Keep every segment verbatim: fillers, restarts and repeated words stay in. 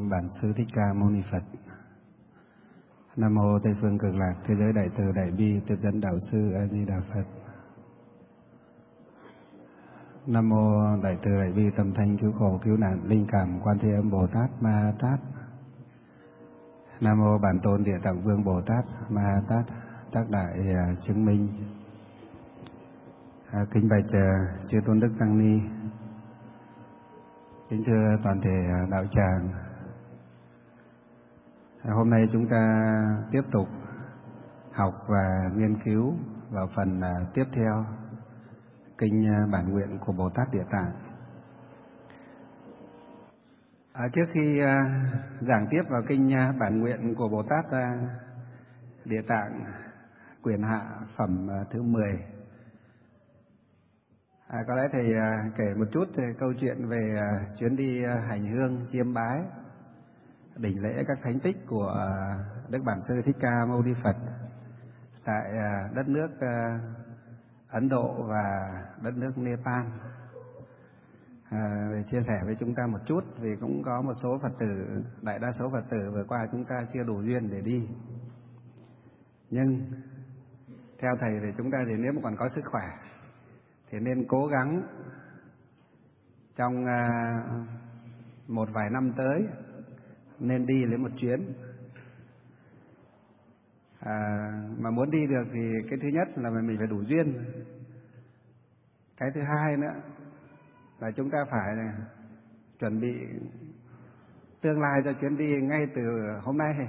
Bản Sư Thích Ca Mâu Ni Phật. Nam mô Tây Phương Cực Lạc Thế Giới Đại Từ Đại Bi Tiếp Dẫn Đạo Sư A Di Đà Phật. Nam mô Đại Từ Đại Bi Tâm Thanh Cứu Khổ Cứu Nạn Linh Cảm Quan Thế Âm Bồ Tát Ma Ha Tát. Nam mô Bản Tôn Địa Tạng Vương Bồ Tát Ma Ha Tát Tác Đại Chứng Minh. À, kính bạch uh, chư Tôn Đức Tăng Ni, kính thưa toàn thể uh, đạo tràng. À, hôm nay chúng ta tiếp tục học và nghiên cứu vào phần uh, tiếp theo kinh uh, Bản Nguyện của Bồ Tát Địa Tạng. À, trước khi uh, giảng tiếp vào kinh uh, Bản Nguyện của Bồ Tát uh, Địa Tạng quyển hạ phẩm uh, thứ mười, À, có lẽ thầy à, kể một chút thì câu chuyện về à, chuyến đi à, hành hương chiêm bái đỉnh lễ các thánh tích của à, Đức Bản Sư Thích Ca Mâu Ni Phật tại à, đất nước à, Ấn Độ và đất nước Nepal. À, để chia sẻ với chúng ta một chút, vì cũng có một số Phật tử, đại đa số Phật tử vừa qua chúng ta chưa đủ duyên để đi. Nhưng theo thầy thì chúng ta thì nếu mà còn có sức khỏe thì nên cố gắng trong uh, một vài năm tới nên đi lấy một chuyến. À, mà muốn đi được thì cái thứ nhất là mình phải đủ duyên. Cái thứ hai nữa là chúng ta phải chuẩn bị tương lai cho chuyến đi ngay từ hôm nay.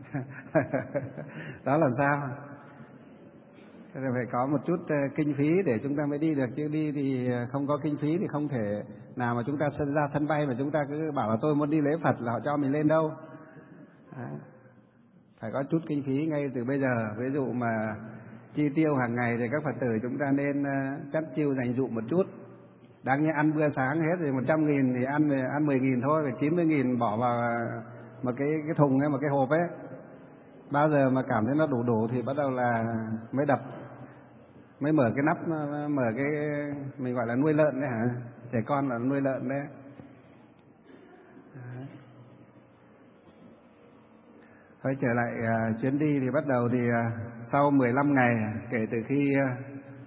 Đó là sao? Phải có một chút kinh phí để chúng ta mới đi được, chứ đi thì không có kinh phí thì không thể nào mà chúng ta ra sân bay mà chúng ta cứ bảo là tôi muốn đi lễ Phật là họ cho mình lên đâu. Đấy. Phải có chút kinh phí ngay từ bây giờ. Ví dụ mà chi tiêu hàng ngày thì các Phật tử chúng ta nên chắt chiu dành dụm một chút. Đáng nhẽ ăn bữa sáng hết thì một trăm nghìn thì ăn ăn mười nghìn thôi, phải chín mươi nghìn bỏ vào một cái cái thùng ấy, một cái hộp ấy. Bao giờ mà cảm thấy nó đủ đủ thì bắt đầu là mới đập, mới mở cái nắp, mở cái mình gọi là nuôi lợn đấy hả? Trẻ con là nuôi lợn đấy. Thôi trở lại uh, chuyến đi thì bắt đầu thì uh, sau mười lăm ngày kể từ khi uh,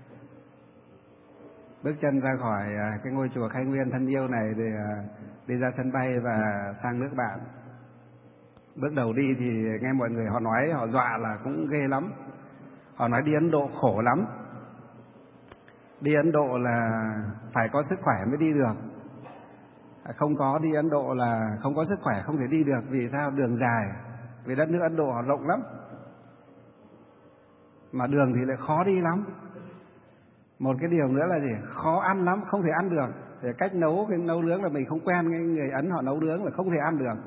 bước chân ra khỏi uh, cái ngôi chùa Khai Nguyên thân yêu này để uh, đi ra sân bay và sang nước bạn. Bước đầu đi thì nghe mọi người họ nói, họ dọa là cũng ghê lắm. Họ nói đi Ấn Độ khổ lắm. Đi Ấn Độ là phải có sức khỏe mới đi được. Không có đi Ấn Độ là không có sức khỏe không thể đi được. Vì sao? Đường dài. Vì đất nước Ấn Độ họ rộng lắm, mà đường thì lại khó đi lắm. Một cái điều nữa là gì? Khó ăn lắm, không thể ăn được. Để cách nấu, cái nấu nướng là mình không quen, cái người Ấn họ nấu nướng là không thể ăn được.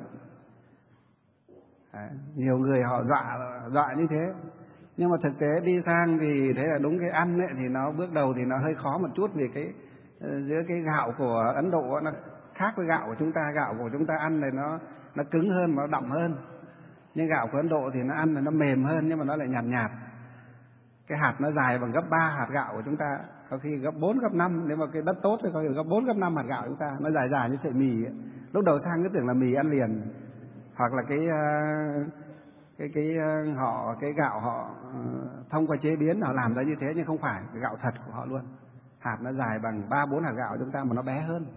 Đấy, nhiều người họ dọa dọa như thế. Nhưng mà thực tế đi sang thì thế là đúng, cái ăn ấy thì nó bước đầu thì nó hơi khó một chút, vì cái giữa cái gạo của Ấn Độ nó khác với gạo của chúng ta. Gạo của chúng ta ăn này nó nó cứng hơn, nó đậm hơn. Nhưng gạo của Ấn Độ thì nó ăn là nó mềm hơn, nhưng mà nó lại nhạt nhạt. Cái hạt nó dài bằng gấp ba hạt gạo của chúng ta, có khi gấp bốn gấp năm. Nếu mà cái đất tốt thì có khi gấp bốn gấp năm hạt gạo của chúng ta. Nó dài dài như sợi mì ấy. Lúc đầu sang cứ tưởng là mì ăn liền, hoặc là cái cái cái họ cái gạo họ thông qua chế biến họ làm ra như thế, nhưng không phải, cái gạo thật của họ luôn. Hạt nó dài bằng ba bốn hạt gạo của chúng ta mà nó bé hơn.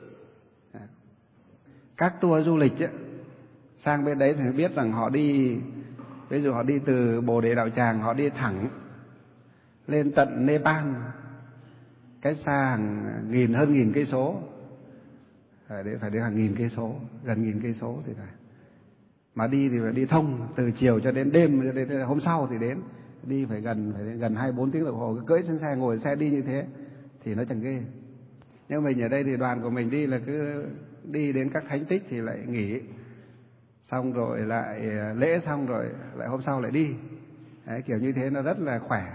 Các tour du lịch ấy, sang bên đấy thì biết rằng họ đi, ví dụ họ đi từ Bồ Đề Đạo Tràng, họ đi thẳng lên tận Nepal, cách xa hàng nghìn, hơn nghìn cây số, phải đi phải đi hàng nghìn cây số, gần nghìn cây số thì phải. Mà đi thì phải đi thông từ chiều cho đến đêm, cho đến hôm sau thì đến. Đi phải gần phải đến gần hai bốn tiếng đồng hồ, cứ cưỡi trên xe, ngồi xe đi như thế thì nó chẳng ghê. Nhưng mình ở đây thì đoàn của mình đi là cứ đi đến các thánh tích thì lại nghỉ, xong rồi lại lễ, xong rồi lại hôm sau lại đi. Đấy, kiểu như thế nó rất là khỏe.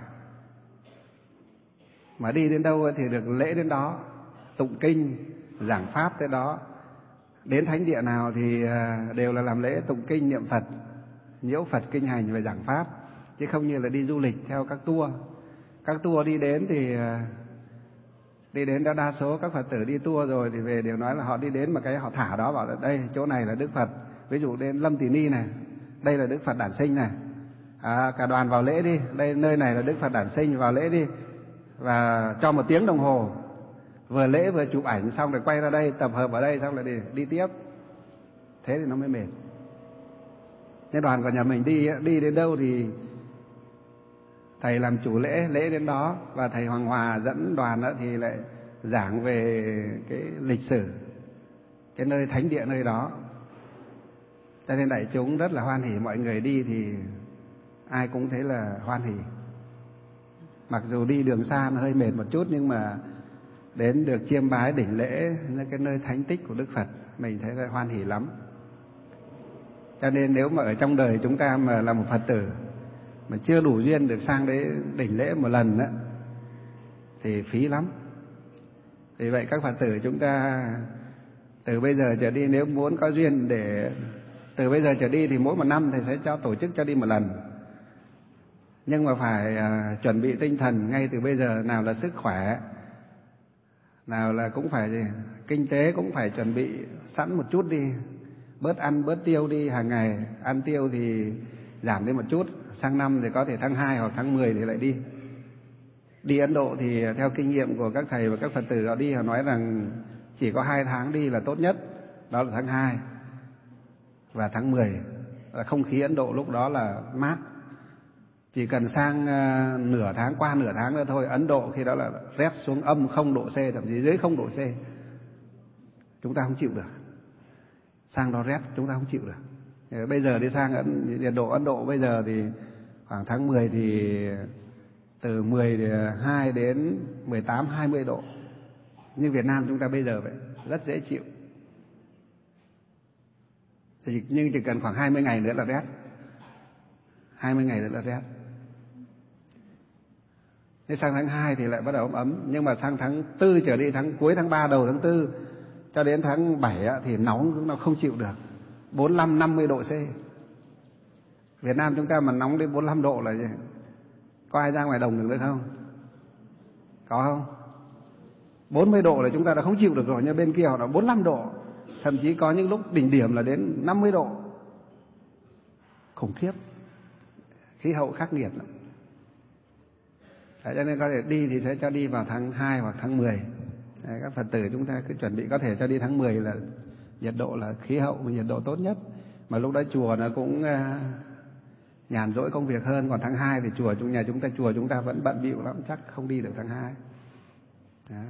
Mà đi đến đâu thì được lễ đến đó, tụng kinh, giảng pháp tới đó. Đến thánh địa nào thì đều là làm lễ tụng kinh niệm Phật, nhiễu Phật kinh hành và giảng pháp, chứ không như là đi du lịch theo các tour. Các tour đi đến thì đi đến đa số các Phật tử đi tour rồi thì về đều nói là họ đi đến mà cái họ thả đó, bảo là đây chỗ này là Đức Phật, ví dụ đến Lâm Tỳ Ni này, đây là Đức Phật đản sinh này, à, cả đoàn vào lễ đi, đây nơi này là Đức Phật đản sinh, vào lễ đi, và cho một tiếng đồng hồ, vừa lễ vừa chụp ảnh xong rồi quay ra đây tập hợp ở đây xong rồi đi, đi tiếp, thế thì nó mới mệt. Cái đoàn của nhà mình đi đi đến đâu thì thầy làm chủ lễ, lễ đến đó, và thầy Hoàng Hòa dẫn đoàn đó thì lại giảng về cái lịch sử cái nơi thánh địa nơi đó, cho nên đại chúng rất là hoan hỉ. Mọi người đi thì ai cũng thấy là hoan hỉ, mặc dù đi đường xa nó hơi mệt một chút, nhưng mà đến được chiêm bái đỉnh lễ cái nơi thánh tích của Đức Phật, mình thấy là hoan hỉ lắm. Cho nên nếu mà ở trong đời chúng ta mà là một Phật tử mà chưa đủ duyên được sang đấy đỉnh lễ một lần đó, thì phí lắm. Vì vậy các Phật tử chúng ta từ bây giờ trở đi, nếu muốn có duyên để từ bây giờ trở đi thì mỗi một năm thầy sẽ cho tổ chức cho đi một lần. Nhưng mà phải à, chuẩn bị tinh thần ngay từ bây giờ, nào là sức khỏe, nào là cũng phải gì, kinh tế cũng phải chuẩn bị sẵn một chút đi, bớt ăn bớt tiêu đi, hàng ngày ăn tiêu thì giảm đi một chút, sang năm thì có thể tháng hai hoặc tháng mười thì lại đi. Đi Ấn Độ thì theo kinh nghiệm của các thầy và các Phật tử họ đi, họ nói rằng chỉ có hai tháng đi là tốt nhất, đó là tháng hai và tháng mười, là không khí Ấn Độ lúc đó là mát. Chỉ cần sang uh, nửa tháng, qua nửa tháng nữa thôi, Ấn Độ khi đó là rét xuống âm không độ C, thậm chí dưới không độ C. Chúng ta không chịu được. Sang đó rét chúng ta không chịu được. Bây giờ đi sang Ấn, nhiệt độ Ấn Độ bây giờ thì khoảng tháng mười thì từ mười hai đến mười tám hai mươi độ. Như Việt Nam chúng ta bây giờ vậy, rất dễ chịu. Thì, nhưng chỉ cần khoảng hai mươi ngày nữa là rét. hai mươi ngày nữa là rét. Thế sang tháng hai thì lại bắt đầu ấm ấm, nhưng mà sang tháng tư trở đi, tháng cuối tháng ba đầu tháng tư cho đến tháng bảy thì nóng chúng nó không chịu được. bốn mươi lăm năm mươi độ C. Việt Nam chúng ta mà nóng đến bốn mươi lăm độ là gì? Có ai ra ngoài đồng được nữa không? Có không? bốn mươi độ là chúng ta đã không chịu được rồi, nhưng bên kia họ là bốn mươi lăm độ, thậm chí có những lúc đỉnh điểm là đến năm mươi độ. Khủng khiếp. Khí hậu khắc nghiệt lắm. Đấy, cho nên có thể đi thì sẽ cho đi vào tháng hai hoặc tháng mười. Đấy, các Phật tử chúng ta cứ chuẩn bị có thể cho đi tháng mười là nhiệt độ là khí hậu và nhiệt độ tốt nhất. Mà lúc đó chùa nó cũng uh, nhàn rỗi công việc hơn. Còn tháng hai thì chùa chúng nhà chúng ta chùa chúng ta vẫn bận bịu lắm, chắc không đi được tháng hai. Đó.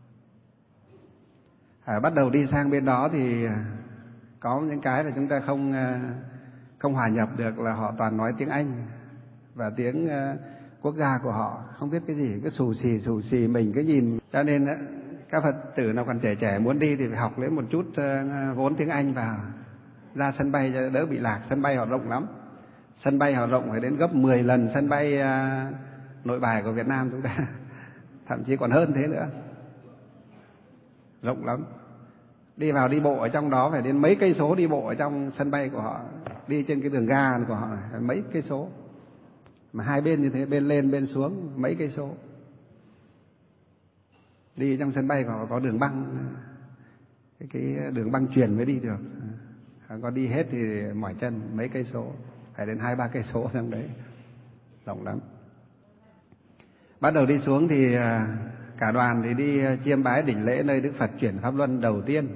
À, bắt đầu đi sang bên đó thì có những cái là chúng ta không uh, không hòa nhập được, là họ toàn nói tiếng Anh và tiếng uh, quốc gia của họ, không biết cái gì, cứ xù xì xù xì mình cứ nhìn. Cho nên uh, các Phật tử nào còn trẻ trẻ muốn đi thì phải học lấy một chút uh, vốn tiếng Anh vào, ra sân bay cho đỡ bị lạc. Sân bay họ rộng lắm, sân bay họ rộng phải đến gấp mười lần sân bay uh, Nội Bài của Việt Nam chúng ta thậm chí còn hơn thế nữa, rộng lắm. Đi vào đi bộ ở trong đó phải đến mấy cây số, đi bộ ở trong sân bay của họ, đi trên cái đường ga của họ này, mấy cây số, mà hai bên như thế, bên lên bên xuống mấy cây số. Đi trong sân bay của họ có đường băng, cái, cái đường băng chuyền mới đi được, có đi hết thì mỏi chân, mấy cây số, phải đến hai ba cây số trong đấy, rộng lắm. Bắt đầu đi xuống thì cả đoàn thì đi chiêm bái đỉnh lễ nơi Đức Phật chuyển Pháp Luân đầu tiên.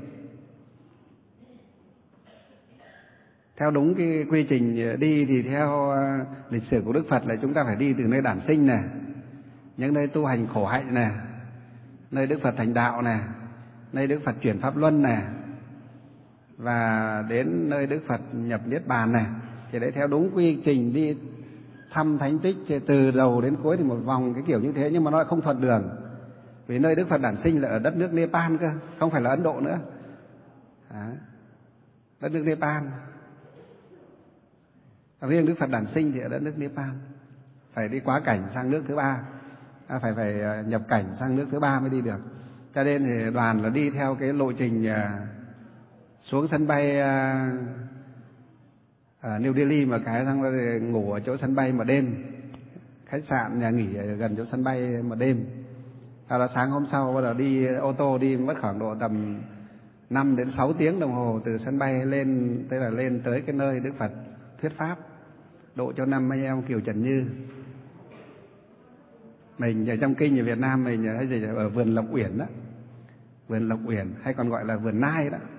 Theo đúng cái quy trình đi thì theo lịch sử của Đức Phật là chúng ta phải đi từ nơi đản sinh này, những nơi tu hành khổ hạnh này, nơi Đức Phật thành đạo này, nơi Đức Phật chuyển Pháp Luân này, và đến nơi Đức Phật nhập Niết Bàn này. Thì đấy theo đúng quy trình đi thăm thánh tích từ đầu đến cuối thì một vòng cái kiểu như thế, nhưng mà nó lại không thuận đường. Vì nơi Đức Phật đản sinh là ở đất nước Nepal cơ, không phải là Ấn Độ nữa. À, đất nước Nepal. Riêng Đức Phật đản sinh thì ở đất nước Nepal, phải đi quá cảnh sang nước thứ ba, à, phải phải nhập cảnh sang nước thứ ba mới đi được. Cho nên thì đoàn là đi theo cái lộ trình à, xuống sân bay à, à, New Delhi mà cái xong rồi ngủ ở chỗ sân bay một đêm, khách sạn nhà nghỉ ở gần chỗ sân bay một đêm. Sau đó sáng hôm sau bắt đầu đi ô tô đi mất khoảng độ tầm năm đến sáu tiếng đồng hồ từ sân bay lên, tức là lên tới cái nơi Đức Phật thuyết pháp độ cho năm anh em Kiều Trần Như. Mình ở trong kinh ở Việt Nam mình ở, ở vườn Lộc Uyển đó, vườn Lộc Uyển hay còn gọi là vườn Nai đó.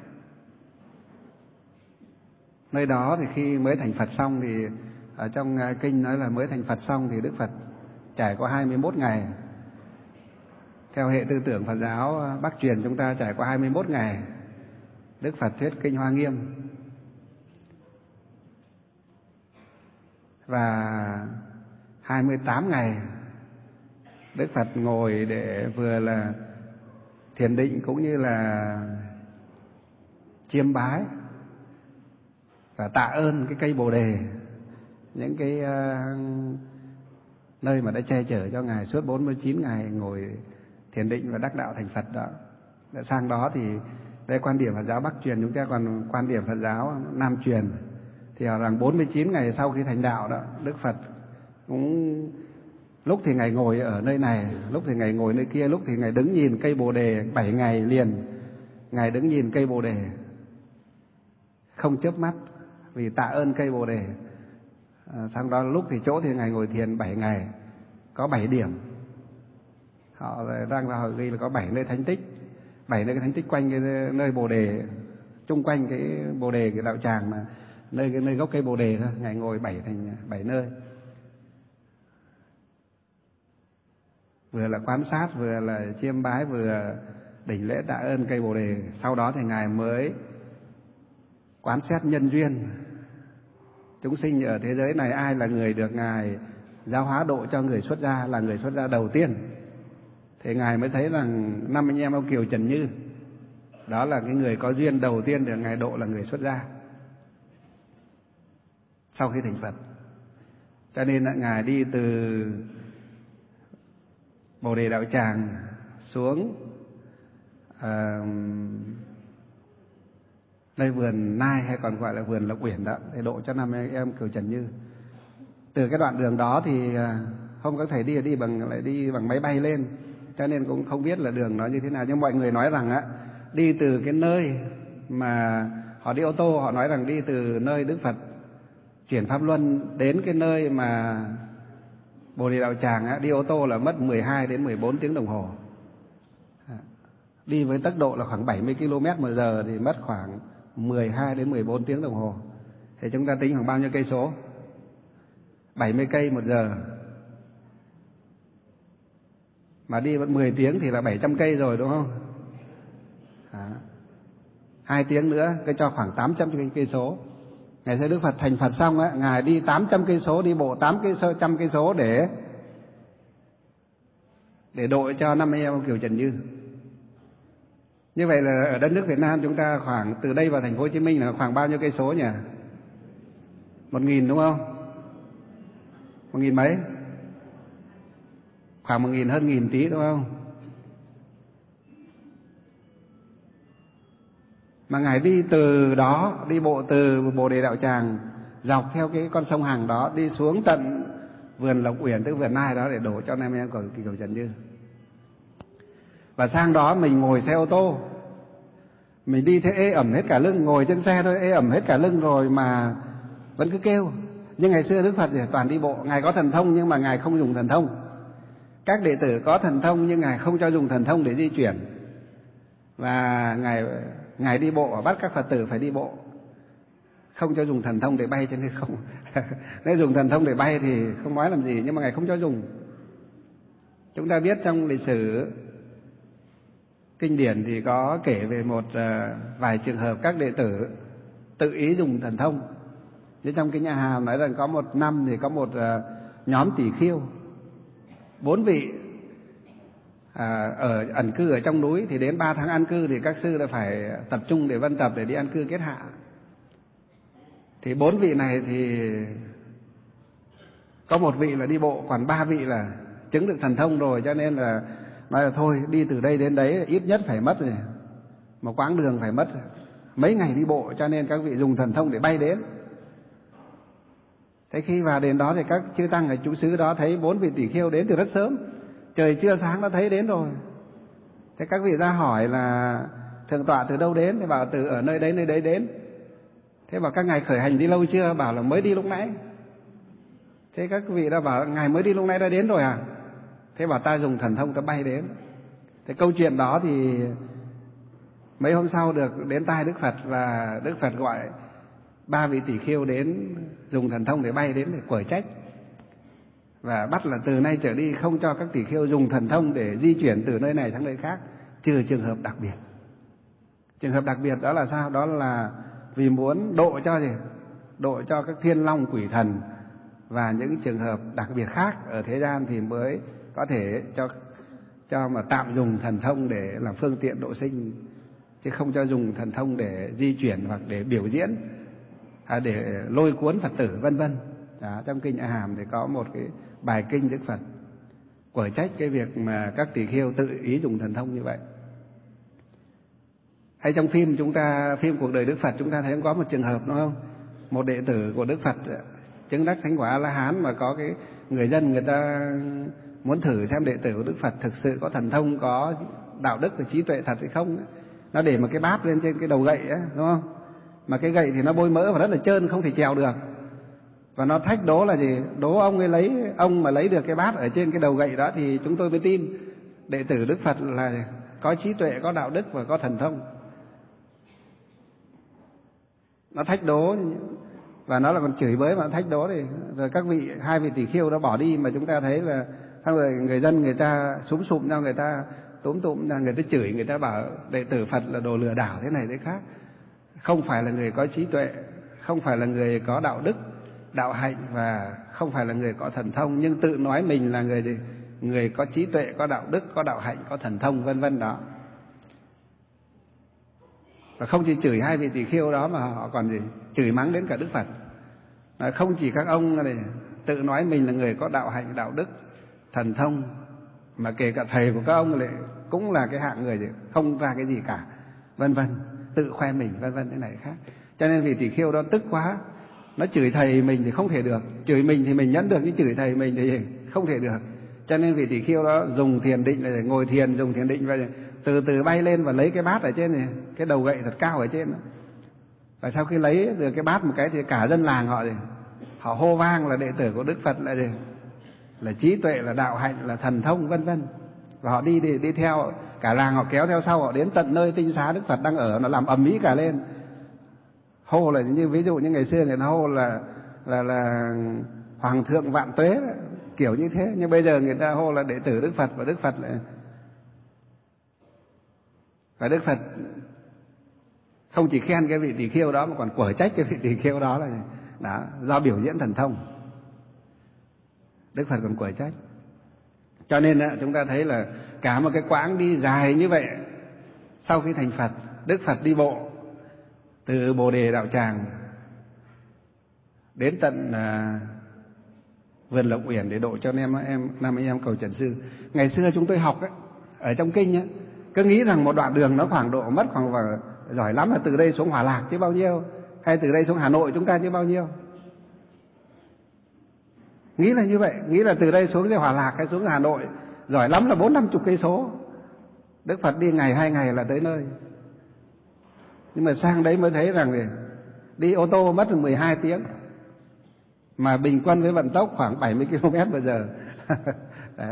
Nơi đó thì khi mới thành Phật xong thì ở trong kinh nói là mới thành Phật xong thì Đức Phật trải qua hai mươi mốt ngày. Theo hệ tư tưởng Phật giáo Bắc truyền chúng ta trải qua hai mươi mốt ngày Đức Phật thuyết kinh Hoa Nghiêm. Và hai mươi tám ngày Đức Phật ngồi để vừa là thiền định cũng như là chiêm bái và tạ ơn cái cây Bồ Đề, những cái uh, nơi mà đã che chở cho Ngài suốt bốn mươi chín ngày ngồi thiền định và đắc đạo thành Phật đó. Để sang đó thì về quan điểm Phật giáo Bắc truyền, chúng ta còn quan điểm Phật giáo Nam truyền thì ở rằng bốn mươi chín ngày sau khi thành đạo đó, Đức Phật cũng lúc thì Ngài ngồi ở nơi này, lúc thì Ngài ngồi nơi kia, lúc thì Ngài đứng nhìn cây Bồ Đề bảy ngày liền. Ngài đứng nhìn cây Bồ Đề không chớp mắt vì tạ ơn cây Bồ Đề. À, sau đó lúc thì chỗ thì Ngài ngồi thiền bảy ngày, có bảy điểm. Họ đang là họ ghi là có bảy nơi thánh tích, bảy nơi cái thánh tích quanh cái nơi Bồ Đề, chung quanh cái Bồ Đề, cái đạo tràng mà nơi cái nơi gốc cây Bồ Đề thôi. Ngài ngồi bảy thành bảy nơi, vừa là quan sát, vừa là chiêm bái, vừa đảnh lễ tạ ơn cây Bồ Đề. Sau đó thì Ngài mới quán xét nhân duyên chúng sinh ở thế giới này, ai là người được Ngài giáo hóa độ cho người xuất gia, là người xuất gia đầu tiên. Thì Ngài mới thấy rằng năm anh em ông Kiều Trần Như đó là cái người có duyên đầu tiên được Ngài độ, là người xuất gia sau khi thành Phật. Cho nên là Ngài đi từ Bồ Đề đạo tràng xuống uh, nơi vườn Nai hay còn gọi là vườn Lộc Uyển đó để độ cho năm em Kiều Trần Như. Từ cái đoạn đường đó thì không có thể đi đi bằng lại đi bằng máy bay lên, cho nên cũng không biết là đường nó như thế nào. Nhưng mọi người nói rằng á, đi từ cái nơi mà họ đi ô tô, họ nói rằng đi từ nơi Đức Phật chuyển pháp luân đến cái nơi mà Bồ Đề đạo tràng á, đi ô tô là mất mười hai đến mười bốn tiếng đồng hồ. Đi với tốc độ là khoảng bảy mươi ki lô mét một giờ thì mất khoảng mười hai đến mười bốn tiếng đồng hồ. Thì chúng ta tính khoảng bao nhiêu cây số? bảy mươi cây một giờ. Mà đi mất mười tiếng thì là bảy trăm cây rồi đúng không? À, hai tiếng nữa cái cho khoảng tám trăm cây số. Ngày xưa Đức Phật thành Phật xong á, Ngài đi tám trăm cây số, đi bộ tám trăm cây số để để độ cho năm anh em ông Kiều Trần Như. Như vậy là ở đất nước Việt Nam chúng ta khoảng từ đây vào thành phố Hồ Chí Minh là khoảng bao nhiêu cây số nhỉ? Một nghìn đúng không? Một nghìn mấy? Khoảng một nghìn, hơn nghìn tí đúng không? Mà Ngài đi từ đó, đi bộ từ Bồ Đề đạo tràng dọc theo cái con sông Hằng đó đi xuống tận vườn Lộc Uyển, tức vườn Nai đó để đổ cho năm em của Kiều Trần Như. Và sang đó mình ngồi xe ô tô, mình đi thế ê ẩm hết cả lưng, ngồi trên xe thôi ê ẩm hết cả lưng rồi mà vẫn cứ kêu. Nhưng ngày xưa Đức Phật thì toàn đi bộ. Ngài có thần thông nhưng mà Ngài không dùng thần thông. Các đệ tử có thần thông nhưng Ngài không cho dùng thần thông để di chuyển. Và Ngài Ngài đi bộ, bắt các Phật tử phải đi bộ, không cho dùng thần thông để bay, cho nên không. Nếu dùng thần thông để bay thì không nói làm gì, nhưng mà Ngài không cho dùng. Chúng ta biết trong lịch sử kinh điển thì có kể về một uh, vài trường hợp các đệ tử tự ý dùng thần thông. Như trong kinh A Hàm nói rằng có một năm thì có một uh, nhóm tỷ khiêu, bốn vị à, ở ẩn cư ở trong núi, thì đến ba tháng an cư thì các sư là phải tập trung để vân tập để đi an cư kết hạ. Thì bốn vị này thì có một vị là đi bộ, còn ba vị là chứng được thần thông rồi, cho nên là nói là thôi đi từ đây đến đấy ít nhất phải mất rồi, một quãng đường phải mất mấy ngày đi bộ, cho nên các vị dùng thần thông để bay đến. Thế khi vào đến đó thì các chư tăng ở chú xứ đó thấy bốn vị tỷ khiêu đến từ rất sớm, trời chưa sáng đã thấy đến rồi. Thế các vị ra hỏi là Thượng tọa từ đâu đến? Thì bảo từ ở nơi đấy nơi đấy đến. Thế bảo các ngài khởi hành đi lâu chưa? Bảo là mới đi lúc nãy. Thế các vị đã bảo ngài mới đi lúc nãy đã đến rồi à? Thế bảo ta dùng thần thông ta bay đến. Thế câu chuyện đó thì mấy hôm sau được đến tai Đức Phật, và Đức Phật gọi ba vị tỷ khưu đến dùng thần thông để bay đến để quở trách, và bắt là từ nay trở đi không cho các tỷ khưu dùng thần thông để di chuyển từ nơi này sang nơi khác, trừ trường hợp đặc biệt. Trường hợp đặc biệt đó là sao? Đó là vì muốn độ cho gì? Độ cho các thiên long quỷ thần và những trường hợp đặc biệt khác ở thế gian thì mới có thể cho cho mà tạm dùng thần thông để làm phương tiện độ sinh, chứ không cho dùng thần thông để di chuyển hoặc để biểu diễn, à, để lôi cuốn Phật tử vân vân. Đó, trong kinh A Hàm thì có một cái bài kinh Đức Phật quở trách cái việc mà các tỷ khưu tự ý dùng thần thông như vậy. Hay trong phim chúng ta, phim Cuộc đời Đức Phật, chúng ta thấy có một trường hợp đúng không? Một đệ tử của Đức Phật chứng đắc thánh quả A-la-hán, mà có cái người dân người ta muốn thử xem đệ tử của Đức Phật thực sự có thần thông, có đạo đức và trí tuệ thật hay không. Nó để một cái bát lên trên cái đầu gậy ấy, đúng không? Mà cái gậy thì nó bôi mỡ và rất là trơn, không thể trèo được. Và nó thách đố là gì? Đố ông ấy lấy, ông mà lấy được cái bát ở trên cái đầu gậy đó thì chúng tôi mới tin đệ tử Đức Phật là có trí tuệ, có đạo đức và có thần thông. Nó thách đố, và nó là còn chửi bới mà nó thách đố thì rồi các vị hai vị tỷ khưu đó bỏ đi, mà chúng ta thấy là xong rồi người dân người ta súm sụm nhau, người ta túm tụm ra, người ta chửi, người ta bảo đệ tử Phật là đồ lừa đảo thế này thế khác, không phải là người có trí tuệ, không phải là người có đạo đức, đạo hạnh, và không phải là người có thần thông, nhưng tự nói mình là người gì? Người có trí tuệ, có đạo đức, có đạo hạnh, có thần thông, vân vân đó. Và không chỉ chửi hai vị tỷ khưu đó mà họ còn gì? Chửi mắng đến cả Đức Phật. Không chỉ các ông này tự nói mình là người có đạo hạnh, đạo đức, thần thông, mà kể cả thầy của các ông lại cũng là cái hạng người gì? Không ra cái gì cả, vân vân, tự khoe mình, vân vân, thế này khác. Cho nên vị tỷ khưu đó tức quá, nó chửi thầy mình thì không thể được, chửi mình thì mình nhẫn được, nhưng chửi thầy mình thì không thể được. Cho nên vị tỷ khưu đó dùng thiền định, để ngồi thiền, dùng thiền định và từ từ bay lên và lấy cái bát ở trên này, cái đầu gậy thật cao ở trên đó. Và sau khi lấy được cái bát một cái thì cả dân làng họ gì? Họ hô vang là đệ tử của Đức Phật là gì? Là trí tuệ, là đạo hạnh, là thần thông, vân vân. Và họ đi, đi đi theo, cả làng họ kéo theo sau, họ đến tận nơi tinh xá Đức Phật đang ở, nó làm ầm ĩ cả lên. Hô là như ví dụ như ngày xưa người ta hô là là là Hoàng thượng vạn tuế, kiểu như thế. Nhưng bây giờ người ta hô là đệ tử Đức Phật, và Đức Phật lại và Đức Phật không chỉ khen cái vị tỷ khưu đó mà còn quở trách cái vị tỷ khưu đó là đã do biểu diễn thần thông. Đức Phật còn quở trách. Cho nên chúng ta thấy là cả một cái quãng đi dài như vậy, sau khi thành Phật, Đức Phật đi bộ từ Bồ Đề Đạo Tràng đến tận à, vườn Lộc Uyển để độ cho anh em em năm anh em cầu Trần Sư. Ngày xưa chúng tôi học ấy, ở trong kinh ấy, cứ nghĩ rằng một đoạn đường nó khoảng độ mất khoảng vào, giỏi lắm là từ đây xuống Hòa Lạc chứ bao nhiêu, hay từ đây xuống Hà Nội chúng ta chứ bao nhiêu. Nghĩ là như vậy, nghĩ là từ đây xuống Hòa Lạc hay xuống Hà Nội giỏi lắm là bốn năm chục cây số. Đức Phật đi ngày hai ngày là tới nơi. Nhưng mà sang đấy mới thấy rằng thì đi ô tô mất mười hai tiếng, mà bình quân với vận tốc khoảng bảy mươi ki lô mét trên giờ. Đấy.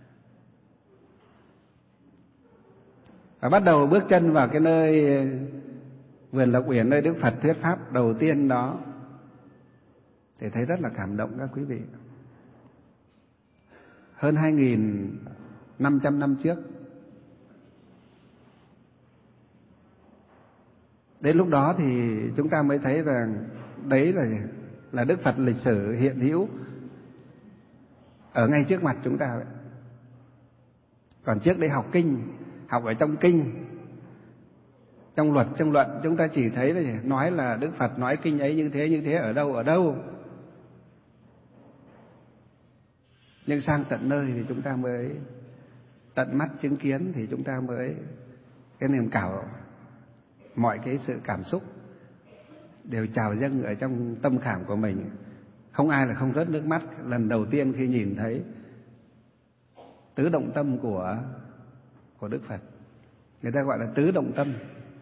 Và bắt đầu bước chân vào cái nơi vườn Lộc Uyển, nơi Đức Phật thuyết pháp đầu tiên đó, thì thấy rất là cảm động các quý vị. Hơn hai nghìn năm trăm năm trước, đến lúc đó thì chúng ta mới thấy rằng đấy là là Đức Phật lịch sử hiện hữu ở ngay trước mặt chúng ta vậy. Còn trước đây học kinh, học ở trong kinh, trong luật, trong luận, chúng ta chỉ thấy là nói là Đức Phật nói kinh ấy như thế như thế, ở đâu ở đâu. Nhưng sang tận nơi thì chúng ta mới tận mắt chứng kiến, thì chúng ta mới cái niềm cảm, mọi cái sự cảm xúc đều trào dâng ở trong tâm khảm của mình. Không ai là không rớt nước mắt lần đầu tiên khi nhìn thấy tứ động tâm của của Đức Phật. Người ta gọi là tứ động tâm.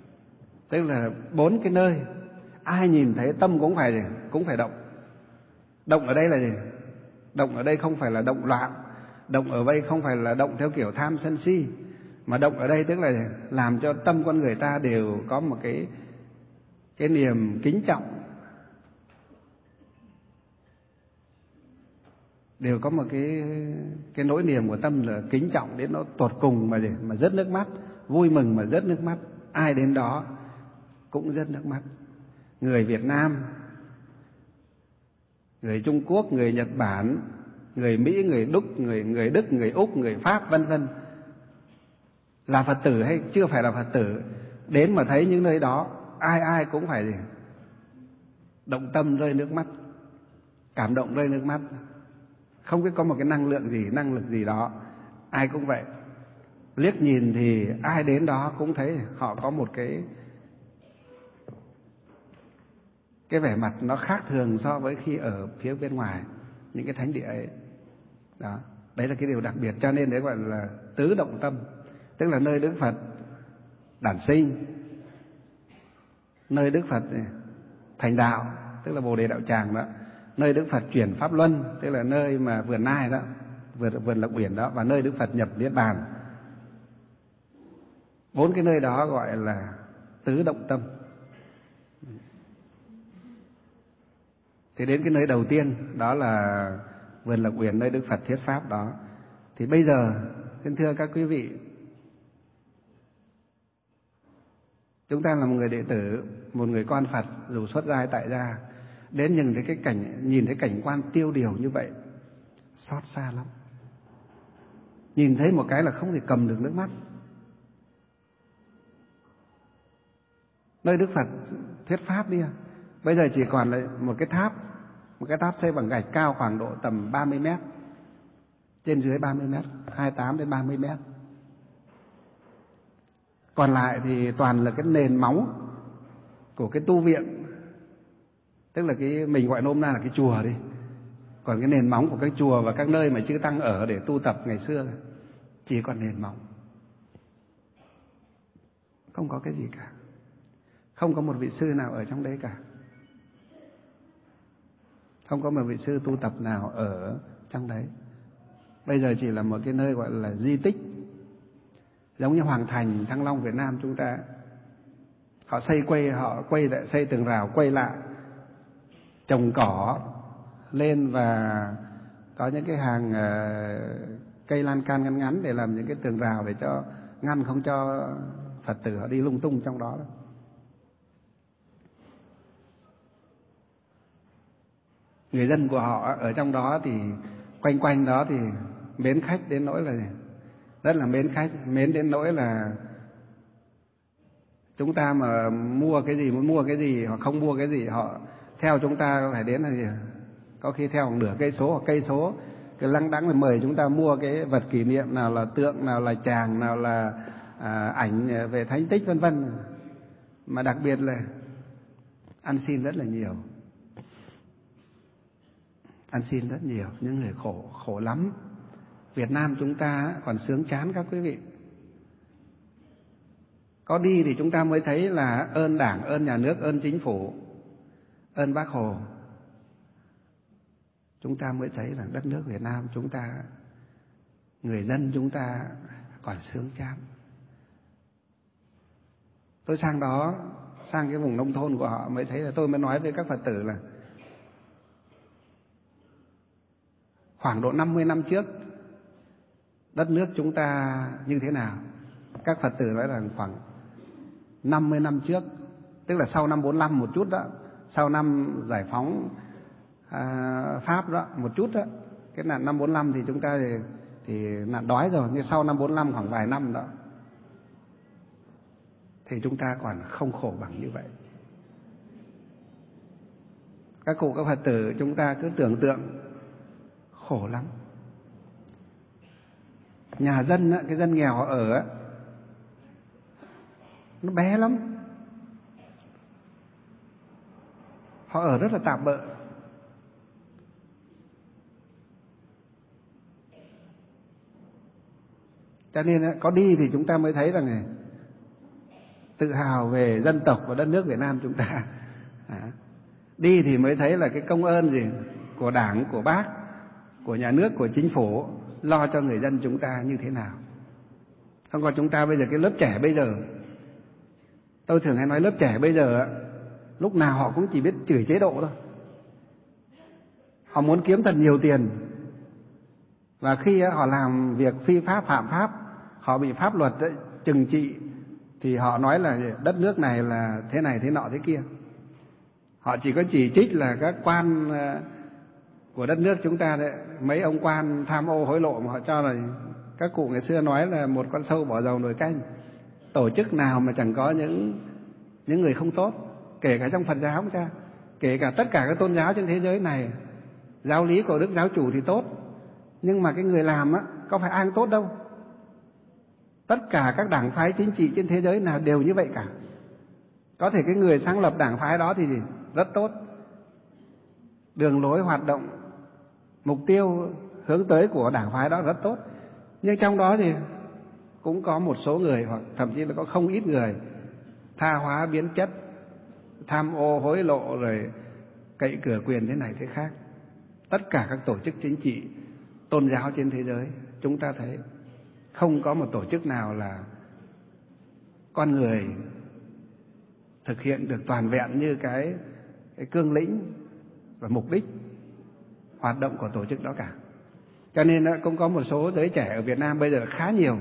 Tức là bốn cái nơi ai nhìn thấy tâm cũng phải gì? Cũng phải động. Động ở đây là gì? Động ở đây không phải là động loạn, động ở đây không phải là động theo kiểu tham sân si, mà động ở đây tức là gì? Làm cho tâm con người ta đều có một cái cái niềm kính trọng, đều có một cái cái nỗi niềm của tâm là kính trọng đến nó tột cùng mà gì? Mà rớt nước mắt, vui mừng mà rớt nước mắt. Ai đến đó cũng rớt nước mắt. Người Việt Nam, người Trung Quốc, người Nhật Bản, người Mỹ, người Đức, người người Đức, người Úc, người Pháp vân vân, là Phật tử hay chưa phải là Phật tử, đến mà thấy những nơi đó, ai ai cũng phải gì? Động tâm rơi nước mắt, cảm động rơi nước mắt. Không biết có một cái năng lượng gì, năng lực gì đó, ai cũng vậy. Liếc nhìn thì ai đến đó cũng thấy họ có một cái cái vẻ mặt nó khác thường so với khi ở phía bên ngoài những cái thánh địa ấy. Đó, đấy là cái điều đặc biệt, cho nên đấy gọi là tứ động tâm, tức là nơi Đức Phật đản sinh, nơi Đức Phật thành đạo, tức là Bồ Đề Đạo Tràng đó, nơi Đức Phật chuyển pháp luân, tức là nơi mà vườn Nai đó, vườn vườn Lộc Uyển đó, và nơi Đức Phật nhập niết bàn. Bốn cái nơi đó gọi là tứ động tâm. Thì đến cái nơi đầu tiên đó là vườn Lộc Uyển, nơi Đức Phật thuyết pháp đó. Thì bây giờ xin thưa các quý vị, chúng ta là một người đệ tử, một người con Phật, dù xuất gia hay tại gia, đến nhìn thấy cái cảnh nhìn thấy cảnh quan tiêu điều như vậy, xót xa lắm. Nhìn thấy một cái là không thể cầm được nước mắt. Nơi Đức Phật thuyết pháp đi, bây giờ chỉ còn lại một cái tháp, một cái tháp xây bằng gạch cao khoảng độ tầm ba mươi mét, trên dưới ba mươi mét, hai mươi tám đến ba mươi mét. Còn lại thì toàn là cái nền móng của cái tu viện, tức là cái mình gọi nôm na là cái chùa đi. Còn cái nền móng của các chùa và các nơi mà chư tăng ở để tu tập ngày xưa chỉ còn nền móng, không có cái gì cả, không có một vị sư nào ở trong đấy cả, không có một vị sư tu tập nào ở trong đấy. Bây giờ chỉ là một cái nơi gọi là di tích, giống như Hoàng Thành, Thăng Long Việt Nam chúng ta, họ xây quay, họ quay lại xây tường rào quay lại, trồng cỏ lên và có những cái hàng uh, cây lan can ngắn ngắn để làm những cái tường rào để cho ngăn không cho Phật tử họ đi lung tung trong đó. Người dân của họ ở trong đó thì quanh quanh đó thì mến khách đến nỗi là rất là mến khách, mến đến nỗi là chúng ta mà mua cái gì, muốn mua cái gì hoặc không mua cái gì, họ theo chúng ta phải đến là gì? Có khi theo nửa cây số hoặc cây số, cái lăng đãng mời chúng ta mua cái vật kỷ niệm, nào là tượng, nào là tràng, nào là à, ảnh về thánh tích vân vân. Mà đặc biệt là ăn xin rất là nhiều, ăn xin rất nhiều, những người khổ khổ lắm. Việt Nam chúng ta còn sướng chán các quý vị. Có đi thì chúng ta mới thấy là ơn Đảng, ơn nhà nước, ơn chính phủ, ơn Bác Hồ. Chúng ta mới thấy là đất nước Việt Nam chúng ta, người dân chúng ta còn sướng chán. Tôi sang đó, sang cái vùng nông thôn của họ mới thấy là tôi mới nói với các Phật tử là khoảng độ năm mươi năm trước đất nước chúng ta như thế nào. Các Phật tử nói là khoảng năm mươi năm trước, tức là sau năm bốn lăm một chút đó, sau năm giải phóng à, Pháp đó một chút đó. Cái là năm bốn lăm thì chúng ta thì, thì nạn đói rồi, nhưng sau năm bốn lăm khoảng vài năm đó thì chúng ta còn không khổ bằng như vậy. Các cụ các Phật tử chúng ta cứ tưởng tượng khổ lắm. Nhà dân á, cái dân nghèo họ ở á, nó bé lắm, họ ở rất là tạm bợ. Cho nên có đi thì chúng ta mới thấy rằng này, tự hào về dân tộc và đất nước Việt Nam chúng ta. À, đi thì mới thấy là cái công ơn gì của Đảng, của Bác, của nhà nước, của chính phủ lo cho người dân chúng ta như thế nào. Không có chúng ta bây giờ, cái lớp trẻ bây giờ, tôi thường hay nói lớp trẻ bây giờ lúc nào họ cũng chỉ biết chửi chế độ thôi. Họ muốn kiếm thật nhiều tiền, và khi họ làm việc phi pháp, phạm pháp, họ bị pháp luật trừng trị, thì họ nói là đất nước này là thế này thế nọ thế kia. Họ chỉ có chỉ trích là các quan của đất nước chúng ta đấy, mấy ông quan tham ô hối lộ, mà họ cho là các cụ ngày xưa nói là một con sâu bỏ dầu nồi canh. Tổ chức nào mà chẳng có những những người không tốt, kể cả trong Phật giáo chúng ta, kể cả tất cả các tôn giáo trên thế giới này. Giáo lý của Đức Giáo Chủ thì tốt, nhưng mà cái người làm á có phải ai tốt đâu. Tất cả các đảng phái chính trị trên thế giới nào đều như vậy cả. Có thể cái người sáng lập đảng phái đó thì rất tốt, đường lối hoạt động, mục tiêu hướng tới của đảng phái đó rất tốt, nhưng trong đó thì cũng có một số người, hoặc thậm chí là có không ít người tha hóa biến chất, tham ô hối lộ, rồi cậy cửa quyền thế này thế khác. Tất cả các tổ chức chính trị, tôn giáo trên thế giới, chúng ta thấy không có một tổ chức nào là con người thực hiện được toàn vẹn như cái, cái cương lĩnh và mục đích hoạt động của tổ chức đó cả. Cho nên cũng có một số giới trẻ ở Việt Nam bây giờ khá nhiều,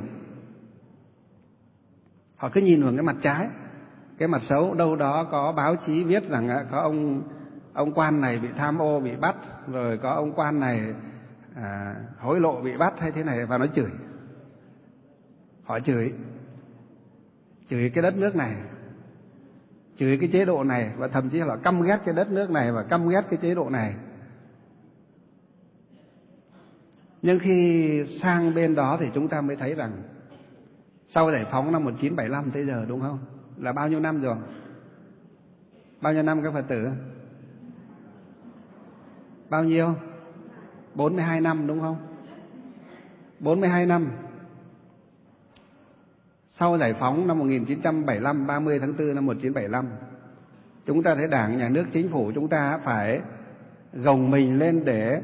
họ cứ nhìn vào cái mặt trái, cái mặt xấu. Đâu đó có báo chí viết rằng có ông ông quan này bị tham ô bị bắt, rồi có ông quan này à, hối lộ bị bắt hay thế này, và nó chửi. Họ chửi chửi cái đất nước này, chửi cái chế độ này, và thậm chí là căm ghét cái đất nước này và căm ghét cái chế độ này. Nhưng khi sang bên đó thì chúng ta mới thấy rằng sau giải phóng năm một nghìn chín trăm bảy mươi lăm tới giờ, đúng không? Là bao nhiêu năm rồi? Bao nhiêu năm các Phật tử? Bao nhiêu? bốn mươi hai năm, đúng không? bốn mươi hai năm. Sau giải phóng năm một nghìn chín trăm bảy mươi lăm, ba mươi tháng tư năm một nghìn chín trăm bảy mươi lăm, chúng ta thấy Đảng, Nhà nước, Chính phủ chúng ta phải gồng mình lên để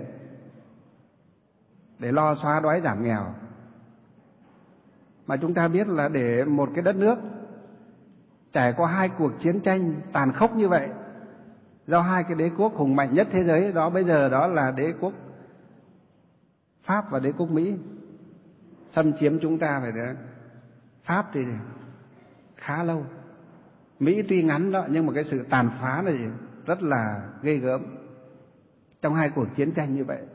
để lo xóa đói giảm nghèo. Mà chúng ta biết là để một cái đất nước trải qua hai cuộc chiến tranh tàn khốc như vậy, do hai cái đế quốc hùng mạnh nhất thế giới đó bây giờ, đó là đế quốc Pháp và đế quốc Mỹ xâm chiếm chúng ta. Phải đấy, Pháp thì khá lâu, Mỹ tuy ngắn đó, nhưng mà cái sự tàn phá này rất là ghê gớm trong hai cuộc chiến tranh như vậy.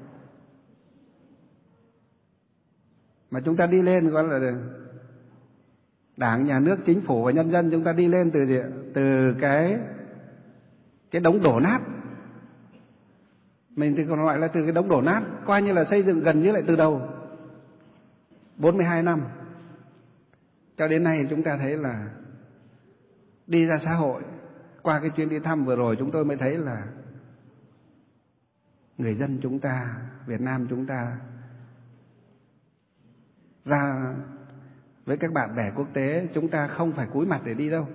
Mà chúng ta đi lên gọi là Đảng, Nhà nước, Chính phủ và nhân dân, chúng ta đi lên từ gì? Từ cái cái đống đổ nát. Mình thì còn gọi là từ cái đống đổ nát, coi như là xây dựng gần như lại từ đầu. bốn mươi hai năm cho đến nay chúng ta thấy là đi ra xã hội. Qua cái chuyến đi thăm vừa rồi chúng tôi mới thấy là người dân chúng ta, Việt Nam chúng ta ra với các bạn bè quốc tế, chúng ta không phải cúi mặt để đi đâu,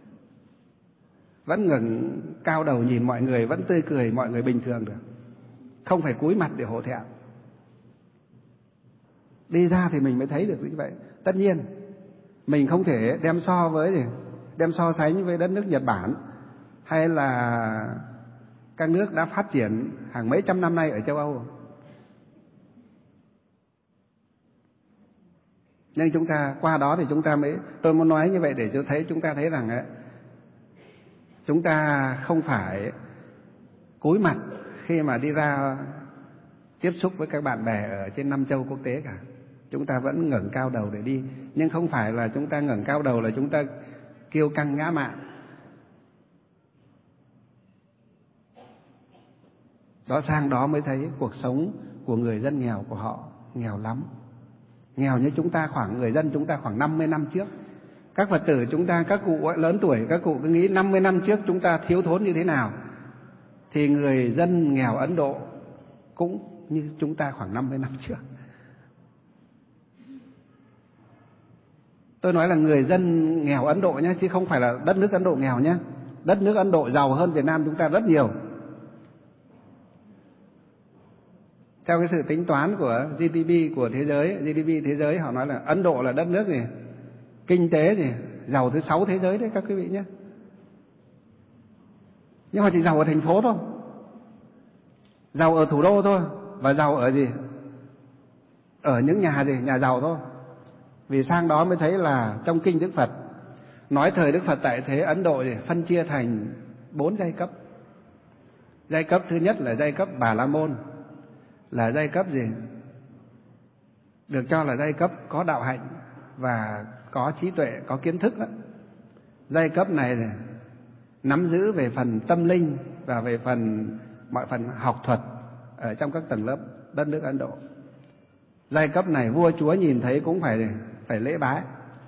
vẫn ngẩng cao đầu nhìn mọi người, vẫn tươi cười mọi người bình thường được, không phải cúi mặt để hổ thẹn. Đi ra thì mình mới thấy được như vậy. Tất nhiên mình không thể đem so với gì, đem so sánh với đất nước Nhật Bản hay là các nước đã phát triển hàng mấy trăm năm nay ở châu Âu. Nhưng chúng ta qua đó thì chúng ta mới, tôi muốn nói như vậy để cho thấy, chúng ta thấy rằng ấy, chúng ta không phải cúi mặt khi mà đi ra tiếp xúc với các bạn bè ở trên năm châu quốc tế cả. Chúng ta vẫn ngẩng cao đầu để đi, nhưng không phải là chúng ta ngẩng cao đầu là chúng ta kiêu căng ngã mạn. Đó, sang đó mới thấy cuộc sống của người dân nghèo của họ nghèo lắm. Nghèo như chúng ta, khoảng người dân chúng ta khoảng năm mươi năm trước. Các Phật tử chúng ta, các cụ lớn tuổi, các cụ cứ nghĩ năm mươi năm trước chúng ta thiếu thốn như thế nào, thì người dân nghèo Ấn Độ cũng như chúng ta khoảng năm mươi năm trước. Tôi nói là người dân nghèo Ấn Độ nhé, chứ không phải là đất nước Ấn Độ nghèo nhé. Đất nước Ấn Độ giàu hơn Việt Nam chúng ta rất nhiều. Theo cái sự tính toán của giê đê pê của thế giới, giê đê pê thế giới họ nói là Ấn Độ là đất nước gì? Kinh tế gì? Giàu thứ sáu thế giới đấy các quý vị nhé. Nhưng mà chỉ giàu ở thành phố thôi. Giàu ở thủ đô thôi. Và giàu ở gì? Ở những nhà gì? Nhà giàu thôi. Vì sang đó mới thấy là trong kinh Đức Phật nói thời Đức Phật tại thế Ấn Độ gì? Phân chia thành bốn giai cấp. Giai cấp thứ nhất là giai cấp Bà La Môn, là giai cấp gì? Được cho là giai cấp có đạo hạnh và có trí tuệ, có kiến thức đó. Giai cấp này, này nắm giữ về phần tâm linh và về phần mọi phần học thuật ở trong các tầng lớp đất nước Ấn Độ. Giai cấp này vua chúa nhìn thấy cũng phải phải lễ bái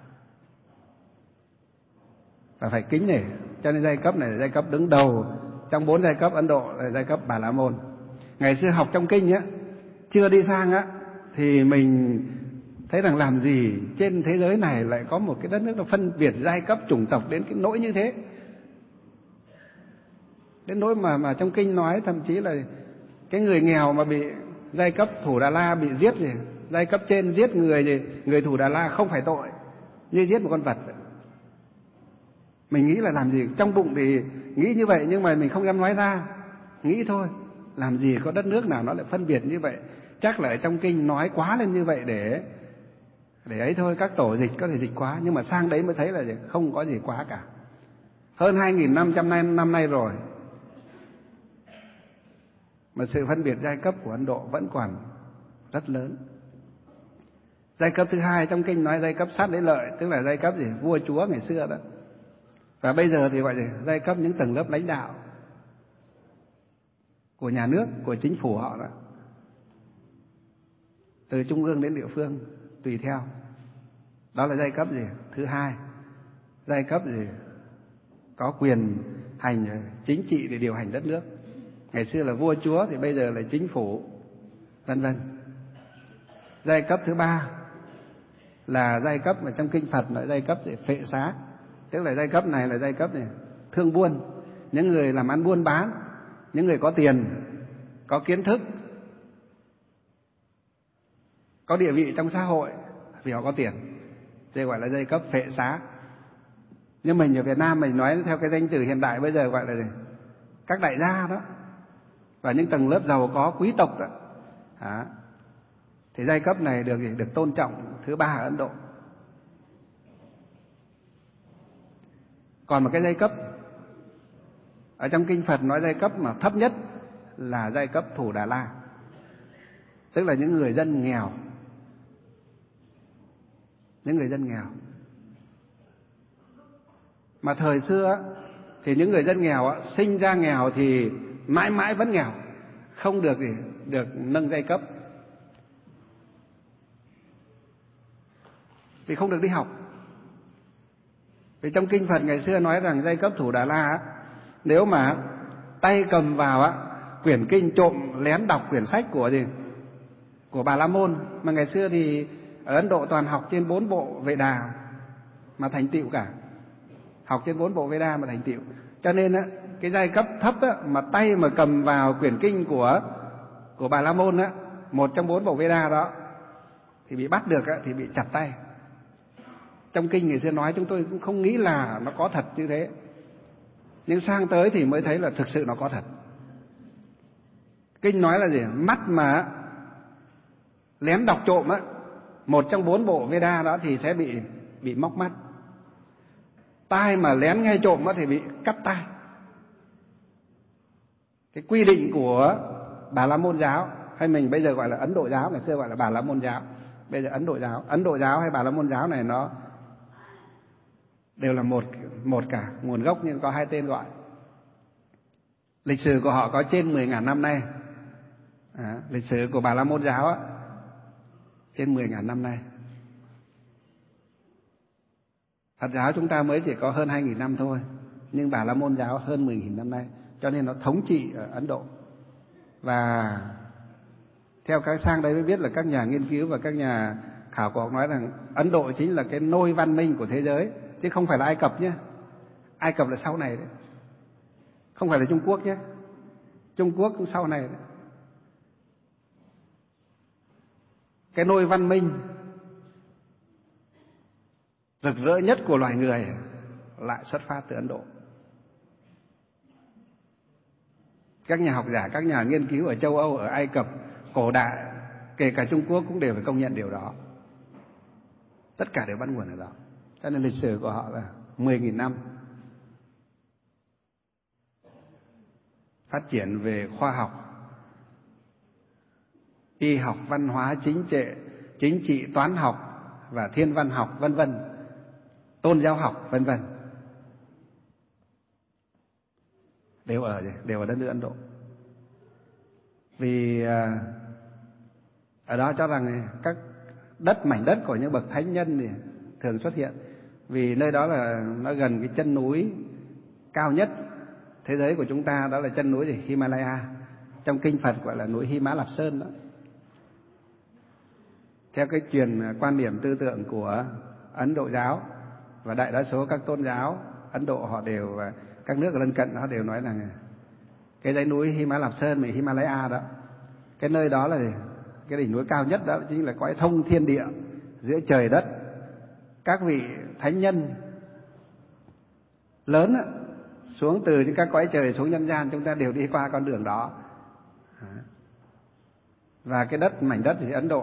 và phải kính nể. Cho nên giai cấp này là giai cấp đứng đầu trong bốn giai cấp Ấn Độ, là giai cấp Bà La Môn. Ngày xưa học trong kinh á, chưa đi sang á, thì mình thấy rằng làm gì trên thế giới này lại có một cái đất nước nó phân biệt giai cấp chủng tộc đến cái nỗi như thế. Đến nỗi mà mà trong kinh nói thậm chí là cái người nghèo mà bị giai cấp Thủ Đà La bị giết gì, giai cấp trên giết người gì, người Thủ Đà La không phải tội như giết một con vật. Mình nghĩ là làm gì, trong bụng thì nghĩ như vậy nhưng mà mình không dám nói ra, nghĩ thôi. Làm gì có đất nước nào nó lại phân biệt như vậy. Chắc là ở trong kinh nói quá lên như vậy để để ấy thôi, các tổ dịch có thể dịch quá, nhưng mà sang đấy mới thấy là không có gì quá cả. Hơn hai nghìn năm trăm năm, năm nay rồi mà sự phân biệt giai cấp của Ấn Độ vẫn còn rất lớn. Giai cấp thứ hai trong kinh nói giai cấp sát đế lợi, tức là giai cấp gì? Vua chúa ngày xưa đó. Và bây giờ thì gọi là giai cấp những tầng lớp lãnh đạo của nhà nước, của chính phủ họ đó. Từ trung ương đến địa phương tùy theo. Đó là giai cấp gì? Thứ hai. Giai cấp gì? Có quyền hành chính trị để điều hành đất nước. Ngày xưa là vua chúa thì bây giờ là chính phủ, vân vân. Giai cấp thứ ba là giai cấp mà trong kinh Phật nói giai cấp gì? Phệ xá. Tức là giai cấp này là giai cấp này thương buôn, những người làm ăn buôn bán, những người có tiền, có kiến thức, có địa vị trong xã hội vì họ có tiền, đây gọi là giai cấp phệ xá. Nhưng mình ở Việt Nam mình nói theo cái danh từ hiện đại bây giờ gọi là gì? Các đại gia đó, và những tầng lớp giàu có quý tộc đó. À, thì giai cấp này được được tôn trọng thứ ba ở Ấn Độ. Còn một cái giai cấp ở trong kinh Phật nói giai cấp mà thấp nhất là giai cấp Thủ Đà La, tức là những người dân nghèo. Những người dân nghèo. Mà thời xưa thì những người dân nghèo sinh ra nghèo thì mãi mãi vẫn nghèo, không được gì được nâng giai cấp, vì không được đi học. Vì trong kinh Phật ngày xưa nói rằng giai cấp Thủ Đà La nếu mà tay cầm vào á quyển kinh, trộm lén đọc quyển sách của gì của Bà La Môn, mà ngày xưa thì ở Ấn Độ toàn học trên bốn bộ Vệ Đà mà thành tựu cả, học trên bốn bộ Vệ Đà mà thành tựu. Cho nên á cái giai cấp thấp á mà tay mà cầm vào quyển kinh của của Bà La Môn á, một trong bốn bộ Vệ Đà đó, thì bị bắt được á thì bị chặt tay. Trong kinh ngày xưa nói chúng tôi cũng không nghĩ là nó có thật như thế, nhưng sang tới thì mới thấy là thực sự nó có thật. Kinh nói là gì? Mắt mà lén đọc trộm á, một trong bốn bộ Veda đó thì sẽ bị bị móc mắt. Tai mà lén nghe trộm á thì bị cắt tai. Cái quy định của Bà La Môn giáo, hay mình bây giờ gọi là Ấn Độ giáo, ngày xưa gọi là Bà La Môn giáo, bây giờ Ấn Độ giáo. Ấn Độ giáo hay Bà La Môn giáo này nó đều là một một cả, nguồn gốc nhưng có hai tên gọi. Lịch sử của họ có trên mười ngàn năm nay. À, lịch sử của Bà La Môn giáo á, trên mười ngàn năm nay. Phật giáo chúng ta mới chỉ có hơn hai nghìn năm thôi, nhưng Bà La Môn giáo hơn mười nghìn năm nay, cho nên nó thống trị ở Ấn Độ. Và theo các sang đây mới biết là các nhà nghiên cứu và các nhà khảo cổ học nói rằng Ấn Độ chính là cái nôi văn minh của thế giới, chứ không phải là Ai Cập nhé. Ai Cập là sau này đấy, không phải là Trung Quốc nhé. Trung Quốc cũng sau này đấy. Cái nôi văn minh rực rỡ nhất của loài người lại xuất phát từ Ấn Độ. Các nhà học giả, các nhà nghiên cứu ở châu Âu, ở Ai Cập cổ đại, kể cả Trung Quốc cũng đều phải công nhận điều đó. Tất cả đều bắt nguồn ở đó. Cho nên lịch sử của họ là mười nghìn năm phát triển về khoa học, y học, văn hóa, chính trị, chính trị, toán học và thiên văn học, vân vân, tôn giáo học, vân vân, đều ở đều ở đất nước Ấn Độ. Vì ở đó cho rằng các đất mảnh đất của những bậc thánh nhân thì thường xuất hiện, vì nơi đó là nó gần cái chân núi cao nhất thế giới của chúng ta, đó là chân núi gì? Himalaya. Trong kinh Phật gọi là núi Hy Mã Lạp Sơn đó. Theo cái truyền quan điểm tư tưởng của Ấn Độ giáo và đại đa số các tôn giáo Ấn Độ, họ đều và các nước lân cận họ đều nói rằng cái dãy núi Hy Mã Lạp Sơn, mình Himalaya đó, cái nơi đó là cái đỉnh núi cao nhất, đó chính là cõi thông thiên địa giữa trời đất. Các vị thánh nhân lớn đó, xuống từ những các cõi trời xuống nhân gian, chúng ta đều đi qua con đường đó. Và cái đất mảnh đất thì Ấn Độ.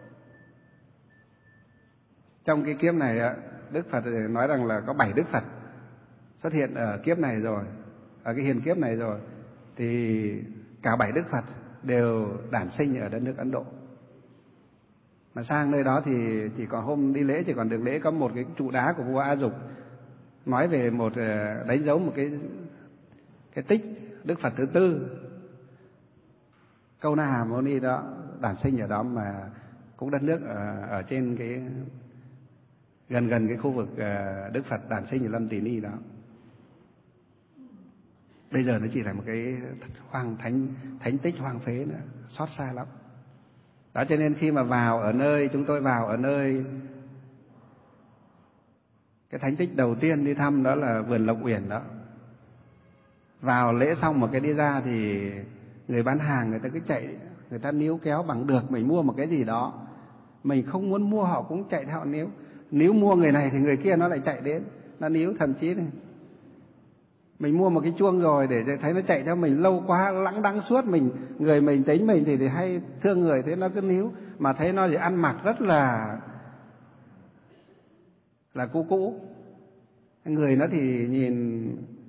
Trong cái kiếp này Đức Phật nói rằng là có bảy Đức Phật xuất hiện ở kiếp này rồi, ở cái hiền kiếp này rồi, thì cả bảy Đức Phật đều đản sinh ở đất nước Ấn Độ. Mà sang nơi đó thì chỉ còn hôm đi lễ, chỉ còn được lễ có một cái trụ đá của vua A Dục nói về một, đánh dấu một cái cái tích Đức Phật thứ tư Câu Na Hà Mâu Ni đó đản sinh ở đó, mà cũng đất nước ở, ở trên cái gần gần cái khu vực Đức Phật đản sinh ở Lâm Tỳ Ni đó. Bây giờ nó chỉ là một cái hoang thánh thánh tích hoang phế nữa, xót xa lắm. Đó, cho nên khi mà vào ở nơi chúng tôi vào ở nơi cái thánh tích đầu tiên đi thăm, đó là vườn Lộc Uyển đó. Vào lễ xong một cái đi ra thì người bán hàng người ta cứ chạy, người ta níu kéo bằng được mình mua một cái gì đó. Mình không muốn mua họ cũng chạy theo níu. Níu mua người này thì người kia nó lại chạy đến, nó níu. Thậm chí này, mình mua một cái chuông rồi để thấy nó chạy theo mình lâu quá, lẵng đẵng suốt, mình người mình tính mình thì, thì hay thương người, thế nó cứ níu. Mà thấy nó thì ăn mặc rất là là cũ cũ. Người nó thì nhìn,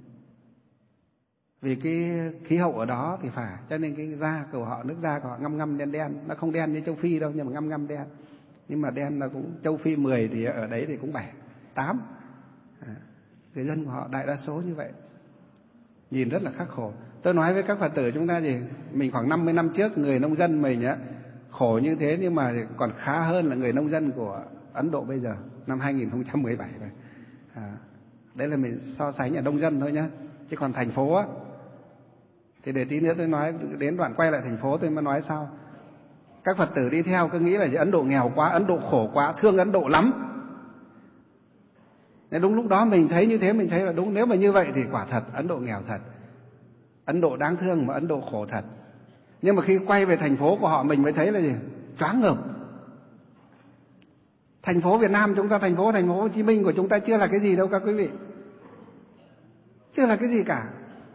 vì cái khí hậu ở đó thì phải, cho nên cái da của họ, nước da của họ ngăm ngăm đen đen. Nó không đen như châu Phi đâu, nhưng mà ngăm ngăm đen. Nhưng mà đen nó cũng, châu Phi mười thì ở đấy thì cũng bảy, tám. À, người dân của họ đại đa số như vậy, nhìn rất là khắc khổ. Tôi nói với các Phật tử chúng ta gì, mình khoảng năm mươi năm trước người nông dân mình á khổ như thế, nhưng mà còn khá hơn là người nông dân của Ấn Độ bây giờ, năm hai nghìn không trăm mười bảy rồi. À, đấy là mình so sánh ở nông dân thôi nhá. Chứ còn thành phố á, thì để tí nữa tôi nói, đến đoạn quay lại thành phố tôi mới nói sau. Các Phật tử đi theo cứ nghĩ là Ấn Độ nghèo quá, Ấn Độ khổ quá, thương Ấn Độ lắm. Nên đúng lúc đó mình thấy như thế, mình thấy là đúng. Nếu mà như vậy thì quả thật Ấn Độ nghèo thật, Ấn Độ đáng thương, mà Ấn Độ khổ thật. Nhưng mà khi quay về thành phố của họ, mình mới thấy là gì? Choáng ngợp. Thành phố Việt Nam chúng ta, thành phố thành phố Hồ Chí Minh của chúng ta chưa là cái gì đâu các quý vị, chưa là cái gì cả.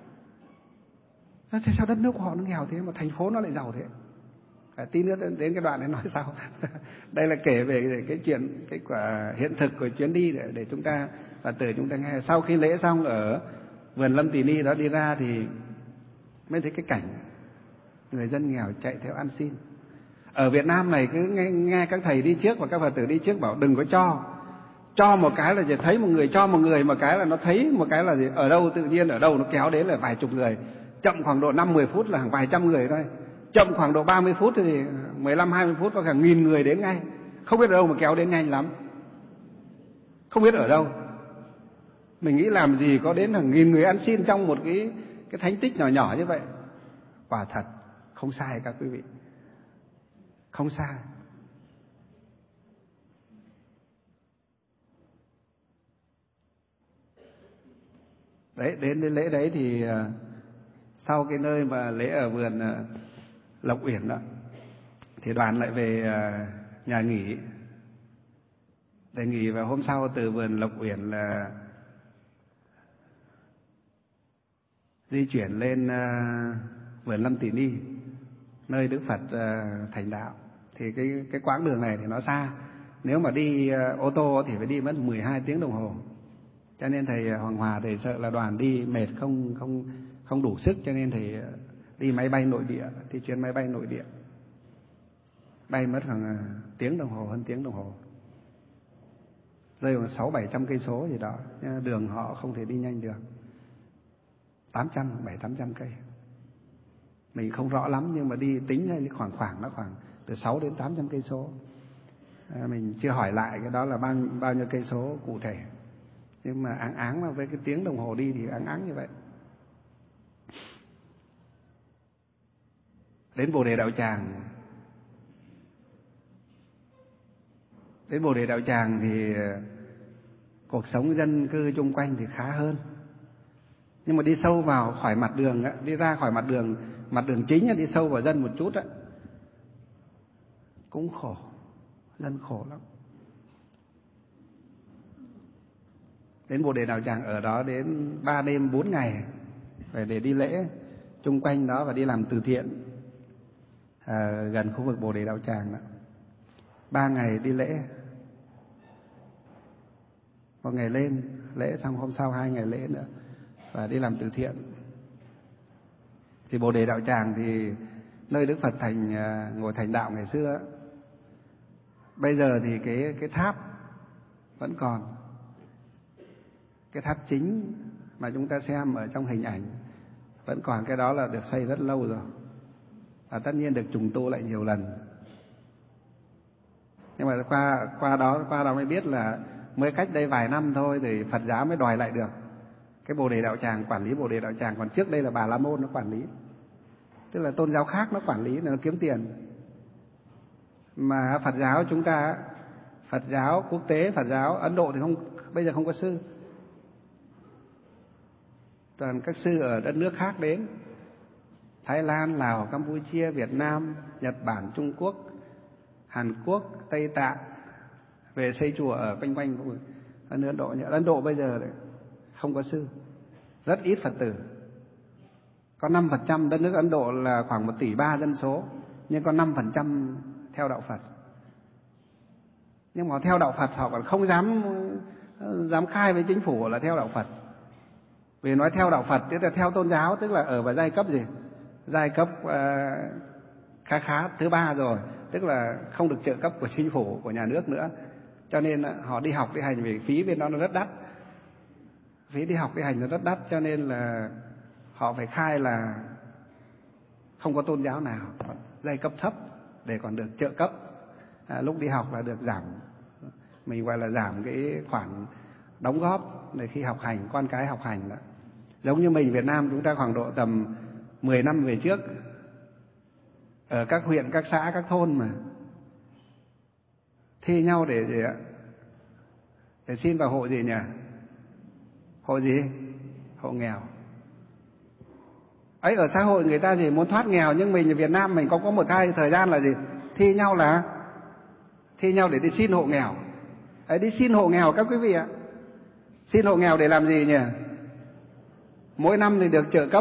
Thế sao đất nước của họ nó nghèo thế mà thành phố nó lại giàu thế? À, tí nữa đến cái đoạn này nói sau. Đây là kể về cái chuyện, cái quả hiện thực của chuyến đi để, để chúng ta Phật tử chúng ta nghe. Sau khi lễ xong ở vườn Lâm Tỳ Ni đó đi ra thì mới thấy cái cảnh người dân nghèo chạy theo ăn xin. Ở Việt Nam này cứ nghe, nghe các thầy đi trước và các Phật tử đi trước bảo đừng có cho. Cho một cái là chỉ thấy một người, cho một người một cái là nó thấy một cái là gì? Ở đâu tự nhiên ở đâu nó kéo đến là vài chục người. Chậm khoảng độ năm mười phút là hàng vài trăm người thôi. Chậm khoảng độ ba mươi phút thì mười lăm hai mươi phút có hàng nghìn người đến ngay. Không biết ở đâu mà kéo đến nhanh lắm. Không biết ở đâu. Mình nghĩ làm gì có đến hàng nghìn người ăn xin trong một cái cái thánh tích nhỏ nhỏ như vậy. Quả thật không sai các quý vị, không sai. Đấy, đến đến lễ đấy thì sau cái nơi mà lễ ở vườn Lộc Uyển đó, thì đoàn lại về nhà nghỉ để nghỉ, và hôm sau từ vườn Lộc Uyển là di chuyển lên vườn Lâm Tỷ Ni, nơi Đức Phật thành đạo. Thì cái cái quãng đường này thì nó xa, nếu mà đi ô tô thì phải đi mất mười hai tiếng đồng hồ. Cho nên thầy Hoàng Hòa thầy sợ là đoàn đi mệt không không không đủ sức, cho nên thầy đi máy bay nội địa, thì chuyến máy bay nội địa bay mất khoảng tiếng đồng hồ, hơn tiếng đồng hồ, rơi khoảng sáu bảy trăm cây số gì đó. Đường họ không thể đi nhanh được, tám trăm bảy tám trăm cây. Mình không rõ lắm nhưng mà đi tính khoảng khoảng nó khoảng từ sáu đến tám trăm cây số. À, mình chưa hỏi lại cái đó là bao bao nhiêu cây số cụ thể, nhưng mà áng áng mà với cái tiếng đồng hồ đi thì áng áng như vậy. Đến Bồ Đề Đạo Tràng, đến Bồ Đề Đạo Tràng thì cuộc sống dân cư chung quanh thì khá hơn, nhưng mà đi sâu vào khỏi mặt đường, đi ra khỏi mặt đường, mặt đường chính đi sâu vào dân một chút á, cũng khổ, dân khổ lắm. Đến Bồ Đề Đạo Tràng ở đó đến ba đêm bốn ngày về để đi lễ chung quanh đó và đi làm từ thiện à, gần khu vực Bồ Đề Đạo Tràng đó. Ba ngày đi lễ, một ngày lên lễ xong hôm sau hai ngày lễ nữa và đi làm từ thiện. Thì Bồ Đề Đạo Tràng thì nơi Đức Phật thành ngồi thành đạo ngày xưa, bây giờ thì cái cái tháp vẫn còn, cái tháp chính mà chúng ta xem ở trong hình ảnh vẫn còn, cái đó là được xây rất lâu rồi và tất nhiên được trùng tu lại nhiều lần. Nhưng mà qua qua đó qua đó mới biết là mới cách đây vài năm thôi thì Phật giáo mới đòi lại được cái Bồ Đề Đạo Tràng, quản lý Bồ Đề Đạo Tràng. Còn trước đây là Bà La Môn nó quản lý, tức là tôn giáo khác nó quản lý, nó kiếm tiền. Mà Phật giáo chúng ta, Phật giáo quốc tế, Phật giáo Ấn Độ thì không, bây giờ không có sư, toàn các sư ở đất nước khác đến, Thái Lan, Lào, Campuchia, Việt Nam, Nhật Bản, Trung Quốc, Hàn Quốc, Tây Tạng về xây chùa ở quanh quanh khu vực Ấn Độ. Ấn Độ bây giờ không có sư, rất ít Phật tử, có năm phần trăm. Đất nước Ấn Độ là khoảng một tỷ ba dân số, nhưng có năm phần trăm theo đạo Phật. Nhưng mà theo đạo Phật họ còn không dám dám khai với chính phủ là theo đạo Phật. Vì nói theo đạo Phật tức là theo tôn giáo, tức là ở vào giai cấp gì? Giai cấp uh, khá khá thứ ba rồi, tức là không được trợ cấp của chính phủ, của nhà nước nữa. Cho nên họ đi học đi hành vì phí bên đó nó rất đắt. Phí đi học đi hành nó rất đắt, cho nên là họ phải khai là không có tôn giáo nào, giai cấp thấp để còn được trợ cấp. À, lúc đi học là được giảm, mình gọi là giảm cái khoản đóng góp để khi học hành, con cái học hành đó. Giống như mình Việt Nam chúng ta khoảng độ tầm mười năm về trước, ở các huyện, các xã, các thôn mà thi nhau để gì ạ? Để xin vào hộ gì nhỉ? Hộ gì? Hộ nghèo. Ấy, ở xã hội người ta gì muốn thoát nghèo, nhưng mình ở Việt Nam mình có có một hai thời gian là gì? Thi nhau là thi nhau để đi xin hộ nghèo. Ấy, đi xin hộ nghèo các quý vị ạ. Xin hộ nghèo để làm gì nhỉ? Mỗi năm thì được trợ cấp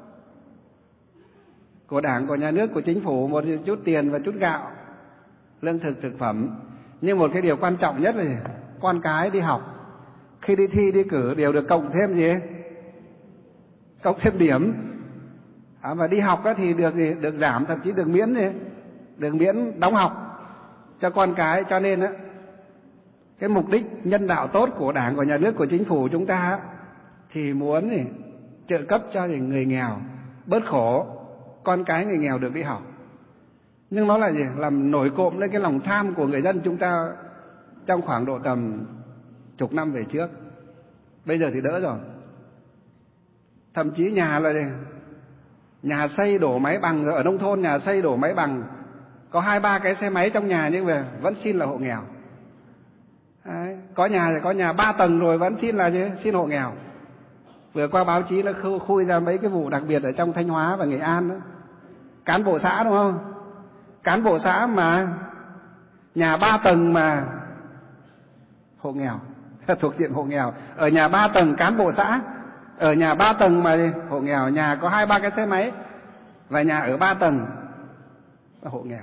của Đảng, của nhà nước, của chính phủ một chút tiền và chút gạo, lương thực, thực phẩm. Nhưng một cái điều quan trọng nhất là con cái đi học, khi đi thi, đi cử đều được cộng thêm gì? Cộng thêm điểm. À, và đi học thì được gì? Được giảm, thậm chí được miễn gì? Được miễn đóng học cho con cái. Cho nên á, cái mục đích nhân đạo tốt của Đảng, của nhà nước, của chính phủ chúng ta thì muốn gì? Trợ cấp cho người nghèo bớt khổ, con cái người nghèo được đi học. Nhưng nó là gì? Làm nổi cộm lên cái lòng tham của người dân chúng ta trong khoảng độ tầm chục năm về trước. Bây giờ thì đỡ rồi. Thậm chí nhà là gì? Nhà xây đổ máy bằng, ở nông thôn nhà xây đổ máy bằng, có hai ba cái xe máy trong nhà nhưng mà vẫn xin là hộ nghèo. Đấy. Có nhà thì có nhà ba tầng rồi vẫn xin là gì? Xin hộ nghèo. Vừa qua báo chí nó khui ra mấy cái vụ đặc biệt ở trong Thanh Hóa và Nghệ An đó. Cán bộ xã đúng không? Cán bộ xã mà nhà ba tầng mà hộ nghèo, thuộc diện hộ nghèo. Ở nhà ba tầng cán bộ xã, ở nhà ba tầng mà hộ nghèo, nhà có hai ba cái xe máy và nhà ở ba tầng hộ nghèo.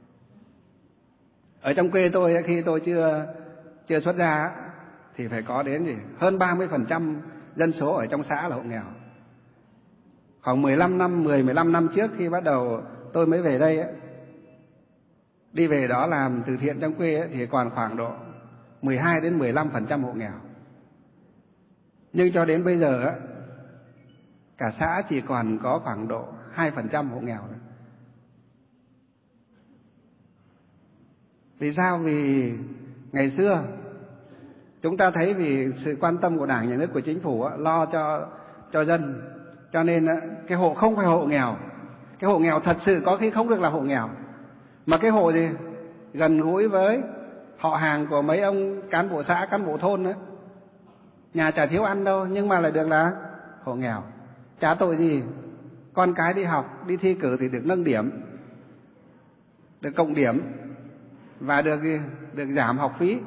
Ở trong quê tôi khi tôi chưa chưa xuất gia thì phải có đến gì hơn ba mươi phần trăm dân số ở trong xã là hộ nghèo. Khoảng mười lăm năm, mười mười lăm năm trước khi bắt đầu tôi mới về đây ấy, đi về đó làm từ thiện trong quê ấy, thì còn khoảng độ mười hai đến mười lăm phần trăm hộ nghèo. Nhưng cho đến bây giờ ấy, cả xã chỉ còn có khoảng độ hai phần trăm hộ nghèo. Vì sao? Vì ngày xưa chúng ta thấy vì sự quan tâm của Đảng, Nhà nước, của Chính phủ lo cho cho dân, cho nên cái hộ không phải hộ nghèo. Cái hộ nghèo thật sự có khi không được là hộ nghèo, mà cái hộ gì gần gũi với họ hàng của mấy ông cán bộ xã, cán bộ thôn đó, nhà chả thiếu ăn đâu nhưng mà lại được là hộ nghèo. Chả tội gì, con cái đi học, đi thi cử thì được nâng điểm, được cộng điểm và được được giảm học phí.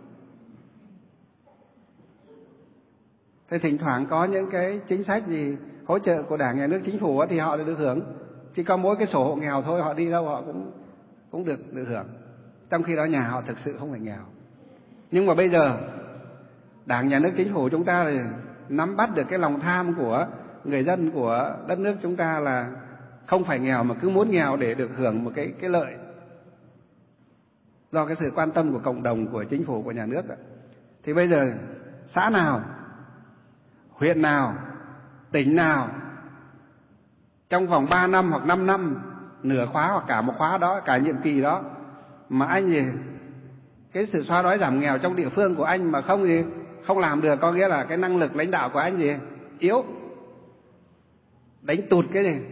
Thế thỉnh thoảng có những cái chính sách gì hỗ trợ của Đảng, Nhà nước, Chính phủ thì họ được hưởng. Chỉ có mỗi cái sổ hộ nghèo thôi, họ đi đâu họ cũng cũng được được hưởng. Trong khi đó nhà họ thực sự không phải nghèo. Nhưng mà bây giờ Đảng, Nhà nước, Chính phủ chúng ta thì nắm bắt được cái lòng tham của người dân của đất nước chúng ta là không phải nghèo mà cứ muốn nghèo để được hưởng một cái cái lợi. Do cái sự quan tâm của cộng đồng, của chính phủ, của nhà nước đó. Thì bây giờ xã nào, huyện nào, tỉnh nào trong vòng ba năm hoặc năm năm, nửa khóa hoặc cả một khóa đó, cả nhiệm kỳ đó mà anh gì cái sự xóa đói giảm nghèo trong địa phương của anh mà không gì không làm được, có nghĩa là cái năng lực lãnh đạo của anh gì yếu, đánh tụt cái gì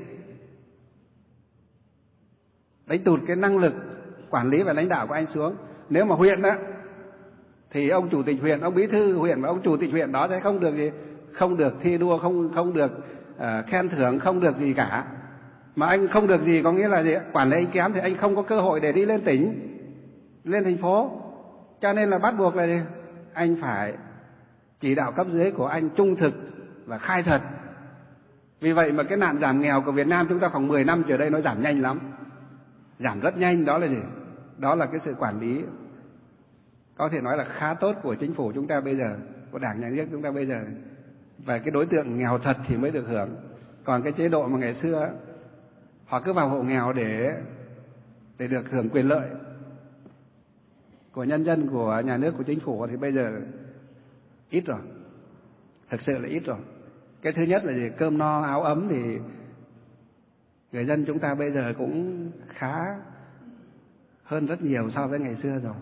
đánh tụt cái năng lực quản lý và lãnh đạo của anh xuống. Nếu mà huyện đó thì ông chủ tịch huyện, ông bí thư huyện và ông chủ tịch huyện đó sẽ không được gì không được thi đua, không không được uh, khen thưởng, không được gì cả. Mà anh không được gì có nghĩa là gì? Quản lý anh kém thì anh không có cơ hội để đi lên tỉnh, lên thành phố. Cho nên là bắt buộc là gì? Anh phải chỉ đạo cấp dưới của anh trung thực và khai thật. Vì vậy mà cái nạn giảm nghèo của Việt Nam chúng ta khoảng mười năm trở đây nó giảm nhanh lắm. Giảm rất nhanh. Đó là gì? Đó là cái sự quản lý có thể nói là khá tốt của chính phủ chúng ta bây giờ, của Đảng, Nhà nước chúng ta bây giờ. Và cái đối tượng nghèo thật thì mới được hưởng. Còn cái chế độ mà ngày xưa họ cứ vào hộ nghèo để để được hưởng quyền lợi của nhân dân, của nhà nước, của chính phủ thì bây giờ ít rồi. Thực sự là ít rồi. Cái thứ nhất là gì? Cơm no áo ấm thì người dân chúng ta bây giờ cũng khá hơn rất nhiều so với ngày xưa rồi.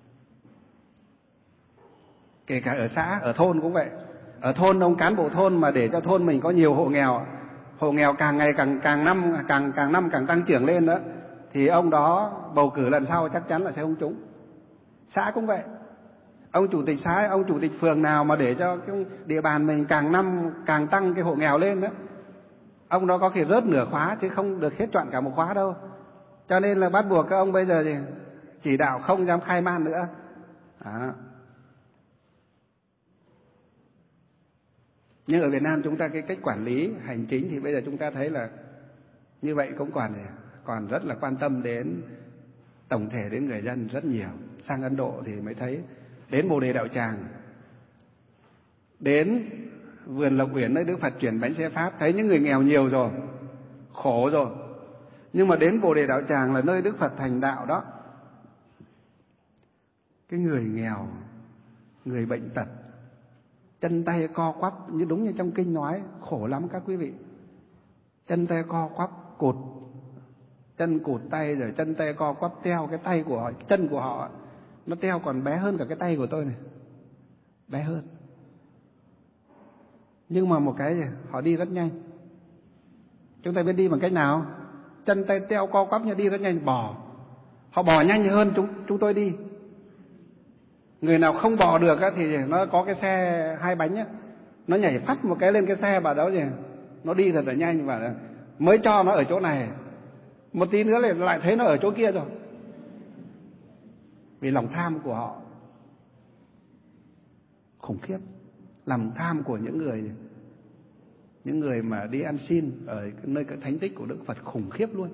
Kể cả ở xã, ở thôn cũng vậy. Ở thôn ông cán bộ thôn mà để cho thôn mình có nhiều hộ nghèo, hộ nghèo càng ngày càng càng năm càng càng năm càng tăng trưởng lên đó, thì ông đó bầu cử lần sau chắc chắn là sẽ không trúng. Xã cũng vậy. Ông chủ tịch xã, ông chủ tịch phường nào mà để cho cái địa bàn mình càng năm càng tăng cái hộ nghèo lên đó, ông đó có thể rớt nửa khóa chứ không được hết trọn cả một khóa đâu. Cho nên là bắt buộc các ông bây giờ thì chỉ đạo không dám khai man nữa. Đó. Nhưng ở Việt Nam chúng ta cái cách quản lý hành chính thì bây giờ chúng ta thấy là như vậy cũng còn còn rất là quan tâm đến tổng thể đến người dân rất nhiều. Sang Ấn Độ thì mới thấy, đến Bồ Đề Đạo Tràng, đến vườn Lộc Uyển nơi Đức Phật chuyển bánh xe Pháp, thấy những người nghèo nhiều rồi, khổ rồi. Nhưng mà đến Bồ Đề Đạo Tràng là nơi Đức Phật thành đạo đó, cái người nghèo, người bệnh tật, chân tay co quắp như đúng như trong kinh nói, khổ lắm các quý vị. Chân tay co quắp, cụt chân cụt tay, rồi chân tay co quắp teo, cái tay của họ, chân của họ nó teo còn bé hơn cả cái tay của tôi này, bé hơn. Nhưng mà một cái họ đi rất nhanh. Chúng ta biết đi bằng cách nào? Chân tay teo co quắp như đi rất nhanh, bò. Họ bò nhanh hơn chúng chúng tôi đi. Người nào không bò được á, thì nó có cái xe hai bánh á, Nó nhảy phát một cái lên cái xe bà đó gì, nó đi thật là nhanh, và mới cho nó ở chỗ này, một tí nữa lại lại thấy nó ở chỗ kia rồi. Vì lòng tham của họ khủng khiếp, lòng tham của những người những người mà đi ăn xin ở nơi cái thánh tích của Đức Phật khủng khiếp luôn.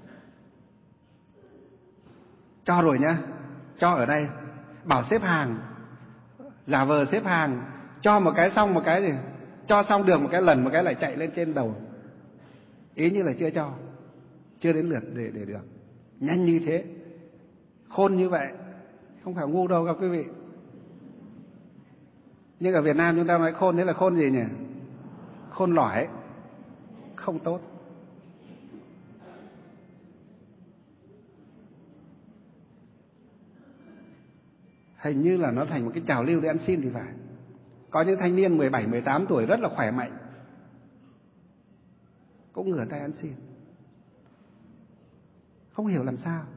Cho rồi nhá, cho ở đây, bảo xếp hàng, giả vờ xếp hàng, cho một cái xong một cái gì, cho xong được một cái lần một cái lại chạy lên trên đầu, ý như là chưa cho, chưa đến lượt để để được. Nhanh như thế, khôn như vậy, không phải ngu đâu các quý vị. Nhưng ở Việt Nam chúng ta nói khôn, đấy là khôn gì nhỉ? Khôn lỏi, không tốt. Hình như là nó thành một cái trào lưu để ăn xin thì phải. Có những thanh niên mười bảy, mười tám tuổi rất là khỏe mạnh, cũng ngửa tay ăn xin. Không hiểu làm sao.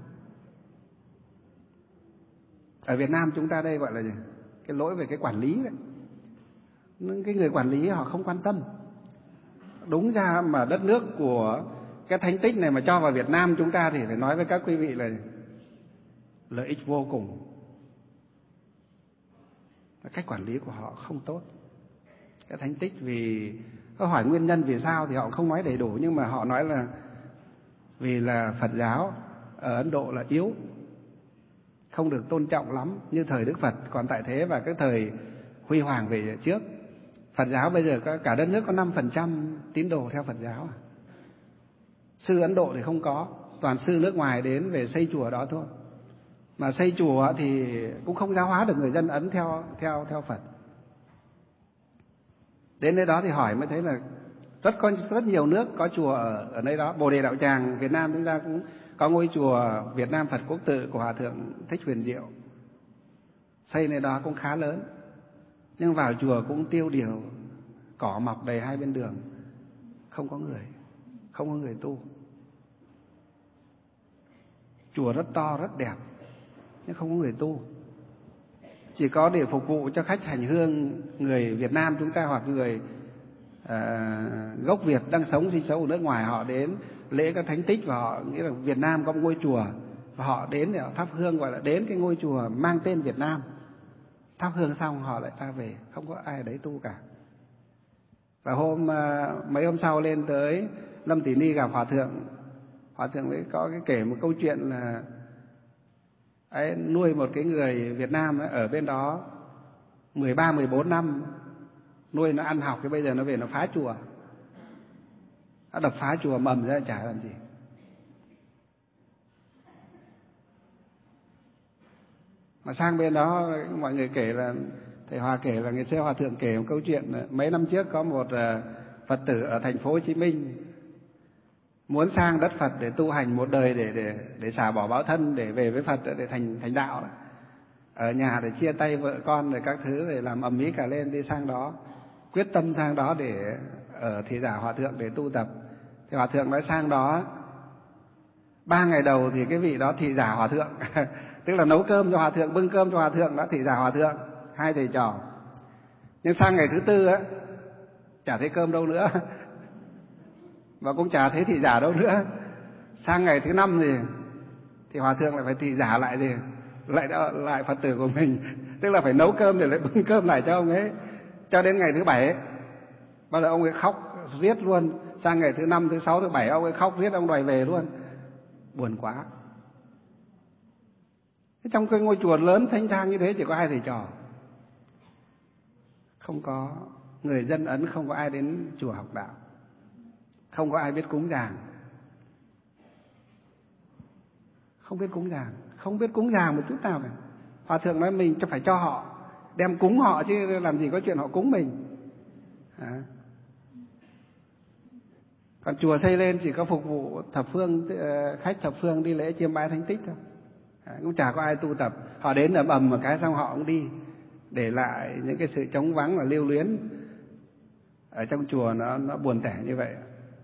Ở Việt Nam chúng ta đây gọi là gì? Cái lỗi về cái quản lý đấy. Cái người quản lý họ không quan tâm. Đúng ra mà đất nước của cái thánh tích này mà cho vào Việt Nam chúng ta thì phải nói với các quý vị là lợi ích vô cùng. Cách quản lý của họ không tốt. Cái thánh tích vì có hỏi nguyên nhân vì sao thì họ không nói đầy đủ, nhưng mà họ nói là vì là Phật giáo ở Ấn Độ là yếu, không được tôn trọng lắm như thời Đức Phật còn tại thế và cái thời huy hoàng về trước. Phật giáo bây giờ có, cả đất nước có năm phần trăm tín đồ theo Phật giáo. Sư Ấn Độ thì không có, toàn sư nước ngoài đến về xây chùa đó thôi. Mà xây chùa thì cũng không giáo hóa được người dân Ấn theo theo theo Phật. Đến nơi đó thì hỏi mới thấy là rất có rất nhiều nước có chùa ở ở nơi đó. Bồ Đề Đạo Tràng Việt Nam chúng ta cũng có ngôi chùa Việt Nam Phật Quốc Tự của Hòa thượng Thích Huyền Diệu, xây nơi đó cũng khá lớn. Nhưng vào chùa cũng tiêu điều, cỏ mọc đầy hai bên đường, không có người, không có người tu. Chùa rất to rất đẹp nhưng không có người tu, chỉ có để phục vụ cho khách hành hương người Việt Nam chúng ta hoặc người à, gốc Việt đang sống sinh sống ở nước ngoài, họ đến lễ các thánh tích và họ nghĩ là Việt Nam có một ngôi chùa và họ đến để họ thắp hương, gọi là đến cái ngôi chùa mang tên Việt Nam, thắp hương xong họ lại ra về, không có ai đấy tu cả. Và hôm mấy hôm sau lên tới Lâm Tỷ Ni gặp hòa thượng, hòa thượng mới có cái kể một câu chuyện là ấy, nuôi một cái người Việt Nam ấy, ở bên đó mười ba, mười bốn năm, nuôi nó ăn học, cái bây giờ nó về nó phá chùa, nó đập phá chùa mầm ra chả làm gì. Mà sang bên đó mọi người kể là thầy Hòa kể là ngày xưa hòa thượng kể một câu chuyện là mấy năm trước có một Phật tử ở thành phố Hồ Chí Minh muốn sang đất Phật để tu hành một đời để để để xả bỏ báo thân để về với Phật để thành thành đạo. Ở nhà để chia tay vợ con rồi các thứ để làm ầm ĩ cả lên, đi sang đó quyết tâm sang đó để ở thị giả hòa thượng để tu tập. Thì hòa thượng nói sang đó ba ngày đầu thì cái vị đó thị giả hòa thượng tức là nấu cơm cho hòa thượng, bưng cơm cho hòa thượng, đó thị giả hòa thượng, hai thầy trò. Nhưng sang ngày thứ tư á chả thấy cơm đâu nữa và cũng chả thấy thị giả đâu nữa. Sang ngày thứ năm thì thì hòa thượng lại phải thị giả lại gì lại lại Phật tử của mình, tức là phải nấu cơm để lại bưng cơm lại cho ông ấy. Cho đến ngày thứ bảy ấy, bắt đầu ông ấy khóc riết luôn. Sang ngày thứ năm, thứ sáu, thứ bảy ông ấy khóc riết, ông đòi về luôn, buồn quá. Trong cái ngôi chùa lớn thanh thang như thế chỉ có hai thầy trò, không có người dân Ấn, không có ai đến chùa học đạo, không có ai biết cúng dường, không biết cúng dường, không biết cúng dường một chút nào cả. Hòa thượng nói mình phải cho họ, đem cúng họ chứ làm gì có chuyện họ cúng mình. À. Còn chùa xây lên chỉ có phục vụ thập phương, khách thập phương đi lễ chiêm bái thánh tích thôi. À, cũng chả có ai tu tập. Họ đến ầm ầm một cái xong họ cũng đi, để lại những cái sự trống vắng và lưu luyến ở trong chùa, nó nó buồn tẻ như vậy.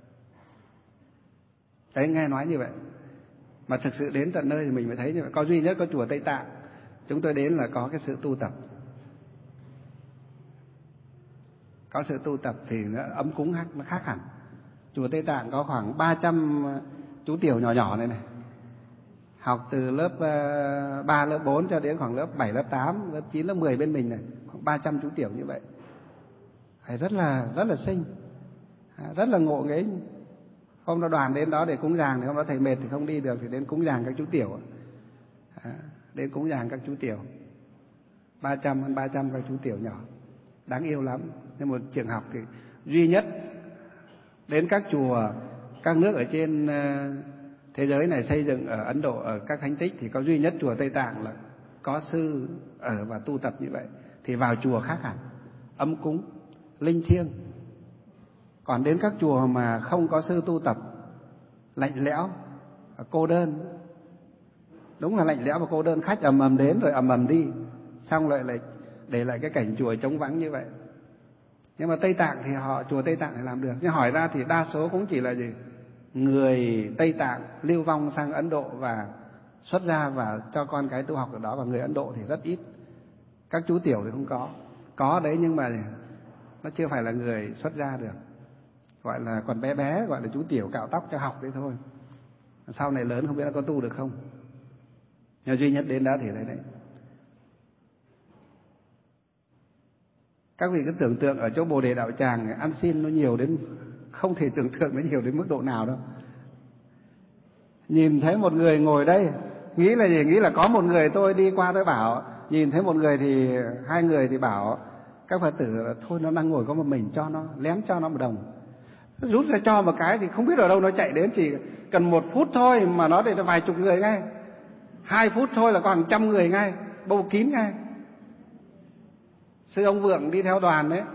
Đấy, nghe nói như vậy mà thực sự đến tận nơi thì mình mới thấy như vậy. Có duy nhất có chùa Tây Tạng chúng tôi đến là có cái sự tu tập. có sự tu tập thì nó ấm cúng khác, nó khác hẳn. Chùa Tây Tạng có khoảng ba trăm chú tiểu nhỏ nhỏ này này, học từ lớp ba, lớp bốn cho đến khoảng lớp bảy, lớp tám, lớp chín, lớp mười bên mình này, khoảng ba trăm chú tiểu như vậy. Phải rất là rất là xinh, rất là ngộ nghĩnh. Hôm đó đoàn đến đó để cúng dường, thì hôm đó thầy mệt thì không đi được, thì đến cúng dường các chú tiểu. À, đến cúng dường các chú tiểu. ba trăm hơn ba trăm các chú tiểu nhỏ, đáng yêu lắm. Nhưng một trường học thì duy nhất, đến các chùa, các nước ở trên thế giới này xây dựng ở Ấn Độ, ở các thánh tích thì có duy nhất chùa Tây Tạng là có sư ở và tu tập như vậy. Thì vào chùa khác hẳn, ấm cúng, linh thiêng. Còn đến các chùa mà không có sư tu tập, lạnh lẽo, cô đơn, đúng là lạnh lẽo và cô đơn, khách ầm ầm đến rồi ầm ầm đi, xong lại lại để lại cái cảnh chùa trống vắng như vậy. Nhưng mà Tây Tạng thì họ, chùa Tây Tạng thì làm được. Nhưng hỏi ra thì đa số cũng chỉ là gì? Người Tây Tạng lưu vong sang Ấn Độ và xuất gia và cho con cái tu học ở đó, và người Ấn Độ thì rất ít. Các chú tiểu thì không có. Có đấy nhưng mà nó chưa phải là người xuất gia được. Gọi là còn bé bé, gọi là chú tiểu cạo tóc cho học đấy thôi. Sau này lớn không biết nó có tu được không. Nhưng duy nhất đến đó thì đấy đấy. Các vị cứ tưởng tượng ở chỗ Bồ Đề Đạo Tràng ăn xin nó nhiều đến, không thể tưởng tượng nó nhiều đến mức độ nào đâu. Nhìn thấy một người ngồi đây, nghĩ là gì? Nghĩ là có một người, tôi đi qua tôi bảo, nhìn thấy một người thì hai người thì bảo các Phật tử là thôi nó đang ngồi có một mình, cho nó, lén cho nó một đồng. Rút ra cho một cái thì không biết ở đâu nó chạy đến, chỉ cần một phút thôi mà nó để vài chục người ngay. Hai phút thôi là có hàng trăm người ngay, bầu kín ngay. Sư ông Vượng đi theo đoàn đấy,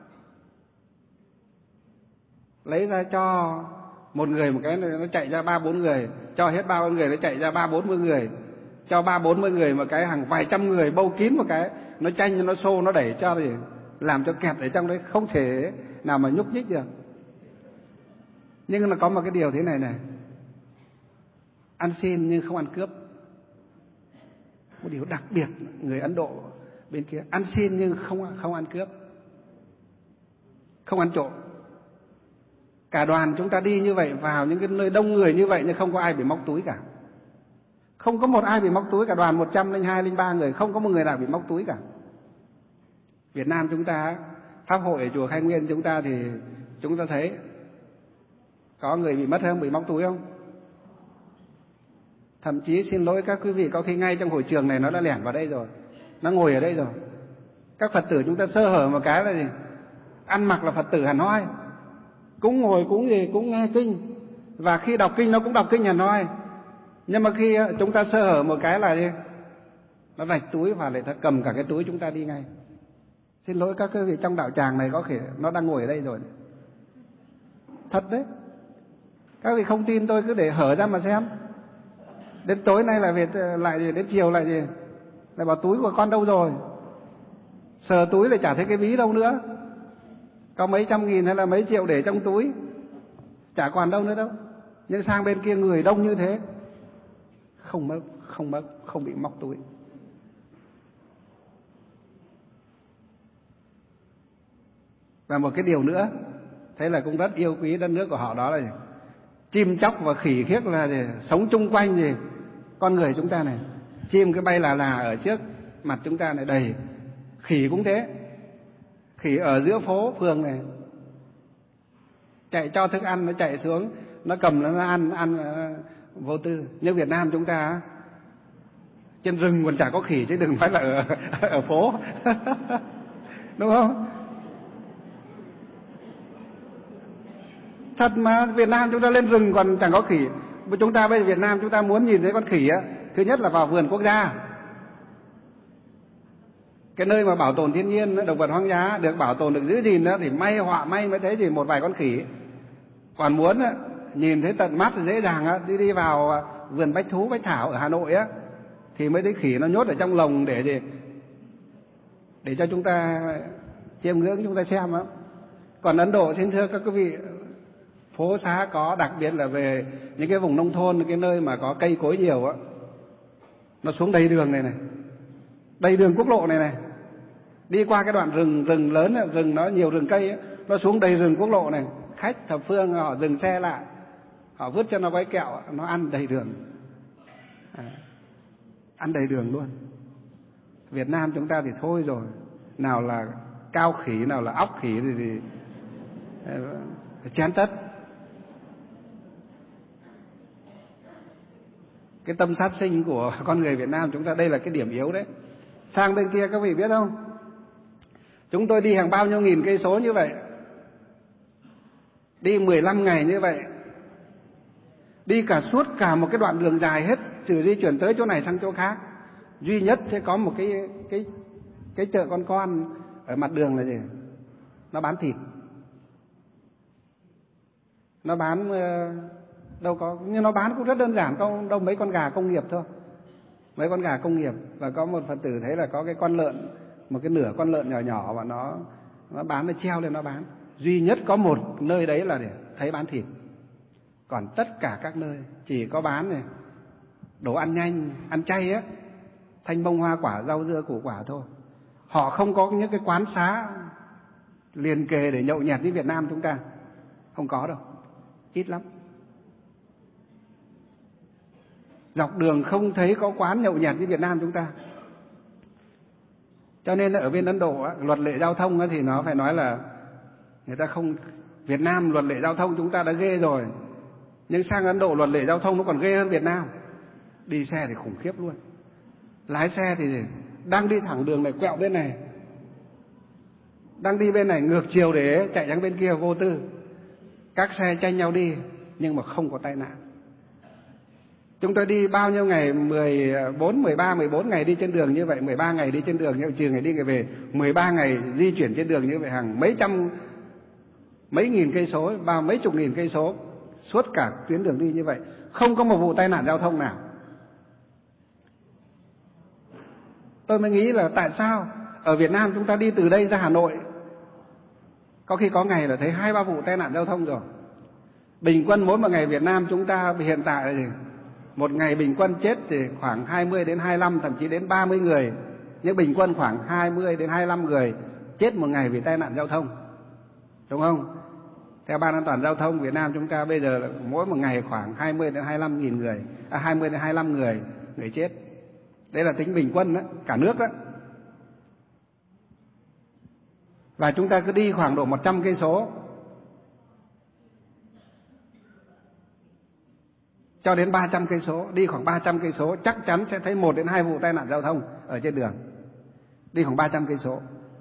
lấy ra cho một người một cái, nó chạy ra ba bốn người, cho hết ba bốn người nó chạy ra ba bốn mươi người, cho ba bốn mươi người một cái, hàng vài trăm người bâu kín một cái, nó tranh, nó xô, nó đẩy cho thì làm cho kẹt ở trong đấy, không thể nào mà nhúc nhích được. Nhưng mà có một cái điều thế này này, ăn xin nhưng không ăn cướp. Một điều đặc biệt người Ấn Độ bên kia, ăn xin nhưng không không ăn cướp, không ăn trộm. Cả đoàn chúng ta đi như vậy vào những cái nơi đông người như vậy nhưng không có ai bị móc túi cả. Không có một ai bị móc túi cả, đoàn một trăm lẻ hai, lẻ ba người, không có một người nào bị móc túi cả. Việt Nam chúng ta, pháp hội ở chùa Khai Nguyên chúng ta thì chúng ta thấy có người bị mất không, bị móc túi không? Thậm chí xin lỗi các quý vị, có khi ngay trong hội trường này nó đã lẻn vào đây rồi, nó ngồi ở đây rồi. Các Phật tử chúng ta sơ hở một cái là gì? Ăn mặc là Phật tử hẳn hoi, cũng ngồi cũng gì cũng nghe kinh, và khi đọc kinh nó cũng đọc kinh hẳn hoi. Nhưng mà khi chúng ta sơ hở một cái là gì? Nó rạch túi và lại ta cầm cả cái túi chúng ta đi ngay. Xin lỗi các quý vị, trong đạo tràng này có thể nó đang ngồi ở đây rồi. Thật đấy. Các vị không tin tôi cứ để hở ra mà xem. Đến tối nay là về lại gì, đến chiều lại gì, lại bảo túi của con đâu rồi. Sờ túi lại chả thấy cái ví đâu nữa. Có mấy trăm nghìn hay là mấy triệu để trong túi, chả còn đâu nữa đâu. Nhưng sang bên kia người đông như thế, không mất, không mất, không bị móc túi. Và một cái điều nữa, thế là cũng rất yêu quý đất nước của họ, đó là gì? Chim chóc và khỉ khiếc là gì? Sống chung quanh gì? Con người chúng ta này, chim cái bay là là ở trước mặt chúng ta này đầy, khỉ cũng thế. Khỉ ở giữa phố phường này, chạy cho thức ăn nó chạy xuống, nó cầm nó ăn, ăn vô tư. Như Việt Nam chúng ta trên rừng còn chả có khỉ chứ đừng nói là ở, ở phố. Đúng không? Thật mà, Việt Nam chúng ta lên rừng còn chẳng có khỉ. Chúng ta bây giờ Việt Nam chúng ta muốn nhìn thấy con khỉ á, thứ nhất là vào vườn quốc gia, cái nơi mà bảo tồn thiên nhiên, động vật hoang dã được bảo tồn, được giữ gìn đó, thì may họa may mới thấy thì một vài con khỉ. Còn muốn á, nhìn thấy tận mắt dễ dàng á, đi đi vào vườn bách thú bách thảo ở Hà Nội á, thì mới thấy khỉ nó nhốt ở trong lồng để gì, để cho chúng ta chiêm ngưỡng, chúng ta xem á. Còn Ấn Độ, xin thưa các quý vị, phố xá có, đặc biệt là về những cái vùng nông thôn, cái nơi mà có cây cối nhiều á, nó xuống đầy đường này này, đầy đường quốc lộ này này, Đi qua cái đoạn rừng rừng lớn, rừng nó nhiều rừng cây ấy, nó xuống đầy rừng quốc lộ này, khách thập phương họ dừng xe lại, họ vứt cho nó gói kẹo, nó ăn đầy đường, à, ăn đầy đường luôn. Việt Nam chúng ta thì thôi rồi, nào là cao khỉ, nào là óc khỉ thì, thì chén tất. Cái tâm sát sinh của con người Việt Nam chúng ta, đây là cái điểm yếu đấy. Sang bên kia các vị biết không, chúng tôi đi hàng bao nhiêu nghìn cây số như vậy, đi mười lăm ngày như vậy, đi cả suốt cả một cái đoạn đường dài hết, trừ di chuyển tới chỗ này sang chỗ khác, duy nhất sẽ có một cái cái cái chợ con con ở mặt đường là gì? Nó bán thịt, nó bán đâu có, nhưng nó bán cũng rất đơn giản, có đâu mấy con gà công nghiệp thôi, mấy con gà công nghiệp, và có một Phật tử thấy là có cái con lợn, một cái nửa con lợn nhỏ nhỏ mà nó nó bán, nó treo lên nó bán. Duy nhất có một nơi đấy là để thấy bán thịt, còn tất cả các nơi chỉ có bán này đồ ăn nhanh, ăn chay á, thanh bông hoa quả, rau dưa củ quả thôi. Họ không có những cái quán xá liền kề để nhậu nhẹt như Việt Nam chúng ta, không có đâu, ít lắm. Dọc đường không thấy có quán nhậu nhẹt như Việt Nam chúng ta. Cho nên ở bên Ấn Độ á, luật lệ giao thông á, thì nó phải nói là người ta không, Việt Nam luật lệ giao thông chúng ta đã ghê rồi, nhưng sang Ấn Độ luật lệ giao thông nó còn ghê hơn Việt Nam. Đi xe thì khủng khiếp luôn. Lái xe thì đang đi thẳng đường này quẹo bên này, đang đi bên này ngược chiều để chạy sang bên kia vô tư. Các xe tranh nhau đi nhưng mà không có tai nạn. Chúng tôi đi bao nhiêu ngày, mười bốn, mười ba, mười bốn ngày đi trên đường như vậy, mười ba ngày đi trên đường như vậy, trừ ngày đi ngày về, mười ba ngày di chuyển trên đường như vậy, hàng mấy trăm, mấy nghìn cây số, bao mấy chục nghìn cây số, suốt cả tuyến đường đi như vậy, không có một vụ tai nạn giao thông nào. Tôi mới nghĩ là tại sao ở Việt Nam chúng ta đi từ đây ra Hà Nội, có khi có ngày là thấy hai ba vụ tai nạn giao thông rồi. Bình quân mỗi một ngày Việt Nam chúng ta hiện tại là gì? Một ngày bình quân chết thì khoảng hai mươi đến hai mươi lăm, thậm chí đến ba mươi người. Nhưng bình quân khoảng hai mươi đến hai mươi lăm người chết một ngày vì tai nạn giao thông. Đúng không? Theo Ban An toàn giao thông Việt Nam chúng ta bây giờ là mỗi một ngày khoảng hai mươi đến hai mươi lăm nghìn người, à, hai mươi đến hai mươi lăm người người chết. Đấy là tính bình quân đó, cả nước đó. Và chúng ta cứ đi khoảng độ một trăm cây số cho đến ba trăm cây số, đi khoảng ba trăm cây số chắc chắn sẽ thấy một đến hai vụ tai nạn giao thông ở trên đường. Đi khoảng ba trăm cây số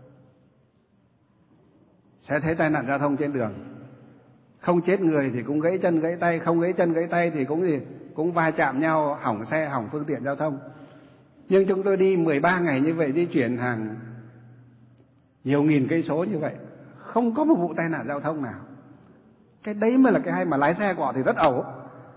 sẽ thấy tai nạn giao thông trên đường. Không chết người thì cũng gãy chân gãy tay, không gãy chân gãy tay thì cũng gì, cũng va chạm nhau, hỏng xe, hỏng phương tiện giao thông. Nhưng chúng tôi đi mười ba ngày như vậy, di chuyển hàng nhiều nghìn cây số như vậy, không có một vụ tai nạn giao thông nào. Cái đấy mới là cái hay, mà lái xe của họ thì rất ẩu.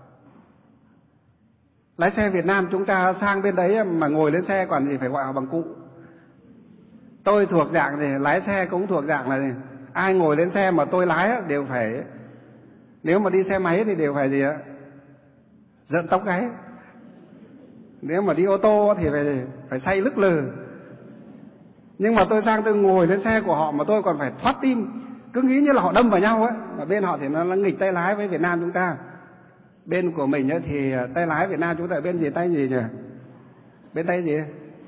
Lái xe Việt Nam chúng ta sang bên đấy mà ngồi lên xe còn gì phải gọi họ bằng cụ. Tôi thuộc dạng thì lái xe cũng thuộc dạng là gì? Ai ngồi lên xe mà tôi lái đều phải, nếu mà đi xe máy thì đều phải gì ạ? Giận tóc gáy. Nếu mà đi ô tô thì phải phải say lức lừ. Nhưng mà tôi sang tôi ngồi lên xe của họ mà tôi còn phải thoát tim, cứ nghĩ như là họ đâm vào nhau ấy. Mà bên họ thì nó nghịch tay lái với Việt Nam chúng ta. Bên của mình ấy thì tay lái Việt Nam chúng ta bên gì, tay gì nhỉ? Bên tay gì?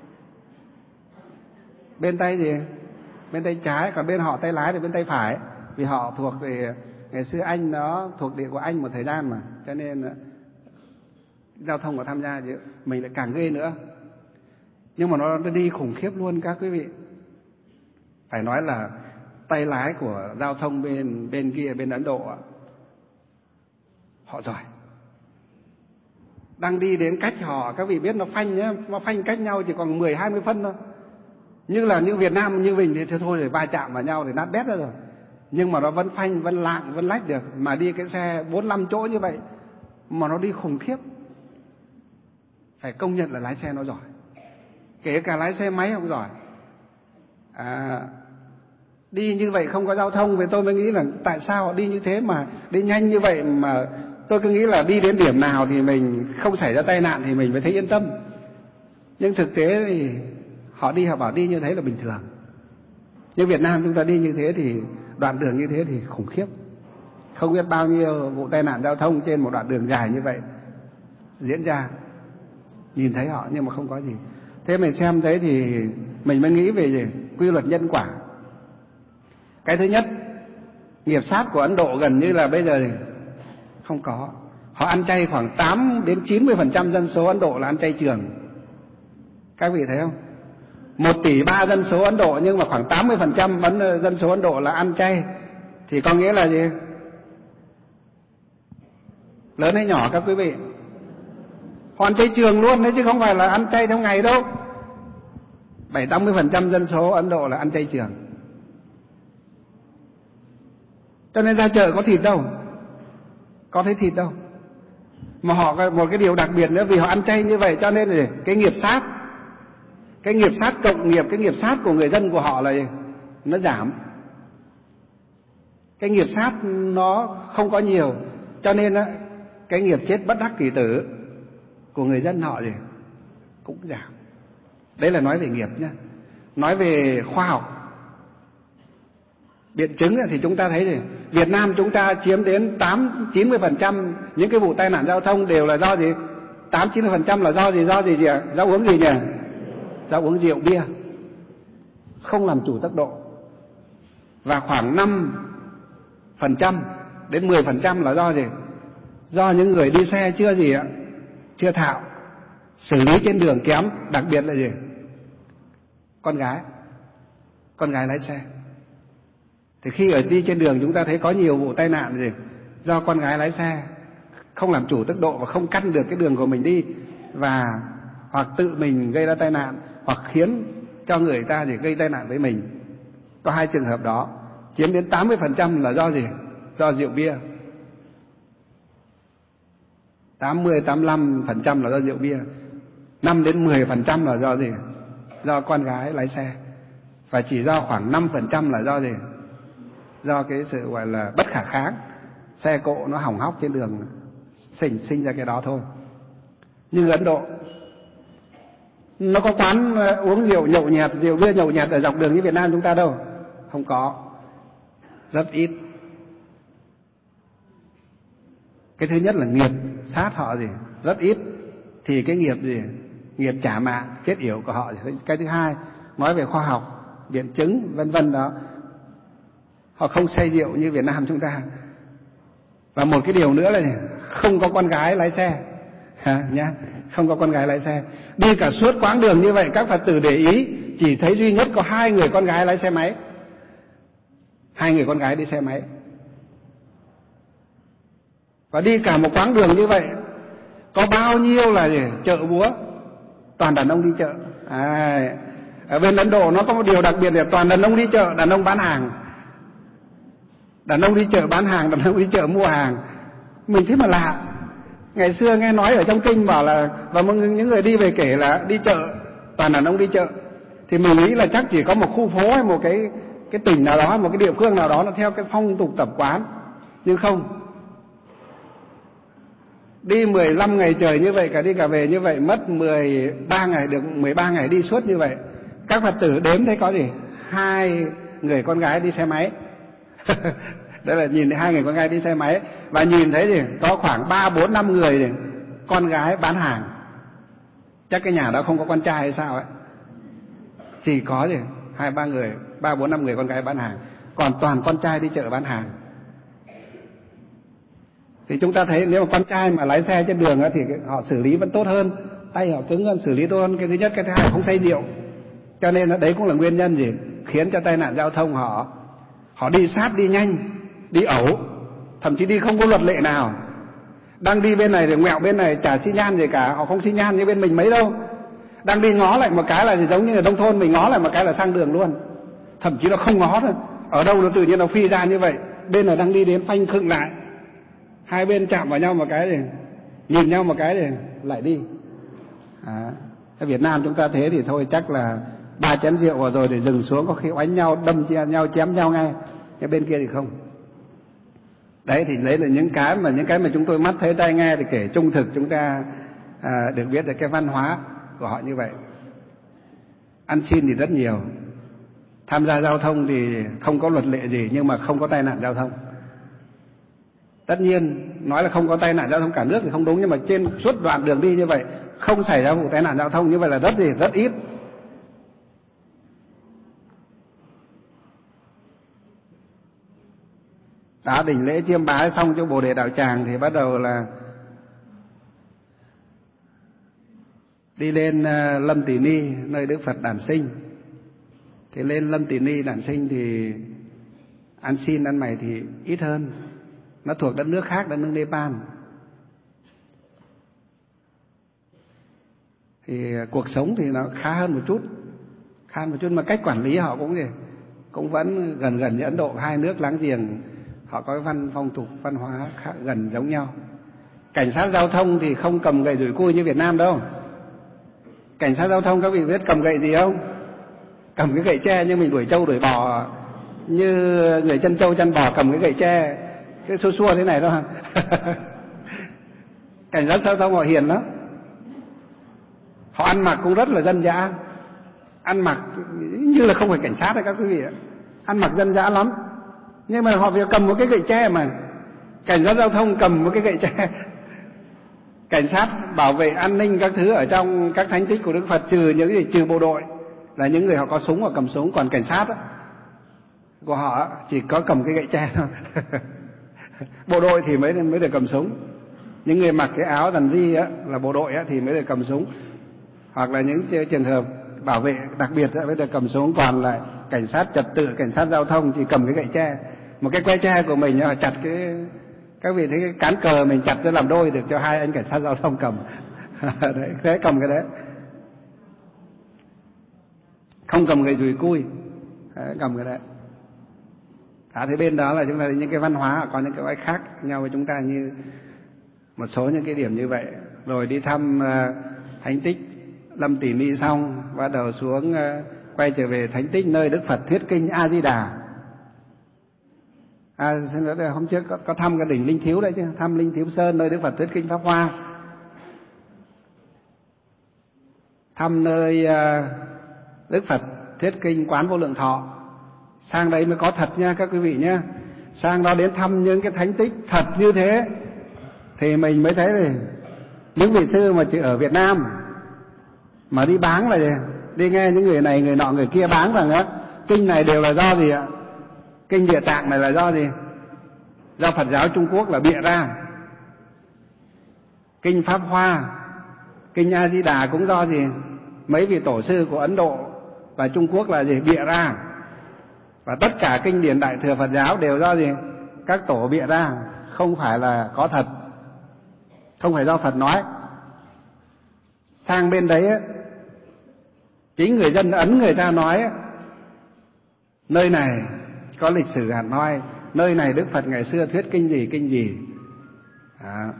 Bên tay gì? Bên tay trái, còn bên họ tay lái thì bên tay phải. Vì họ thuộc về, ngày xưa Anh nó thuộc địa của Anh một thời gian mà, cho nên giao thông của tham gia chứ mình lại càng ghê nữa. Nhưng mà nó đi khủng khiếp luôn các quý vị. Phải nói là tay lái của giao thông bên bên kia, bên Ấn Độ, họ giỏi. Đang đi đến cách họ, các vị biết nó phanh nhé, nó phanh cách nhau chỉ còn mười hai mươi phân thôi. Như là như Việt Nam như mình thì thôi, để va chạm vào nhau thì nát bét ra rồi. Nhưng mà nó vẫn phanh, vẫn lạng, vẫn lách được. Mà đi cái xe bốn lăm chỗ như vậy mà nó đi khủng khiếp. Phải công nhận là lái xe nó giỏi. Kể cả lái xe máy cũng giỏi. À, đi như vậy không có giao thông, vì tôi mới nghĩ là tại sao họ đi như thế mà đi nhanh như vậy, mà tôi cứ nghĩ là đi đến điểm nào thì mình không xảy ra tai nạn thì mình mới thấy yên tâm. Nhưng thực tế thì họ đi, họ bảo đi như thế là bình thường. Nhưng Việt Nam chúng ta đi như thế thì đoạn đường như thế thì khủng khiếp. Không biết bao nhiêu vụ tai nạn giao thông trên một đoạn đường dài như vậy diễn ra. Nhìn thấy họ nhưng mà không có gì. Thế mình xem thấy thì mình mới nghĩ về gì? Quy luật nhân quả. Cái thứ nhất, nghiệp sát của Ấn Độ gần như là bây giờ thì không có. Họ ăn chay khoảng tám đến chín mươi phần trăm dân số Ấn Độ là ăn chay trường. Các vị thấy không? Một tỷ ba dân số Ấn Độ nhưng mà khoảng tám mươi phần trăm dân số Ấn Độ là ăn chay. Thì có nghĩa là gì? Lớn hay nhỏ các quý vị? Họ ăn chay trường luôn đấy chứ không phải là ăn chay theo ngày đâu. Bảy tám mươi phần trăm dân số Ấn Độ là ăn chay trường. Cho nên ra chợ có thịt đâu, có thấy thịt đâu. Mà họ có một cái điều đặc biệt nữa, vì họ ăn chay như vậy cho nên là cái nghiệp sát, cái nghiệp sát cộng nghiệp, cái nghiệp sát của người dân của họ là gì? Nó giảm. Cái nghiệp sát nó không có nhiều, cho nên á cái nghiệp chết bất đắc kỳ tử của người dân họ gì cũng giảm. Đấy là nói về nghiệp nhá. Nói về khoa học biện chứng thì chúng ta thấy thì Việt Nam chúng ta chiếm đến tám chín mươi phần trăm những cái vụ tai nạn giao thông đều là do gì? tám chín mươi phần trăm là do gì? Do gì gì ạ? Do uống gì nhỉ? Do uống rượu bia. Không làm chủ tốc độ. Và khoảng năm phần trăm đến mười phần trăm là do gì? Do những người đi xe chưa gì ạ? Chưa thạo, xử lý trên đường kém, đặc biệt là gì? Con gái. Con gái lái xe. Thì khi ở đi trên đường chúng ta thấy có nhiều vụ tai nạn gì? Do con gái lái xe không làm chủ tốc độ và không căn được cái đường của mình đi, và hoặc tự mình gây ra tai nạn hoặc khiến cho người ta gì gây tai nạn với mình. Có hai trường hợp đó, chiếm đến tám mươi phần trăm là do gì? Do rượu bia. tám mươi tám mươi lăm phần trăm là do rượu bia. năm đến mười phần trăm là do gì? Do con gái lái xe. Và chỉ do khoảng năm phần trăm là do gì? Do cái sự gọi là bất khả kháng, xe cộ nó hỏng hóc trên đường, sinh sinh ra cái đó thôi. Nhưng Ấn Độ nó có quán uống rượu nhậu nhẹt, rượu bia nhậu nhẹt ở dọc đường như Việt Nam chúng ta đâu, không có, rất ít. Cái thứ nhất là nghiệp sát họ gì rất ít, thì cái nghiệp gì nghiệp trả mạng chết yểu của họ. Cái thứ hai nói về khoa học biện chứng vân vân đó, họ không say rượu như Việt Nam chúng ta. Và một cái điều nữa là không có con gái lái xe ha, nhá, không có con gái lái xe. Đi cả suốt quãng đường như vậy các Phật tử để ý chỉ thấy duy nhất có hai người con gái lái xe máy, hai người con gái đi xe máy. Và đi cả một quãng đường như vậy có bao nhiêu là gì? Chợ búa, toàn đàn ông đi chợ. À, ở bên Ấn Độ nó có một điều đặc biệt là toàn đàn ông đi chợ, đàn ông bán hàng. Đàn ông đi chợ bán hàng, đàn ông đi chợ mua hàng. Mình thấy mà lạ. Ngày xưa nghe nói ở trong kinh bảo là, và những người đi về kể là đi chợ toàn đàn ông đi chợ, thì mình nghĩ là chắc chỉ có một khu phố hay một cái cái tỉnh nào đó, một cái địa phương nào đó nó theo cái phong tục tập quán. Nhưng không. Đi mười lăm ngày trời như vậy, cả đi cả về như vậy, mất mười ba ngày, được mười ba ngày đi suốt như vậy. Các Phật tử đếm thấy có gì? Hai người con gái đi xe máy. Đấy là nhìn thấy hai người con gái đi xe máy. Và nhìn thấy gì? Có khoảng ba bốn năm người gì? Con gái bán hàng. Chắc cái nhà đó không có con trai hay sao ấy. Chỉ có gì? Hai ba người, ba bốn năm người con gái bán hàng. Còn toàn con trai đi chợ bán hàng. Thì chúng ta thấy nếu mà con trai mà lái xe trên đường thì họ xử lý vẫn tốt hơn, tay họ cứng hơn, xử lý tốt hơn. Cái thứ nhất, cái thứ hai không say rượu. Cho nên đấy cũng là nguyên nhân gì khiến cho tai nạn giao thông họ họ đi sát, đi nhanh, đi ẩu, thậm chí đi không có luật lệ nào. Đang đi bên này thì ngoẹo bên này, chả xi nhan gì cả, họ không xi nhan như bên mình mấy đâu. Đang đi ngó lại một cái là giống như ở nông thôn mình ngó lại một cái là sang đường luôn, thậm chí nó không ngó thôi, ở đâu nó tự nhiên nó phi ra như vậy. Bên này đang đi đến phanh khựng lại, hai bên chạm vào nhau một cái thì nhìn nhau một cái thì lại đi. À, ở Việt Nam chúng ta thế thì thôi, chắc là ba chén rượu vào rồi thì dừng xuống, có khi oánh nhau, đâm nhau, chém nhau ngay. Cái bên kia thì không. Đấy thì đấy là những cái mà những cái mà chúng tôi mắt thấy tai nghe thì kể trung thực chúng ta à, được biết được cái văn hóa của họ như vậy. Ăn xin thì rất nhiều, Tham gia giao thông thì không có luật lệ gì nhưng mà không có tai nạn giao thông. Tất nhiên nói là không có tai nạn giao thông cả nước thì không đúng, nhưng mà trên suốt đoạn đường đi như vậy không xảy ra vụ tai nạn giao thông như vậy là rất gì rất ít. Đã đỉnh lễ chiêm bái xong chỗ Bồ Đề Đạo Tràng thì bắt đầu là đi lên Lâm Tỳ Ni nơi Đức Phật đản sinh. Thì lên Lâm Tỳ Ni đản sinh thì ăn xin ăn mày thì ít hơn. Nó thuộc đất nước khác, đất nước Nepal. Thì cuộc sống thì nó khá hơn một chút, khá hơn một chút mà cách quản lý họ cũng gì, cũng vẫn gần gần như Ấn Độ, hai nước láng giềng, họ có cái văn phong tục văn hóa khá gần giống nhau. Cảnh sát giao thông thì không cầm gậy rủi cui như Việt Nam đâu. Cảnh sát giao thông các vị biết cầm gậy gì không? Cầm cái gậy tre như mình đuổi trâu đuổi bò, như người chân trâu chân bò cầm cái gậy tre, cái xua xua thế này thôi. Cảnh sát giao thông họ hiền lắm. Họ ăn mặc cũng rất là dân dã, ăn mặc như là không phải cảnh sát đấy các quý vị ạ, ăn mặc dân dã lắm. Nhưng mà họ việc cầm một cái gậy tre mà. Cảnh sát giao thông cầm một cái gậy tre. Cảnh sát bảo vệ an ninh các thứ ở trong các thánh tích của Đức Phật, trừ những gì, trừ bộ đội là những người họ có súng hoặc cầm súng, còn cảnh sát đó, của họ chỉ có cầm cái gậy tre thôi. Bộ đội thì mới mới được cầm súng. Những người mặc cái áo rằn ri á, là bộ đội á, thì mới được cầm súng, hoặc là những trường hợp bảo vệ đặc biệt mới được cầm súng. Còn lại cảnh sát trật tự, cảnh sát giao thông chỉ cầm cái gậy tre, một cái que tre của mình chặt cái, các vị thấy cái cán cờ mình chặt cho làm đôi được cho hai anh cảnh sát giao thông cầm. Đấy, thế cầm cái đấy, không cầm gậy rủi cui, đấy, cầm cái đấy. À, thế bên đó là chúng ta những cái văn hóa có những cái khác nhau với chúng ta, như một số những cái điểm như vậy. Rồi đi thăm uh, thánh tích Lâm Tỳ Ni xong, bắt đầu xuống uh, quay trở về thánh tích nơi Đức Phật thuyết kinh A Di Đà. À, hôm trước có, có thăm cái đỉnh Linh Thiếu đấy chứ, thăm Linh Thiếu Sơn nơi Đức Phật thuyết kinh Pháp Hoa, thăm nơi uh, Đức Phật thuyết kinh Quán Vô Lượng Thọ. Sang đấy mới có thật nha các quý vị nhé. Sang đó đến thăm những cái thánh tích thật như thế thì mình mới thấy là những vị sư mà chỉ ở Việt Nam mà đi bán là gì? Đi nghe những người này người nọ người kia bán rằng á, kinh này đều là do gì ạ? Kinh Địa Tạng này là do gì? Do Phật giáo Trung Quốc là bịa ra. Kinh Pháp Hoa, kinh A Di Đà cũng do gì? Mấy vị tổ sư của Ấn Độ và Trung Quốc là gì? Bịa ra. Và tất cả kinh điển Đại thừa Phật giáo đều do gì? Các tổ bịa ra, không phải là có thật, không phải do Phật nói. Sang bên đấy ấy, chính người dân Ấn người ta nói ấy, nơi này có lịch sử hẳn hoi, nơi này Đức Phật ngày xưa thuyết kinh gì kinh gì. Đó.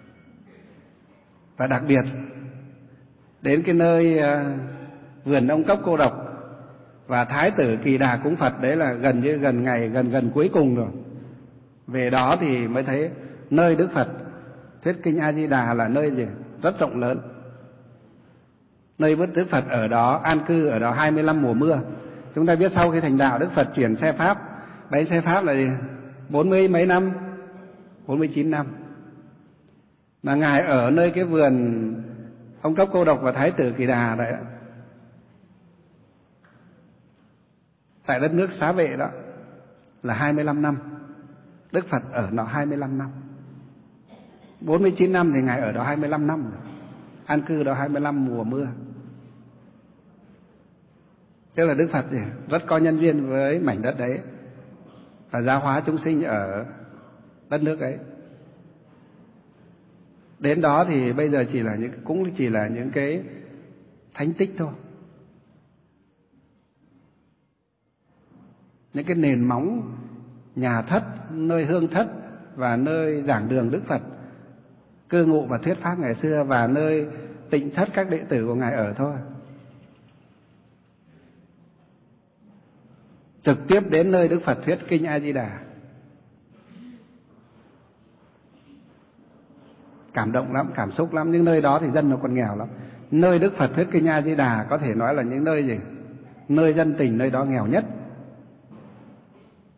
Và đặc biệt đến cái nơi uh, vườn Ông Cốc Cô Độc và Thái tử Kỳ Đà cúng Phật, đấy là gần như gần ngày gần gần cuối cùng rồi. Về đó thì mới thấy nơi Đức Phật thuyết kinh A Di Đà là nơi gì? Rất rộng lớn. Nơi Đức Phật ở đó an cư ở đó hai mươi lăm mùa mưa. Chúng ta biết sau khi thành đạo Đức Phật chuyển xe Pháp, bấy xe Pháp là gì? bốn mươi mấy năm, bốn mươi chín năm. Mà Ngài ở nơi cái vườn Ông Cốc Cô Độc và Thái tử Kỳ Đà đấy, tại đất nước Xá Vệ đó, là hai mươi lăm năm. Đức Phật ở nó hai mươi lăm năm. bốn mươi chín năm thì Ngài ở đó hai mươi lăm năm rồi. An cư đó hai mươi lăm mùa mưa. Tức là Đức Phật gì? Rất có nhân duyên với mảnh đất đấy và giáo hóa chúng sinh ở đất nước ấy. Đến đó thì bây giờ chỉ là những, cũng chỉ là những cái thánh tích thôi, những cái nền móng nhà thất, nơi hương thất và nơi giảng đường Đức Phật cư ngụ và thuyết pháp ngày xưa, và nơi tịnh thất các đệ tử của Ngài ở thôi. Trực tiếp đến nơi Đức Phật thuyết kinh A Di Đà, cảm động lắm, cảm xúc lắm. Nhưng nơi đó thì dân nó còn nghèo lắm. Nơi Đức Phật thuyết kinh A Di Đà có thể nói là những nơi gì? Nơi dân tình nơi đó nghèo nhất.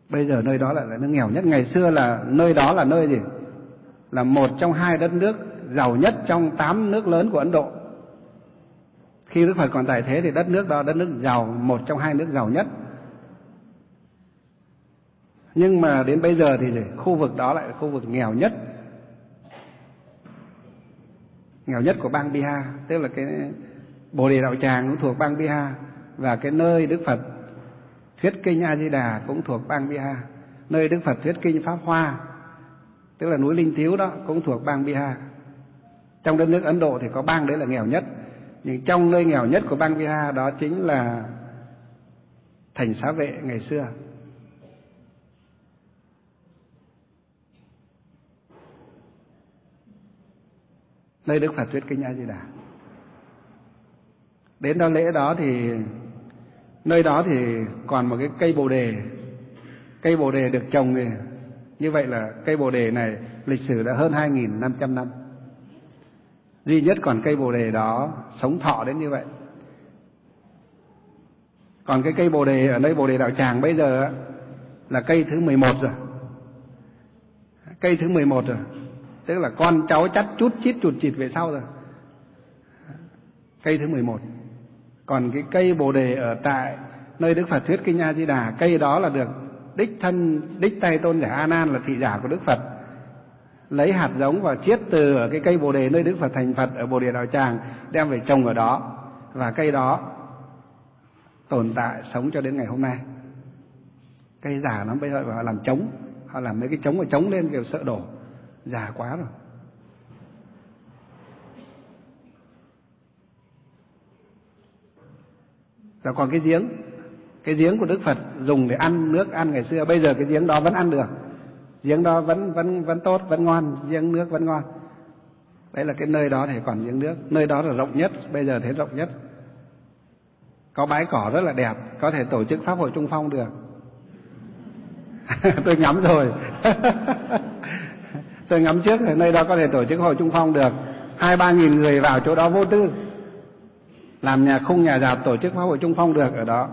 Bây giờ nơi đó lại là nước nghèo nhất. Ngày xưa là nơi đó là nơi gì? Là một trong hai đất nước giàu nhất trong tám nước lớn của Ấn Độ. Khi Đức Phật còn tại thế thì đất nước đó đất nước giàu, một trong hai nước giàu nhất. Nhưng mà đến bây giờ thì khu vực đó lại là khu vực nghèo nhất. Nghèo nhất của bang Bihar, tức là cái Bồ Đề Đạo Tràng cũng thuộc bang Bihar, và cái nơi Đức Phật thuyết kinh A Di Đà cũng thuộc bang Bihar. Nơi Đức Phật thuyết kinh Pháp Hoa, tức là núi Linh Thiếu đó, cũng thuộc bang Bihar. Trong đất nước Ấn Độ thì có bang đấy là nghèo nhất, nhưng trong nơi nghèo nhất của bang Bihar đó chính là thành Xá Vệ ngày xưa. Nơi Đức Phật thuyết kinh A Di Đà. Đến đó lễ đó thì nơi đó thì còn một cái cây bồ đề. Cây bồ đề được trồng thì như vậy là cây bồ đề này lịch sử đã hơn hai nghìn năm trăm năm. Duy nhất còn cây bồ đề đó sống thọ đến như vậy. Còn cái cây bồ đề ở nơi Bồ Đề Đạo Tràng bây giờ là cây thứ mười một rồi. Cây thứ mười một rồi. Tức là con cháu chắt chút chít chụt chịt về sau rồi. Cây thứ mười một. Còn cái cây bồ đề ở tại nơi Đức Phật thuyết kinh A Di Đà, cây đó là được đích thân đích tay tôn giả A Nan là thị giả của Đức Phật lấy hạt giống và chiết từ ở cái cây bồ đề nơi Đức Phật thành Phật ở Bồ Đề Đạo Tràng đem về trồng ở đó, và cây đó tồn tại sống cho đến ngày hôm nay. Cây già lắm, bây giờ họ làm trống, họ làm mấy cái trống và trống lên kiểu sợ đổ, già quá rồi. Rồi còn cái giếng, cái giếng của Đức Phật dùng để ăn nước ăn ngày xưa, bây giờ cái giếng đó vẫn ăn được, giếng đó vẫn vẫn vẫn tốt, vẫn ngon, giếng nước vẫn ngon. Đấy là cái nơi đó thì còn giếng nước, nơi đó là rộng nhất, bây giờ thấy rộng nhất. Có bãi cỏ rất là đẹp, có thể tổ chức pháp hội Trung Phong được. Tôi ngắm rồi. Tôi ngắm trước thì nơi đó có thể tổ chức hội Trung Phong được, hai ba nghìn người vào chỗ đó vô tư, làm nhà khung nhà rạp tổ chức pháp hội Trung Phong được ở đó.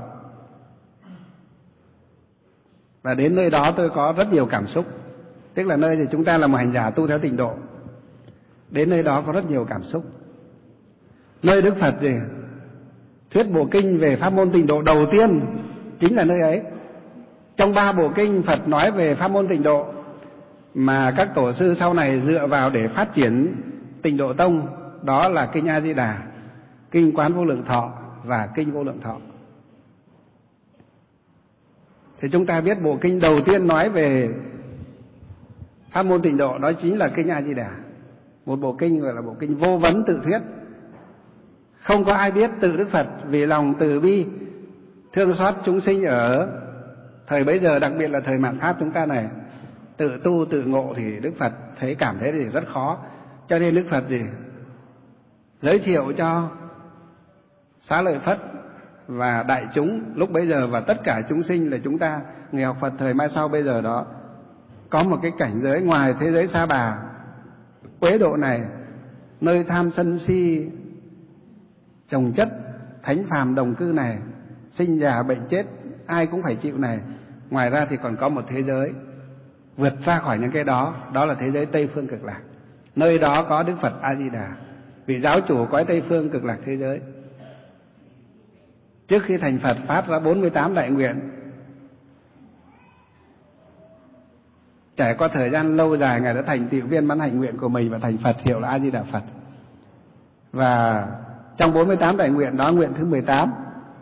Và đến nơi đó tôi có rất nhiều cảm xúc. Tức là nơi thì chúng ta là một hành giả tu theo tịnh độ, đến nơi đó có rất nhiều cảm xúc. Nơi Đức Phật gì thuyết bộ kinh về pháp môn tịnh độ đầu tiên chính là nơi ấy. Trong ba bộ kinh Phật nói về pháp môn tịnh độ mà các tổ sư sau này dựa vào để phát triển Tịnh Độ Tông, đó là kinh A Di Đà, kinh Quán Vô Lượng Thọ và kinh Vô Lượng Thọ. Thì chúng ta biết bộ kinh đầu tiên nói về pháp môn tịnh độ đó chính là kinh A Di Đà, một bộ kinh gọi là bộ kinh vô vấn tự thuyết. Không có ai biết, tự Đức Phật vì lòng từ bi thương xót chúng sinh ở thời bấy giờ, đặc biệt là thời mạt Pháp chúng ta này, tự tu tự ngộ thì Đức Phật thấy cảm thấy thì rất khó, cho nên Đức Phật gì giới thiệu cho Xá Lợi Phất và đại chúng lúc bấy giờ và tất cả chúng sinh là chúng ta người học Phật thời mai sau bây giờ đó, có một cái cảnh giới ngoài thế giới sa bà uế độ này, nơi tham sân si chồng chất thánh phàm đồng cư này, sinh già bệnh chết ai cũng phải chịu này. Ngoài ra thì còn có một thế giới vượt ra khỏi những cái đó, đó là thế giới Tây Phương Cực Lạc. Nơi đó có Đức Phật A Di Đà, vị giáo chủ cõi Tây Phương Cực Lạc thế giới. Trước khi thành Phật phát ra bốn mươi tám đại nguyện, trải qua thời gian lâu dài Ngài đã thành tựu viên mãn hạnh nguyện của mình và thành Phật, hiệu là A Di Đà Phật. Và trong bốn mươi tám đại nguyện đó, nguyện thứ mười tám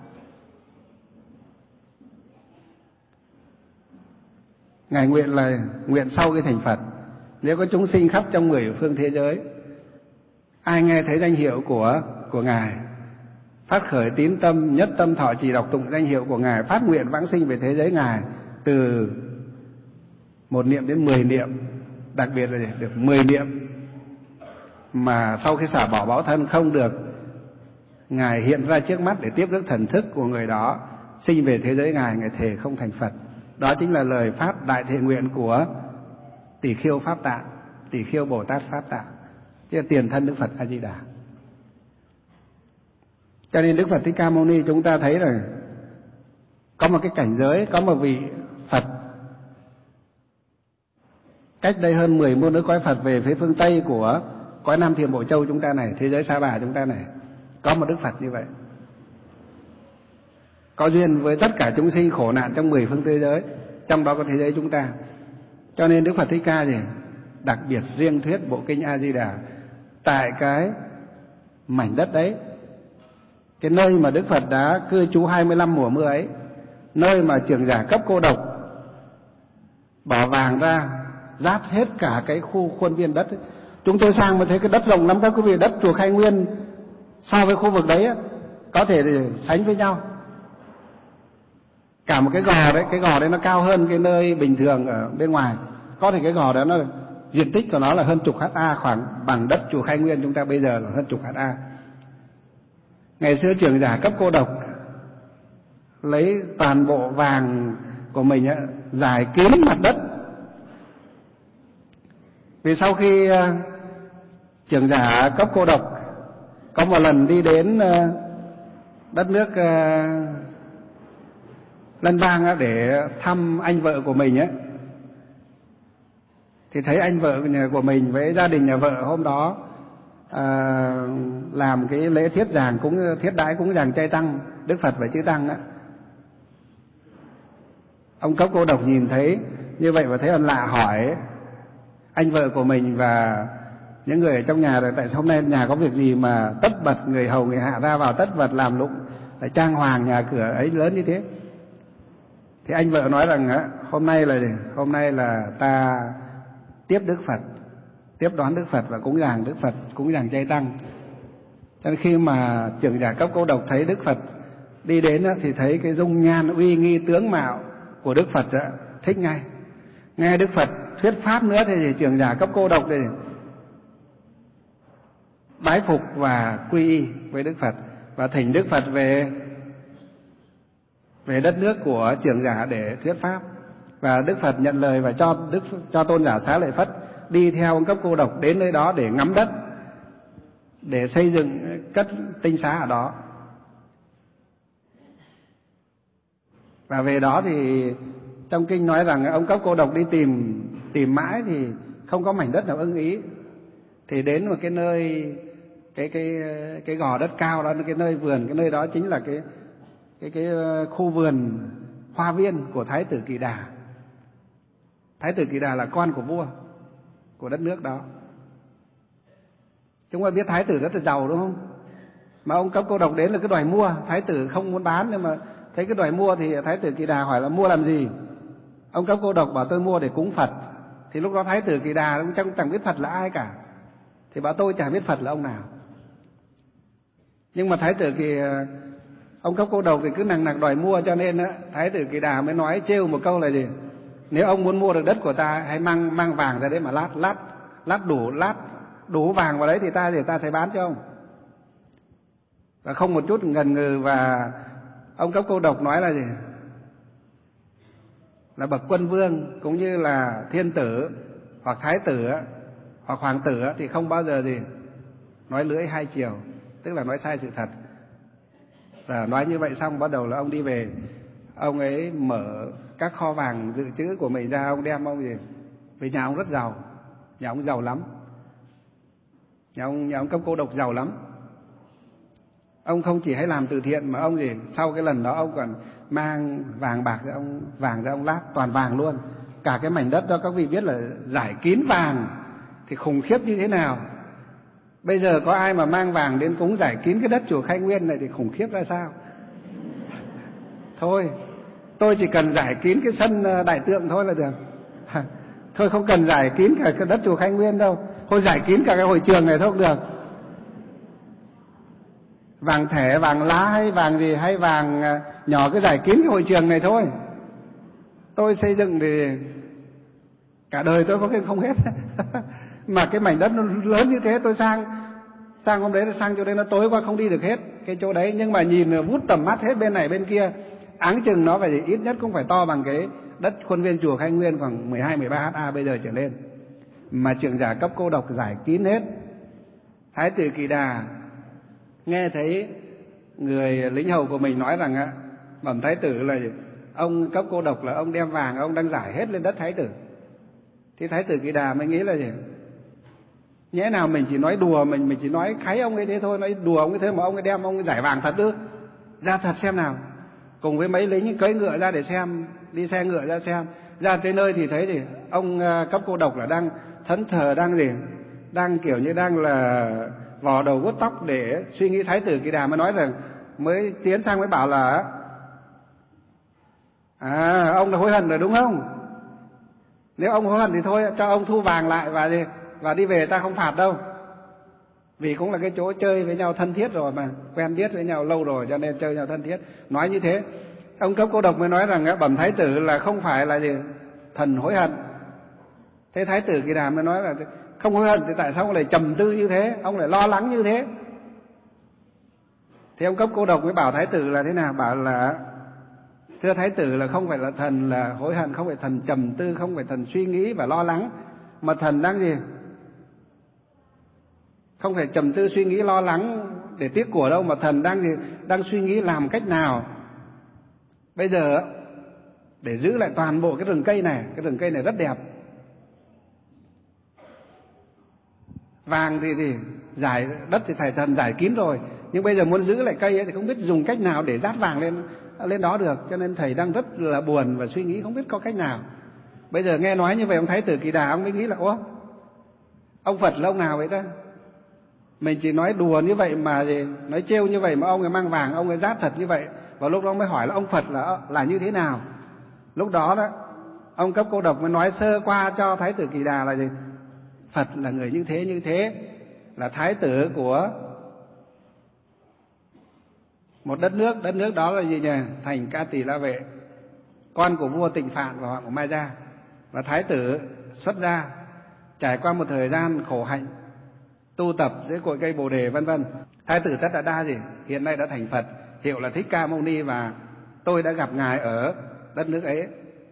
Ngài nguyện là nguyện sau khi thành Phật, nếu có chúng sinh khắp trong mười phương thế giới, ai nghe thấy danh hiệu của của Ngài, phát khởi tín tâm, nhất tâm thọ trì đọc tụng danh hiệu của Ngài, phát nguyện vãng sinh về thế giới Ngài, từ một niệm đến mười niệm, đặc biệt là được mười niệm, mà sau khi xả bỏ báo thân không được, Ngài hiện ra trước mắt để tiếp rước thần thức của người đó sinh về thế giới Ngài, Ngài thề không thành Phật. Đó chính là lời phát đại thệ nguyện của Tỷ Khiêu Pháp Tạng, Tỷ Khiêu Bồ Tát Pháp Tạng, chứ là tiền thân Đức Phật A Di Đà. Cho nên Đức Phật Thích Ca Mâu Ni chúng ta thấy là có một cái cảnh giới, có một vị Phật cách đây hơn mười muôn ức cõi Phật về phía phương Tây của cõi Nam Thiểm Bộ Châu chúng ta này, thế giới Sa Bà chúng ta này, có một Đức Phật như vậy, có duyên với tất cả chúng sinh khổ nạn trong mười phương thế giới, trong đó có thế giới chúng ta. Cho nên Đức Phật Thích Ca gì đặc biệt riêng thuyết bộ kinh A Di Đà tại cái mảnh đất đấy, cái nơi mà Đức Phật đã cư trú hai mươi lăm mùa mưa ấy, nơi mà trưởng giả cấp cô độc bỏ vàng ra giáp hết cả cái khu khuôn viên đất ấy. Chúng tôi sang mà thấy cái đất rộng lắm các quý vị, đất chùa Khai Nguyên so với khu vực đấy ấy, có thể sánh với nhau. Cả một cái gò đấy, cái gò đấy nó cao hơn cái nơi bình thường ở bên ngoài. Có thể cái gò đó nó diện tích của nó là hơn chục ha, khoảng bằng đất chùa Khai Nguyên chúng ta bây giờ là hơn chục ha. Ngày xưa trưởng giả cấp cô độc lấy toàn bộ vàng của mình ấy, giải kín mặt đất. Vì sau khi uh, trưởng giả cấp cô độc có một lần đi đến uh, đất nước uh, Lân Vang để thăm anh vợ của mình ấy, thì thấy anh vợ của mình với gia đình nhà vợ hôm đó à, làm cái lễ thiết giảng cúng thiết đãi cúng giảng chay tăng Đức Phật và chư tăng á. Ông cấp cô độc nhìn thấy như vậy và thấy ân lạ, hỏi anh vợ của mình và những người ở trong nhà là tại sao hôm nay nhà có việc gì mà tất bật người hầu người hạ ra vào tất bật làm lụng, lại trang hoàng nhà cửa ấy lớn như thế. Thì anh vợ nói rằng á, hôm nay là hôm nay là ta tiếp Đức Phật, tiếp đón Đức Phật và cúng dường Đức Phật, cúng dường chay tăng. Cho nên khi mà trưởng giả cấp cô độc thấy Đức Phật đi đến á, thì thấy cái dung nhan uy nghi tướng mạo của Đức Phật á, thích ngay. Nghe Đức Phật thuyết pháp nữa thì trưởng giả cấp cô độc thì bái phục và quy y với Đức Phật và thỉnh Đức Phật về về đất nước của trưởng giả để thuyết pháp. Và Đức Phật nhận lời và cho Đức cho tôn giả Xá Lợi Phất đi theo ông cấp cô độc đến nơi đó để ngắm đất, để xây dựng cất tinh xá ở đó. Và về đó thì trong kinh nói rằng ông cấp cô độc đi tìm tìm mãi thì không có mảnh đất nào ưng ý, thì đến một cái nơi cái cái cái gò đất cao đó, cái nơi vườn, cái nơi đó chính là cái cái cái khu vườn hoa viên của Thái tử Kỳ Đà. Thái tử Kỳ Đà là con của vua của đất nước đó. Chúng ta biết Thái tử rất là giàu đúng không? Mà ông cấp cô độc đến là cứ đòi mua, Thái tử không muốn bán, nhưng mà thấy cái đòi mua thì Thái tử Kỳ Đà hỏi là mua làm gì? Ông cấp cô độc bảo tôi mua để cúng Phật. Thì lúc đó Thái tử Kỳ Đà cũng chẳng, chẳng biết Phật là ai cả, thì bảo tôi chẳng biết Phật là ông nào. Nhưng mà Thái tử Kỳ ông cấp cô độc thì cứ nằng nặc đòi mua, cho nên á Thái tử Kỳ Đà mới nói trêu một câu là gì? Nếu ông muốn mua được đất của ta, hãy mang mang vàng ra đấy mà lát lát lát đủ lát đủ vàng vào đấy thì ta thì ta sẽ bán cho ông. Và không một chút ngần ngừ, và ông cấp cô độc nói là gì? Là bậc quân vương cũng như là thiên tử hoặc thái tử hoặc hoàng tử thì không bao giờ gì nói lưỡi hai chiều, tức là nói sai sự thật. Và nói như vậy xong bắt đầu là ông đi về, ông ấy mở các kho vàng dự trữ của mình ra, ông đem ông gì? Vì nhà ông rất giàu, nhà ông giàu lắm, nhà ông nhà ông cấp cô độc giàu lắm. Ông không chỉ hay làm từ thiện mà ông gì? Sau cái lần đó ông còn mang vàng bạc ra, ông vàng ra ông lát toàn vàng luôn. Cả cái mảnh đất đó các vị biết là giải kín vàng thì khủng khiếp như thế nào. Bây giờ có ai mà mang vàng đến cúng giải kín cái đất chùa Khai Nguyên này thì khủng khiếp ra sao? Thôi, tôi chỉ cần giải kín cái sân Đại Tượng thôi là được. Thôi không cần giải kín cả cái đất chùa Khai Nguyên đâu. Thôi giải kín cả cái hội trường này thôi cũng được. Vàng thẻ, vàng lá hay vàng gì, hay vàng nhỏ, cứ giải kín cái hội trường này thôi. Tôi xây dựng thì cả đời tôi có cái không hết. Mà cái mảnh đất nó lớn như thế, tôi sang sang hôm đấy là sang chỗ đấy nó tối qua không đi được hết cái chỗ đấy, nhưng mà nhìn vút tầm mắt hết bên này bên kia, áng chừng nó phải ít nhất cũng phải to bằng cái đất khuôn viên chùa Khai Nguyên khoảng mười hai mười ba ha bây giờ trở lên. Mà trưởng giả cấp cô độc giải kín hết. Thái tử Kỳ Đà nghe thấy người lính hầu của mình nói rằng á, bẩm thái tử là ông cấp cô độc là ông đem vàng ông đang giải hết lên đất thái tử. Thì Thái tử Kỳ Đà mới nghĩ là gì? Nhẽ nào mình chỉ nói đùa, mình mình chỉ nói kháy ông ấy thế thôi, nói đùa ông ấy thế mà ông ấy đem ông ấy giải vàng thật ư? Ra thật xem nào. Cùng với mấy lính cưỡi ngựa ra để xem, đi xe ngựa ra xem. Ra tới nơi thì thấy gì? Ông Cấp Cô Độc là đang thẫn thờ, đang gì? Đang kiểu như đang là vò đầu vuốt tóc để suy nghĩ. Thái tử Kỳ Đà mới nói rằng, mới tiến sang mới bảo là à, ông là hối hận rồi đúng không? Nếu ông hối hận thì thôi, cho ông thu vàng lại và gì? Và đi về, ta không phạt đâu. Vì cũng là cái chỗ chơi với nhau thân thiết rồi mà, quen biết với nhau lâu rồi cho nên chơi nhau thân thiết. Nói như thế, ông Cấp Cô Độc mới nói rằng bẩm Thái tử là không phải là gì? Thần hối hận. Thế Thái tử Kỳ Đà mới nói là không hối hận thì tại sao ông lại trầm tư như thế, ông lại lo lắng như thế? Thì ông Cấp Cô Độc mới bảo Thái tử là thế nào? Bảo là thưa Thái tử, là không phải là thần là hối hận, không phải thần trầm tư, không phải thần suy nghĩ và lo lắng, mà thần đang gì? Không phải trầm tư suy nghĩ lo lắng để tiếc của đâu, mà thần đang gì? Đang suy nghĩ làm cách nào bây giờ để giữ lại toàn bộ cái rừng cây này. Cái rừng cây này rất đẹp. Vàng thì thì giải, đất thì thầy thần giải kín rồi, nhưng bây giờ muốn giữ lại cây ấy thì không biết dùng cách nào để dát vàng lên lên đó được, cho nên thầy đang rất là buồn và suy nghĩ không biết có cách nào. Bây giờ nghe nói như vậy, ông Thái tử Kỳ Đà ông mới nghĩ là ố, ông Phật là ông nào vậy ta? Mình chỉ nói đùa như vậy mà gì, nói trêu như vậy mà ông ấy mang vàng, ông ấy dát thật như vậy. Và lúc đó mới hỏi là ông Phật là là như thế nào. Lúc đó đó ông Cấp Cô Độc mới nói sơ qua cho Thái tử Kỳ Đà là gì? Phật là người như thế như thế, là thái tử của một đất nước. Đất nước đó là gì nhỉ? Thành Ca Tỳ La Vệ, con của vua Tịnh Phạn và hoàng của Mai Gia. Và thái tử xuất gia, trải qua một thời gian khổ hạnh, tu tập dưới cội cây Bồ Đề vân vân. Thái tử Tất Đạt Đa gì? Hiện nay đã thành Phật, hiệu là Thích Ca Mâu Ni, và tôi đã gặp ngài ở đất nước ấy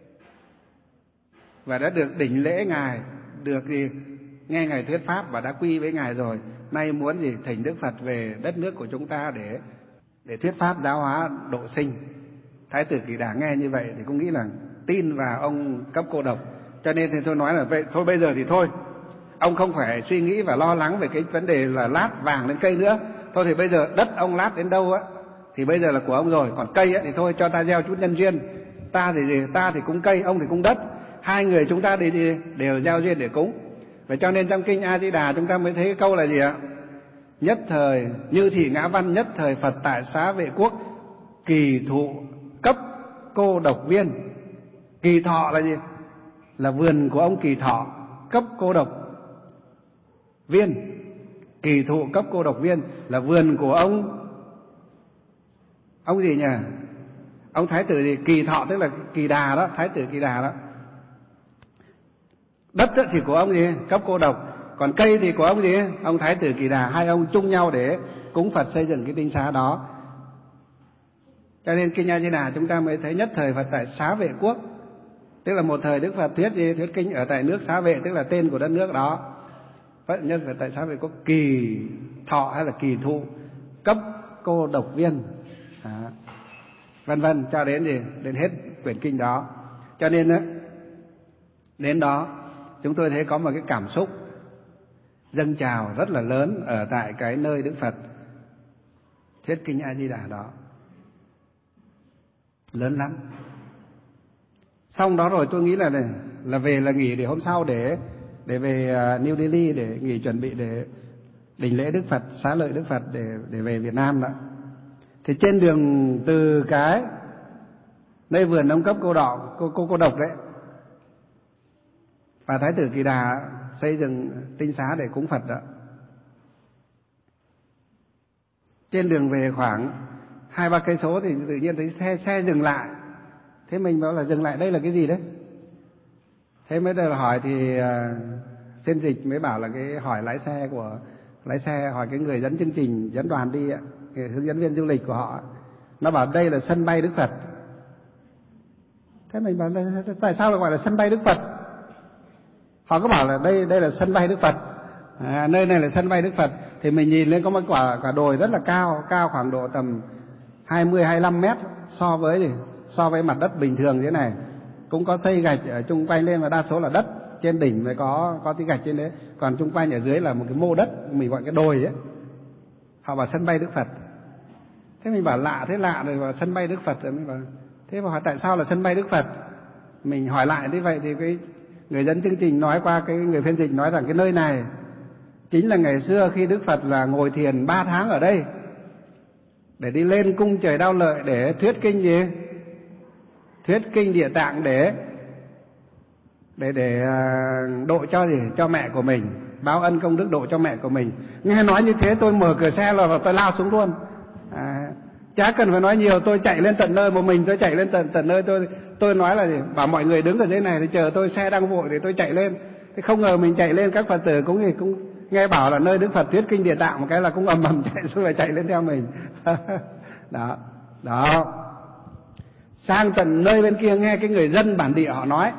và đã được đỉnh lễ ngài, được gì? Nghe ngài thuyết pháp và đã quy với ngài rồi. Nay muốn gì? Thỉnh Đức Phật về đất nước của chúng ta để để thuyết pháp giáo hóa độ sinh. Thái tử Kỳ Đà nghe như vậy thì cũng nghĩ là tin vào ông Cấp Cô Độc, cho nên thì tôi nói là vậy thôi, bây giờ thì thôi, ông không phải suy nghĩ và lo lắng về cái vấn đề là lát vàng lên cây nữa. Thôi thì bây giờ đất ông lát đến đâu á thì bây giờ là của ông rồi, còn cây á thì thôi cho ta gieo chút nhân duyên. Ta thì gì? Ta thì cúng cây, ông thì cúng đất, hai người chúng ta thì gì? Đều gieo duyên để cúng. Vậy cho nên trong kinh A Di Đà chúng ta mới thấy cái câu là gì ạ? Nhất thời Như Thị Ngã Văn, nhất thời Phật tại Xá Vệ Quốc, Kỳ Thụ Cấp Cô Độc Viên. Kỳ Thọ là gì? Là vườn của ông Kỳ Thọ. Cấp Cô Độc Viên, Kỳ Thụ Cấp Cô Độc Viên là vườn của ông ông gì nhỉ? Ông thái tử gì? Kỳ Thọ, tức là Kỳ Đà đó, thái tử Kỳ Đà đó. Đất thì của ông gì? Cấp Cô Độc. Còn cây thì của ông gì? Ông thái tử Kỳ Đà. Hai ông chung nhau để cúng Phật xây dựng cái tinh xá đó. Cho nên kinh A Di Đà chúng ta mới thấy nhất thời Phật tại Xá Vệ Quốc, tức là một thời Đức Phật thuyết gì? Thuyết kinh ở tại nước Xá Vệ, tức là tên của đất nước đó. Phật nhất Phật tại Xá Vệ Quốc, Kỳ Thọ hay là Kỳ Thụ Cấp Cô Độc Viên, à, vân vân, cho đến gì? Đến hết quyển kinh đó. Cho nên á, đến đó chúng tôi thấy có một cái cảm xúc dâng trào rất là lớn ở tại cái nơi Đức Phật thuyết kinh A Di Đà đó, lớn lắm. Xong đó rồi tôi nghĩ là này, là về là nghỉ để hôm sau để để về New Delhi để nghỉ, chuẩn bị để đỉnh lễ Đức Phật, xá lợi Đức Phật để để về Việt Nam đó. Thì trên đường từ cái nơi vườn ông Cấp Cô Đỏ, cô cô cô Độc đấy, và thái tử Kỳ Đà xây dựng tinh xá để cúng Phật đó. Trên đường về khoảng hai ba cây số thì tự nhiên thấy xe, xe dừng lại. Thế mình bảo là dừng lại đây là cái gì đấy? Thế mới đầu hỏi thì uh, phiên dịch mới bảo là cái hỏi lái xe của lái xe hỏi cái người dẫn chương trình dẫn đoàn đi, cái hướng dẫn viên du lịch của họ, nó bảo đây là sân bay Đức Phật. Thế mình bảo là, tại sao lại gọi là sân bay Đức Phật? Họ có bảo là đây đây là sân bay Đức Phật, à, nơi này là sân bay Đức Phật. Thì mình nhìn lên có một quả quả đồi rất là cao, cao khoảng độ tầm hai mươi hai mươi lăm mét so với gì? So với mặt đất bình thường thế này. Cũng có xây gạch ở chung quanh lên và đa số là đất. trên đỉnh mới có có tí gạch trên đấy, còn chung quanh ở dưới là một cái mô đất mình gọi cái đồi ấy. Họ bảo sân bay Đức Phật. Thế mình bảo lạ, thế lạ rồi, vào sân bay Đức Phật rồi. Mình bảo thế mà hỏi tại sao là sân bay Đức Phật. Mình hỏi lại như vậy thì cái người dẫn chương trình nói qua, cái người phiên dịch nói rằng cái nơi này chính là ngày xưa khi Đức Phật là ngồi thiền ba tháng ở đây để đi lên cung trời Đao Lợi để thuyết kinh gì? Thuyết kinh Địa Tạng để để để độ cho gì? Cho mẹ của mình, báo ân công đức độ cho mẹ của mình. Nghe nói như thế tôi mở cửa xe là tôi lao xuống luôn. À, chả cần phải nói nhiều, tôi chạy lên tận nơi một mình, tôi chạy lên tận tận nơi tôi tôi nói là gì? Bảo mọi người đứng ở dưới này thì chờ tôi, xe đang vội thì tôi chạy lên. Thế không ngờ mình chạy lên, các Phật tử cũng gì cũng nghe bảo là nơi Đức Phật thuyết kinh Địa Tạng một cái là cũng ầm ầm chạy xuống lại chạy lên theo mình. Đó, đó. Sang tận nơi bên kia nghe cái người dân bản địa họ nói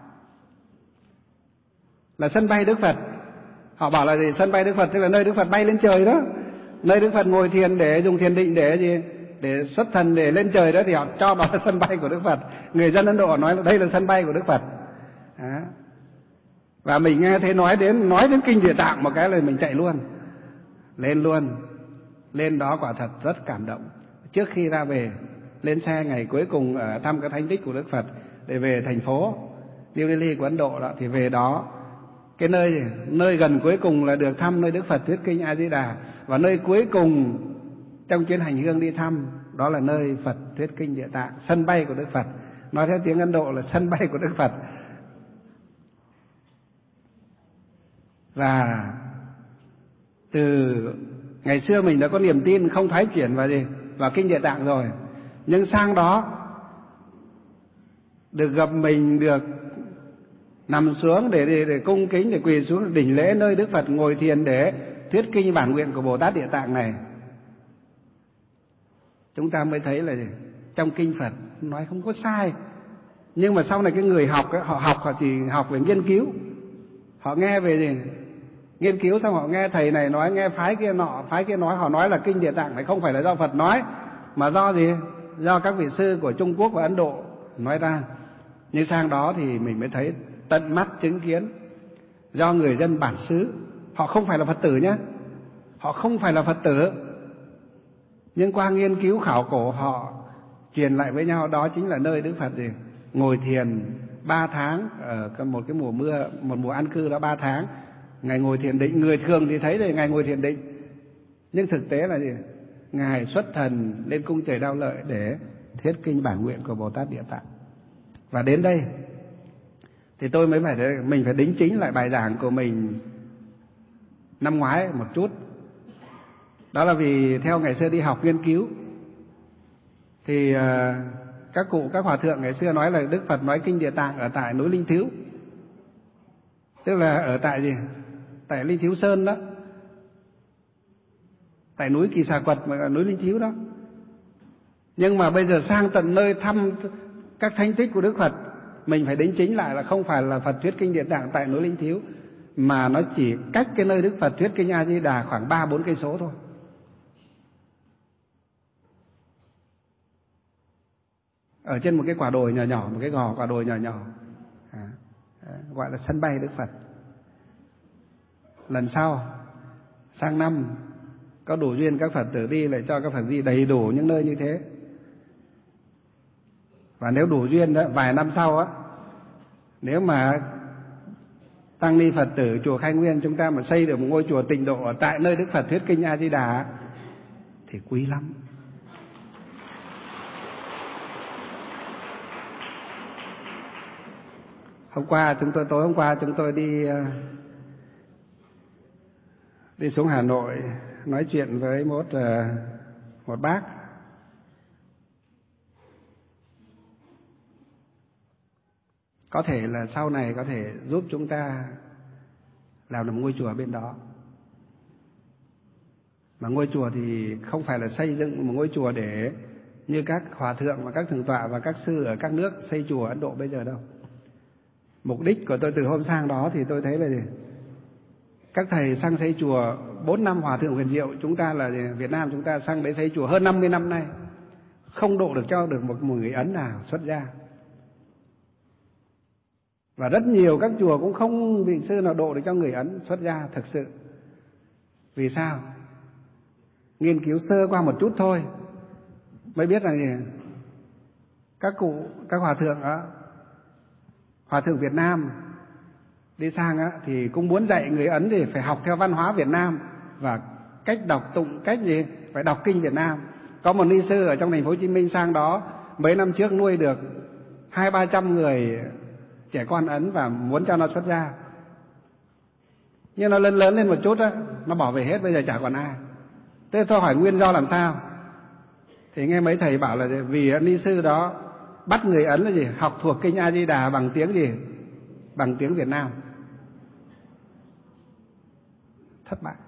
là sân bay Đức Phật. Họ bảo là gì? Sân bay Đức Phật tức là nơi Đức Phật bay lên trời đó. Nơi Đức Phật ngồi thiền để dùng thiền định để gì? Để xuất thần để lên trời đó, thì họ cho đó là sân bay của Đức Phật. Người dân Ấn Độ họ nói là đây là sân bay của Đức Phật. Đó. Và mình nghe thấy nói đến nói đến kinh Địa Tạng một cái là mình chạy luôn. Lên luôn. Lên đó quả thật rất cảm động. Trước khi ra về, lên xe ngày cuối cùng ở thăm các thánh tích của Đức Phật để về thành phố New Delhi của Ấn Độ đó, thì về đó cái nơi nơi gần cuối cùng là được thăm nơi Đức Phật thuyết kinh A Di Đà, và nơi cuối cùng trong chuyến hành hương đi thăm đó là nơi Phật thuyết kinh Địa Tạng, sân bay của Đức Phật. Nói theo tiếng Ấn Độ là sân bay của Đức Phật. Và từ ngày xưa mình đã có niềm tin không thoái chuyển vào gì? Vào kinh Địa Tạng rồi. Nhưng sang đó được gặp mình, được nằm xuống để, để, để cung kính, để quỳ xuống đỉnh lễ nơi Đức Phật ngồi thiền để thuyết kinh bản nguyện của Bồ Tát Địa Tạng này, chúng ta mới thấy là gì? Trong kinh Phật nói không có sai. Nhưng mà sau này cái người học ấy, họ học họ chỉ học về nghiên cứu. Họ nghe về gì? Nghiên cứu xong họ nghe thầy này nói, nghe phái kia nọ, phái kia nói, họ nói là kinh Địa Tạng này không phải là do Phật nói, mà do gì? Do các vị sư của Trung Quốc và Ấn Độ nói ra. Nhưng sang đó thì mình mới thấy tận mắt chứng kiến do người dân bản xứ, họ không phải là Phật tử nhé, họ không phải là Phật tử, nhưng qua nghiên cứu khảo cổ họ truyền lại với nhau đó chính là nơi Đức Phật gì? Ngồi thiền ba tháng ở một cái mùa mưa, một mùa an cư đó ba tháng, Ngài ngồi thiền định. Người thường thì thấy là Ngài ngồi thiền định, nhưng thực tế là gì? Ngài xuất thần lên cung trời Đao Lợi để thuyết kinh bản nguyện của Bồ Tát Địa Tạng. Và đến đây thì tôi mới phải mình phải đính chính lại bài giảng của mình năm ngoái một chút. Đó là vì theo ngày xưa đi học nghiên cứu thì các cụ, các hòa thượng ngày xưa nói là Đức Phật nói kinh Địa Tạng ở tại núi Linh Thiếu, tức là ở tại gì? Tại Linh Thiếu Sơn đó, tại núi Kỳ Xà Quật mà núi Linh Thiếu đó. Nhưng mà bây giờ sang tận nơi thăm các thánh tích của Đức Phật, mình phải đính chính lại là không phải là Phật thuyết kinh Địa Tạng tại núi Linh Thiếu, mà nó chỉ cách cái nơi Đức Phật thuyết kinh A Di Đà khoảng ba bốn cây số thôi. Ở trên một cái quả đồi nhỏ nhỏ, một cái gò quả đồi nhỏ nhỏ, à, gọi là sân bay Đức Phật. Lần sau sang năm có đủ duyên các Phật tử đi, lại cho các Phật đi đầy đủ những nơi như thế. Và nếu đủ duyên đó, vài năm sau á, nếu mà tăng ni Phật tử chùa Khai Nguyên chúng ta mà xây được một ngôi chùa Tịnh Độ ở tại nơi Đức Phật thuyết kinh A Di Đà thì quý lắm. Hôm qua chúng tôi tối hôm qua chúng tôi đi đi xuống Hà Nội nói chuyện với một một bác. Có thể là sau này có thể giúp chúng ta làm được một ngôi chùa ở bên đó. Mà ngôi chùa thì không phải là xây dựng một ngôi chùa để như các hòa thượng và các thượng tọa và các sư ở các nước xây chùa Ấn Độ bây giờ đâu. Mục đích của tôi từ hôm sang đó thì tôi thấy là gì? Các thầy sang xây chùa bốn năm hòa thượng huyền diệu, chúng ta là Việt Nam chúng ta sang đấy xây chùa hơn năm mươi năm nay, không độ được cho được một người Ấn nào xuất gia. Và rất nhiều các chùa cũng không vị sư nào độ được cho người Ấn xuất gia thực sự. Vì sao? Nghiên cứu sơ qua một chút thôi mới biết rằng gì? Các cụ, các hòa thượng đó, hòa thượng Việt Nam đi sang á, thì cũng muốn dạy người Ấn thì phải học theo văn hóa Việt Nam và cách đọc tụng, cách gì phải đọc kinh Việt Nam. Có một ni sư ở trong thành phố Hồ Chí Minh sang đó mấy năm trước nuôi được hai ba trăm người trẻ con Ấn và muốn cho nó xuất gia. Nhưng nó lớn lớn lên một chút á, nó bỏ về hết, bây giờ chả còn ai. Thế tôi hỏi nguyên do làm sao? Thì nghe mấy thầy bảo là vì ni sư đó bắt người Ấn là gì? Học thuộc kinh A Di Đà bằng tiếng gì? Bằng tiếng Việt Nam. Thất bại.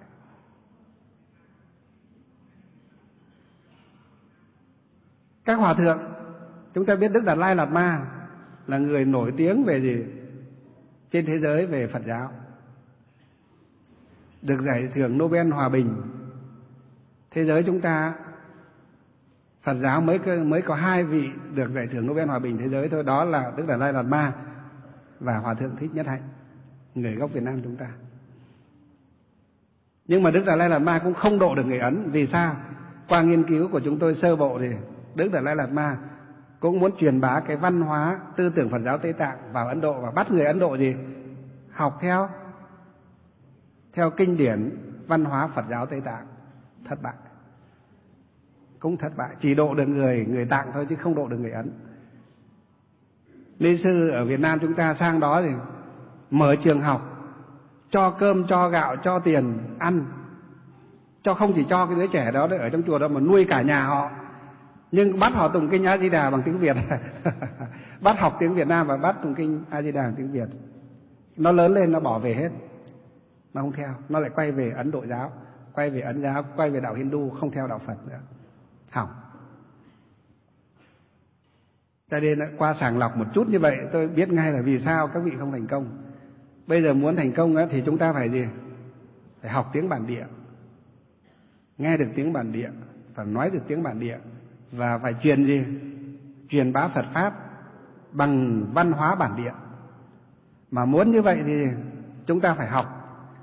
Các hòa thượng, chúng ta biết Đức Đạt Lai Lạt Ma là người nổi tiếng về gì? Trên thế giới về Phật giáo. Được giải thưởng Nobel Hòa Bình. Thế giới chúng ta Phật giáo mới mới có hai vị được giải thưởng Nobel Hòa Bình thế giới thôi, đó là Đức Đạt Lai Lạt Ma và Hòa thượng Thích Nhất Hạnh, người gốc Việt Nam chúng ta. Nhưng mà Đức Đạt Lai Lạt Ma cũng không độ được người Ấn. Vì sao? Qua nghiên cứu của chúng tôi sơ bộ thì Đức Đạt Lai Lạt Ma cũng muốn truyền bá cái văn hóa tư tưởng Phật giáo Tây Tạng vào Ấn Độ và bắt người Ấn Độ gì? Học theo theo kinh điển văn hóa Phật giáo Tây Tạng. Thất bại. Cũng thất bại, chỉ độ được người người Tạng thôi chứ không độ được người Ấn. Ni sư ở Việt Nam chúng ta sang đó thì mở trường học, cho cơm, cho gạo, cho tiền ăn, cho không chỉ cho cái đứa trẻ đó ở trong chùa đó mà nuôi cả nhà họ. Nhưng bắt họ tụng kinh A Di Đà bằng tiếng Việt. Bắt học tiếng Việt Nam và bắt tụng kinh A Di Đà bằng tiếng Việt. Nó lớn lên nó bỏ về hết, nó không theo, nó lại quay về Ấn Độ giáo, quay về Ấn giáo, quay về đạo Hindu, không theo đạo Phật nữa. Hỏng. Cho nên qua sàng lọc một chút như vậy tôi biết ngay là vì sao các vị không thành công. Bây giờ muốn thành công thì chúng ta phải gì? Phải học tiếng bản địa, nghe được tiếng bản địa, phải nói được tiếng bản địa, và phải truyền gì? Truyền bá Phật Pháp bằng văn hóa bản địa. Mà muốn như vậy thì chúng ta phải học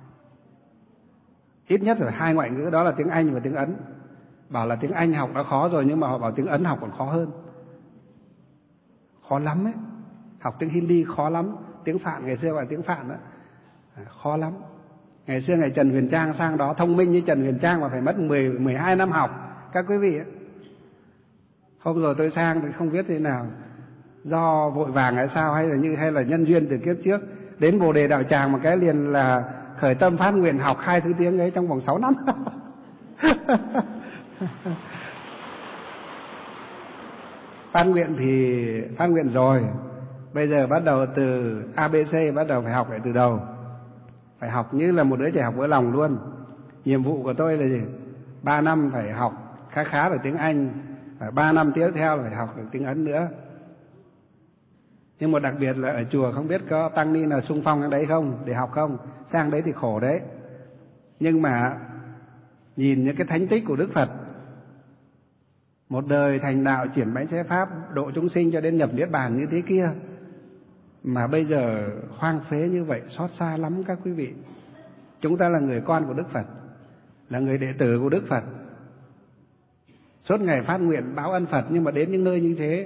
ít nhất là hai ngoại ngữ, đó là tiếng Anh và tiếng Ấn. Bảo là tiếng Anh học đã khó rồi, nhưng mà họ bảo tiếng Ấn học còn khó hơn. Khó lắm ấy. Học tiếng Hindi khó lắm. Tiếng Phạn, ngày xưa gọi là tiếng Phạn đó, khó lắm. Ngày xưa ngày Trần Huyền Trang sang đó, thông minh như Trần Huyền Trang mà phải mất mười, mười hai năm học. Các quý vị ấy. Hôm rồi tôi sang thì không biết thế nào, do vội vàng hay sao, hay là như hay là nhân duyên từ kiếp trước, đến Bồ Đề Đạo Tràng một cái liền là khởi tâm phát nguyện học hai thứ tiếng ấy trong vòng sáu năm. Phát nguyện thì phát nguyện rồi, bây giờ bắt đầu từ a bê xê, bắt đầu phải học lại từ đầu, phải học như là một đứa trẻ học vỡ lòng luôn. Nhiệm vụ của tôi là gì? Ba năm phải học khá khá về tiếng Anh, và ba năm tiếp theo là phải học được tiếng Ấn nữa. Nhưng mà đặc biệt là ở chùa không biết có tăng ni nào xung phong ở đấy không để học không? Sang đấy thì khổ đấy. Nhưng mà nhìn những cái thánh tích của Đức Phật, một đời thành đạo chuyển bánh xe Pháp, độ chúng sinh cho đến nhập Niết Bàn như thế kia, mà bây giờ hoang phế như vậy, xót xa lắm các quý vị. Chúng ta là người con của Đức Phật, là người đệ tử của Đức Phật, suốt ngày phát nguyện báo ân Phật, nhưng mà đến những nơi như thế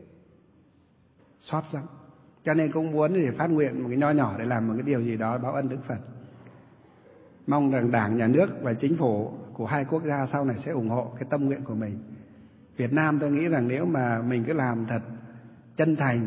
xót lắm. Cho nên cũng muốn thì phát nguyện một cái nho nhỏ để làm một cái điều gì đó báo ân Đức Phật. Mong rằng Đảng, Nhà nước và chính phủ của hai quốc gia sau này sẽ ủng hộ cái tâm nguyện của mình. Việt Nam tôi nghĩ rằng nếu mà mình cứ làm thật chân thành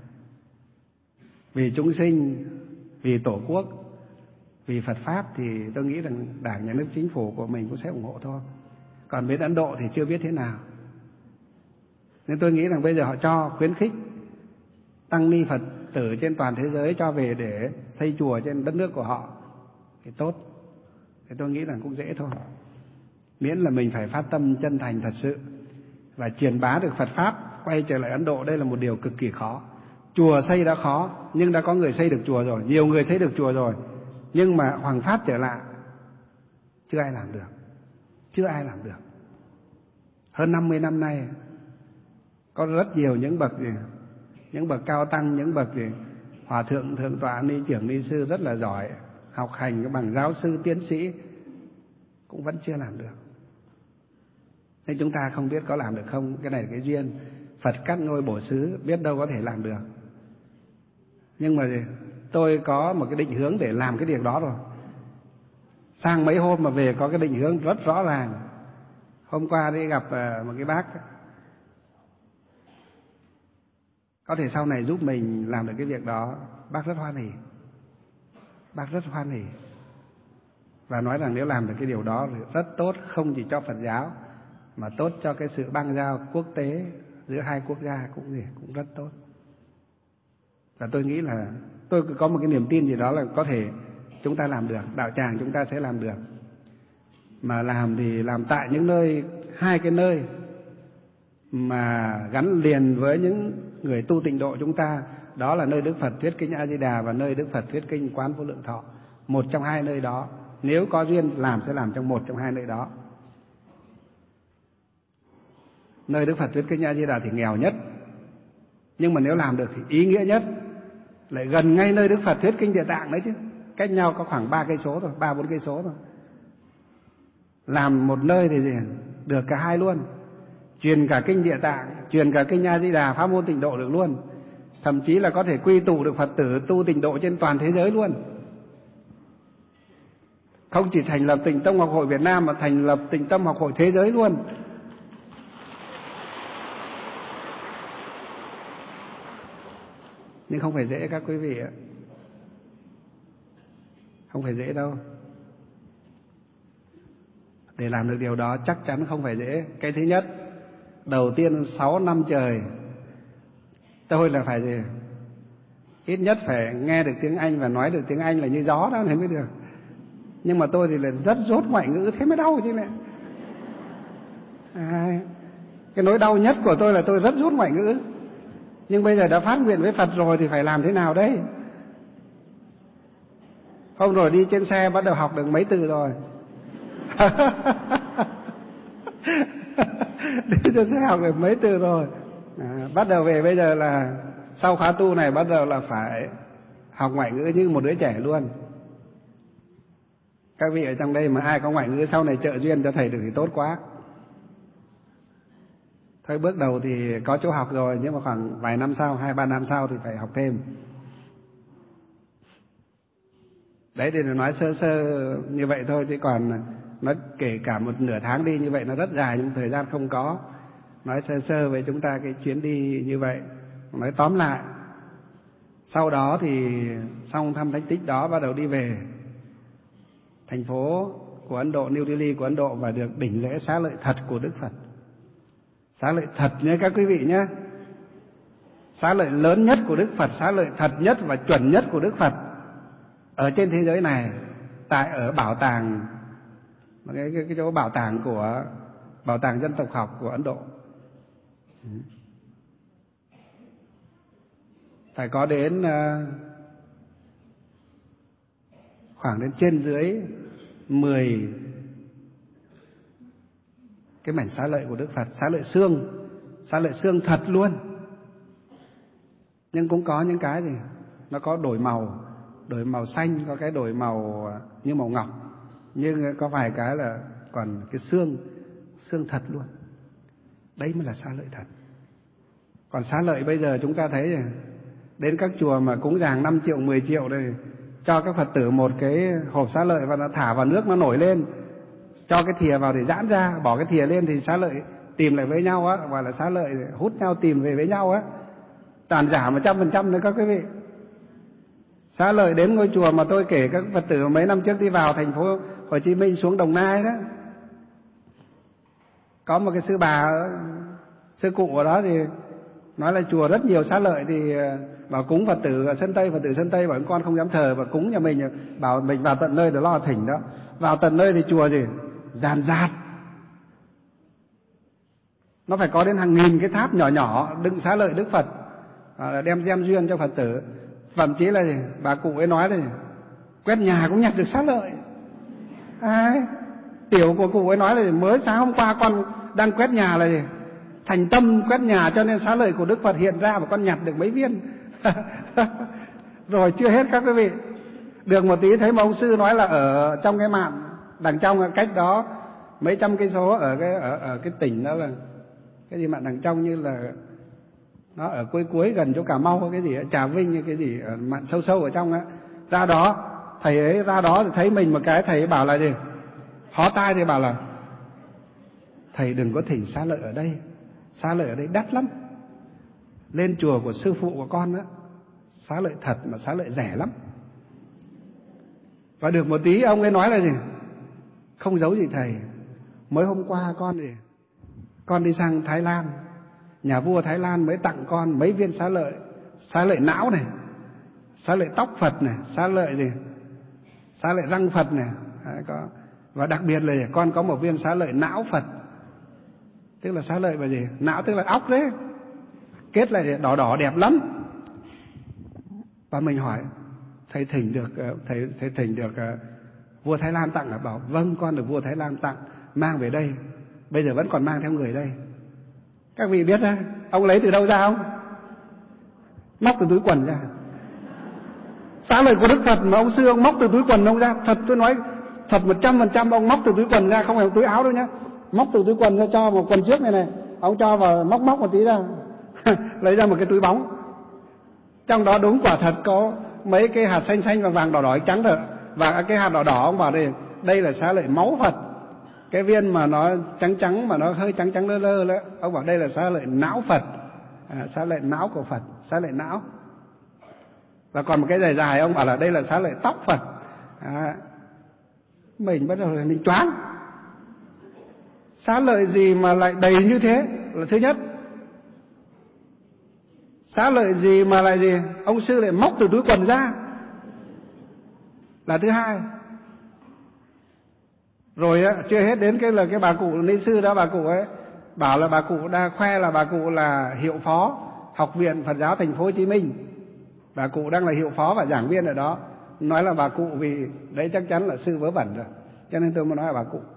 vì chúng sinh, vì Tổ quốc, vì Phật Pháp, thì tôi nghĩ rằng Đảng, Nhà nước, chính phủ của mình cũng sẽ ủng hộ thôi. Còn bên Ấn Độ thì chưa biết thế nào. Nên tôi nghĩ rằng bây giờ họ cho khuyến khích tăng ni Phật tử trên toàn thế giới cho về để xây chùa trên đất nước của họ thì tốt. Thì tôi nghĩ rằng cũng dễ thôi. Miễn là mình phải phát tâm chân thành thật sự và truyền bá được Phật Pháp. Quay trở lại Ấn Độ đây là một điều cực kỳ khó. Chùa xây đã khó, nhưng đã có người xây được chùa rồi, nhiều người xây được chùa rồi. Nhưng mà hoằng pháp trở lại chưa ai làm được. Chưa ai làm được. Hơn năm mươi năm nay có rất nhiều những bậc gì, những bậc cao tăng, những bậc gì Hòa thượng thượng tọa ni trưởng ni sư rất là giỏi, học hành cái bằng giáo sư tiến sĩ cũng vẫn chưa làm được. Nên chúng ta không biết có làm được không, cái này là cái duyên. Phật cắt ngôi bổ xứ, biết đâu có thể làm được. Nhưng mà tôi có một cái định hướng để làm cái việc đó rồi. Sang mấy hôm mà về có cái định hướng rất rõ ràng. Hôm qua đi gặp một cái bác, có thể sau này giúp mình làm được cái việc đó. Bác rất hoan hỉ, bác rất hoan hỉ và nói rằng nếu làm được cái điều đó thì rất tốt, không chỉ cho Phật giáo mà tốt cho cái sự bang giao quốc tế giữa hai quốc gia cũng gì cũng rất tốt. Và tôi nghĩ là tôi có một cái niềm tin gì đó là có thể chúng ta làm được, đạo tràng chúng ta sẽ làm được. Mà làm thì làm tại những nơi, hai cái nơi mà gắn liền với những người tu tịnh độ chúng ta, đó là nơi Đức Phật thuyết kinh A Di Đà và nơi Đức Phật thuyết kinh Quán Vô Lượng Thọ. Một trong hai nơi đó, nếu có duyên làm sẽ làm trong một trong hai nơi đó. Nơi Đức Phật thuyết kinh A Di Đà thì nghèo nhất, nhưng mà nếu làm được thì ý nghĩa nhất, lại gần ngay nơi Đức Phật thuyết kinh Địa Tạng đấy chứ, cách nhau có khoảng ba cây số thôi, ba bốn cây số thôi. Làm một nơi thì gì được cả hai luôn, truyền cả kinh Địa Tạng, truyền cả kinh A Di Đà, pháp môn tịnh độ được luôn, thậm chí là có thể quy tụ được Phật tử tu tịnh độ trên toàn thế giới luôn. Không chỉ thành lập Tịnh Tông Học hội Việt Nam mà thành lập Tịnh Tâm Học hội thế giới luôn. Nhưng không phải dễ các quý vị ạ, không phải dễ đâu. Để làm được điều đó chắc chắn không phải dễ. Cái thứ nhất, đầu tiên sáu năm trời tôi là phải gì? Ít nhất phải nghe được tiếng Anh và nói được tiếng Anh là như gió đó thì mới được. Nhưng mà tôi thì là rất dốt ngoại ngữ, thế mới đau chứ lại. À, cái nỗi đau nhất của tôi là tôi rất dốt ngoại ngữ. Nhưng bây giờ đã phát nguyện với Phật rồi thì phải làm thế nào đây? Hôm rồi đi trên xe bắt đầu học được mấy từ rồi. Đi trên xe học được mấy từ rồi. À, bắt đầu về bây giờ là sau khóa tu này bắt đầu là phải học ngoại ngữ như một đứa trẻ luôn. Các vị ở trong đây mà ai có ngoại ngữ sau này trợ duyên cho thầy được thì tốt quá. Thôi bước đầu thì có chỗ học rồi, nhưng mà khoảng vài năm sau, hai ba năm sau thì phải học thêm. Đấy thì nói sơ sơ như vậy thôi, chứ còn nó kể cả một nửa tháng đi như vậy nó rất dài, nhưng thời gian không có. Nói sơ sơ với chúng ta cái chuyến đi như vậy. Nói tóm lại, sau đó thì xong thăm thánh tích đó bắt đầu đi về thành phố của Ấn Độ, New Delhi của Ấn Độ, và được đỉnh lễ xá lợi thật của Đức Phật. Xá lợi thật nhé các quý vị nhé. Xá lợi lớn nhất của Đức Phật, xá lợi thật nhất và chuẩn nhất của Đức Phật ở trên thế giới này, tại ở bảo tàng, cái, cái, cái chỗ bảo tàng của bảo tàng dân tộc học của Ấn Độ. Phải có đến uh, khoảng đến trên dưới mười cái mảnh xá lợi của Đức Phật, xá lợi xương, xá lợi xương thật luôn. Nhưng cũng có những cái gì nó có đổi màu, đổi màu xanh, có cái đổi màu như màu ngọc, nhưng có vài cái là còn cái xương, xương thật luôn. Đấy mới là xá lợi thật. Còn xá lợi bây giờ chúng ta thấy đến các chùa mà cúng dường năm triệu, mười triệu đây, cho các Phật tử một cái hộp xá lợi và nó thả vào nước nó nổi lên, cho cái thìa vào thì giãn ra, bỏ cái thìa lên thì xá lợi tìm lại với nhau á, gọi là xá lợi hút nhau tìm về với nhau á. Toàn giả một trăm phần trăm nữa các quý vị. Xá lợi đến ngôi chùa mà tôi kể các Phật tử mấy năm trước đi vào thành phố Hồ Chí Minh xuống Đồng Nai đó, có một cái sư bà, sư cụ ở đó thì nói là chùa rất nhiều xá lợi, thì bảo cúng Phật tử ở sân Tây, Phật tử sân Tây bảo con không dám thờ và cúng nhà mình, bảo mình vào tận nơi để lo thỉnh đó. Vào tận nơi thì chùa gì dàn dạt, nó phải có đến hàng nghìn cái tháp nhỏ nhỏ đựng xá lợi Đức Phật, đem gieo duyên cho Phật tử. Thậm chí là gì? Bà cụ ấy nói là gì? Quét nhà cũng nhặt được xá lợi. À, tiểu của cụ ấy nói là gì? Mới sáng hôm qua con đang quét nhà là gì? Thành tâm quét nhà cho nên xá lợi của Đức Phật hiện ra và con nhặt được mấy viên. Rồi chưa hết các quý vị. Được một tí thấy một ông sư nói là ở trong cái mạn đằng trong, cách đó mấy trăm cây số, ở cái ở ở cái tỉnh đó là cái gì mạn đằng trong, như là nó ở cuối cuối gần chỗ Cà Mau cái gì Trà Vinh hay cái gì, ở mạn sâu sâu ở trong á. Ra đó thầy ấy ra đó thì thấy mình một cái, thầy ấy bảo là gì, hó tai thì bảo là thầy đừng có thỉnh xá lợi ở đây, xá lợi ở đây đắt lắm, lên chùa của sư phụ của con á, xá lợi thật mà xá lợi rẻ lắm. Và được một tí ông ấy nói là gì, không giấu gì thầy, mới hôm qua con gì con đi sang Thái Lan, nhà vua Thái Lan mới tặng con mấy viên xá lợi, xá lợi não này, xá lợi tóc Phật này, xá lợi gì xá lợi răng Phật này. Đấy, có. Và đặc biệt là con có một viên xá lợi não Phật, tức là xá lợi và gì não, tức là óc đấy, kết lại đỏ đỏ đẹp lắm. Và mình hỏi thầy thỉnh được thầy thầy thỉnh được vua Thái Lan tặng à? Bảo vâng, con được vua Thái Lan tặng, mang về đây, bây giờ vẫn còn mang theo người đây. Các vị biết á, ông lấy từ đâu ra không? Móc từ túi quần ra. Xá lợi của Đức Phật mà ông sư ông móc từ túi quần ông ra, thật tôi nói thật một trăm phần trăm ông móc từ túi quần ra, không phải túi áo đâu nhá, móc từ túi quần ra, cho một quần trước này này, ông cho vào móc móc một tí ra lấy ra một cái túi bóng, trong đó đúng quả thật có mấy cái hạt xanh xanh vàng vàng đỏ đỏ trắng rồi, và cái hạt đỏ đỏ ông bảo đây đây là xá lợi máu Phật. Cái viên mà nó trắng trắng mà nó hơi trắng trắng lơ lơ đó, ông bảo đây là xá lợi não Phật, à, xá lợi não của Phật, xá lợi não. Và còn một cái dài dài ông bảo là đây là xá lợi tóc Phật. À, mình bắt đầu là mình choáng. Xá lợi gì mà lại đầy như thế là thứ nhất. Xá lợi gì mà lại gì ông sư lại móc từ túi quần ra là thứ hai. Rồi á, chưa hết đến cái là cái bà cụ ni sư đó, bà cụ ấy bảo là bà cụ đã khoe là bà cụ là hiệu phó Học viện Phật giáo Thành phố Hồ Chí Minh. Bà cụ đang là hiệu phó và giảng viên ở đó. Nói là bà cụ vì đấy chắc chắn là sư vớ vẩn rồi, cho nên tôi muốn nói là bà cụ.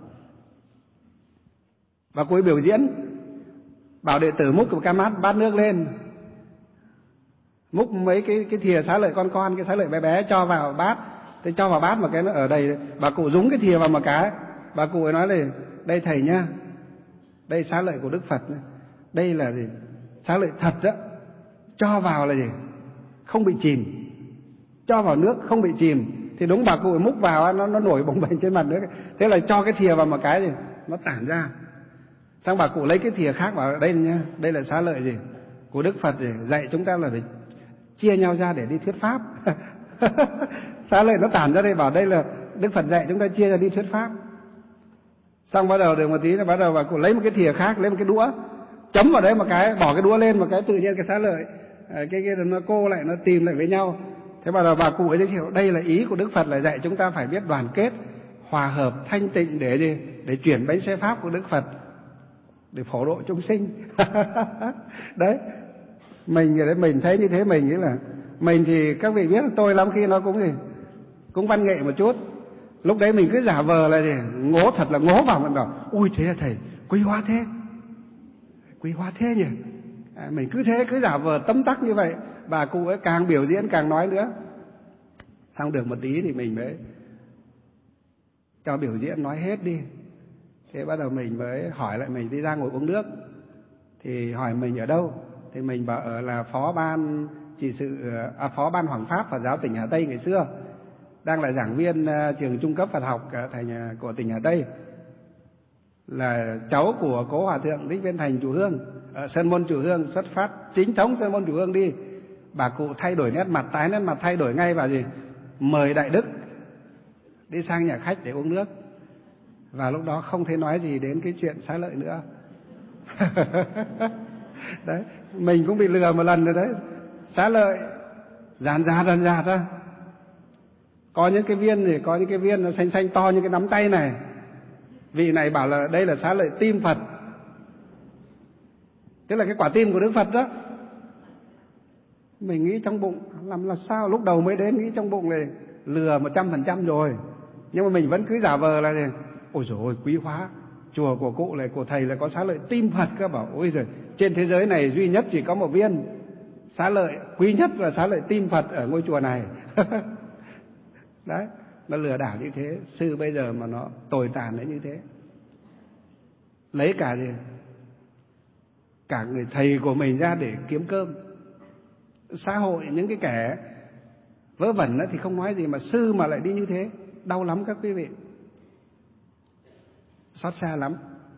Bà cụ ấy biểu diễn, bảo đệ tử múc một cái mát bát nước lên, múc mấy cái cái thìa xá lợi con con, cái xá lợi bé bé cho vào bát. Thế cho vào bát một cái nó ở đầy, bà cụ dúng cái thìa vào một cái. Bà cụ ấy nói là đây thầy nhá, đây xá lợi của Đức Phật, đây là gì xá lợi thật đó, cho vào là gì không bị chìm, cho vào nước không bị chìm. Thì đúng bà cụ ấy múc vào nó nó nổi bồng bềnh trên mặt nước. Thế là cho cái thìa vào một cái thì nó tản ra. Xong bà cụ lấy cái thìa khác bảo đây nhá, đây là xá lợi gì của Đức Phật, để dạy chúng ta là phải chia nhau ra để đi thuyết pháp. Xá lợi nó tản ra đây, bảo đây là Đức Phật dạy chúng ta chia ra đi thuyết pháp. Xong bắt đầu được một tí là bắt đầu bà cụ lấy một cái thìa khác, lấy một cái đũa chấm vào đấy một cái, bỏ cái đũa lên một cái, tự nhiên cái xá lợi cái cái nó cô lại, nó tìm lại với nhau. Thế bắt đầu bà cụ ấy giới thiệu đây là ý của Đức Phật là dạy chúng ta phải biết đoàn kết, hòa hợp, thanh tịnh để gì để chuyển bánh xe pháp của Đức Phật, để phổ độ chúng sinh. Đấy, mình đấy, mình thấy như thế mình nghĩ là mình thì các vị biết tôi lắm khi nó cũng gì cũng văn nghệ một chút. Lúc đấy mình cứ giả vờ là gì ngố, thật là ngố vào, mình bảo ui thế là thầy quý hóa thế, quý hóa thế nhỉ. À, mình cứ thế cứ giả vờ tấm tắc như vậy. Bà cụ ấy càng biểu diễn càng nói nữa. Xong được một tí thì mình mới cho biểu diễn nói hết đi. Thế bắt đầu mình mới hỏi lại, mình đi ra ngồi uống nước. Thì hỏi mình ở đâu, thì mình bảo ở là phó ban trị sự à, phó ban Hoàng Pháp Phật giáo tỉnh Hà Tây ngày xưa, đang là giảng viên uh, trường trung cấp Phật học uh, thành uh, của tỉnh Hà Tây, là cháu của cố hòa thượng Thích Viên Thành Chùa Hương ở Sơn Môn Chùa Hương, xuất phát chính thống Sơn Môn Chùa Hương đi. Bà cụ thay đổi nét mặt, tái nét mặt, thay đổi ngay và gì mời Đại Đức đi sang nhà khách để uống nước. Và lúc đó không thấy nói gì đến cái chuyện xá lợi nữa. Đấy, mình cũng bị lừa một lần rồi đấy. Xá lợi dàn dạt dàn dạt ra, có những cái viên thì có những cái viên nó xanh xanh to như cái nắm tay này. Vị này bảo là đây là xá lợi tim Phật, tức là cái quả tim của Đức Phật đó. Mình nghĩ trong bụng làm là sao, lúc đầu mới đến nghĩ trong bụng này lừa một trăm phần trăm rồi, nhưng mà mình vẫn cứ giả vờ là gì ôi dồi ôi quý hóa, chùa của cụ này, của thầy là có xá lợi tim Phật. Các bảo ôi giời, trên thế giới này duy nhất chỉ có một viên xá lợi quý nhất là xá lợi tim Phật ở ngôi chùa này. Đấy, nó lừa đảo như thế. Sư bây giờ mà nó tồi tàn đến như thế, lấy cả gì cả người thầy của mình ra để kiếm cơm. Xã hội những cái kẻ vớ vẩn đó thì không nói gì, mà sư mà lại đi như thế, đau lắm các quý vị, xót xa lắm.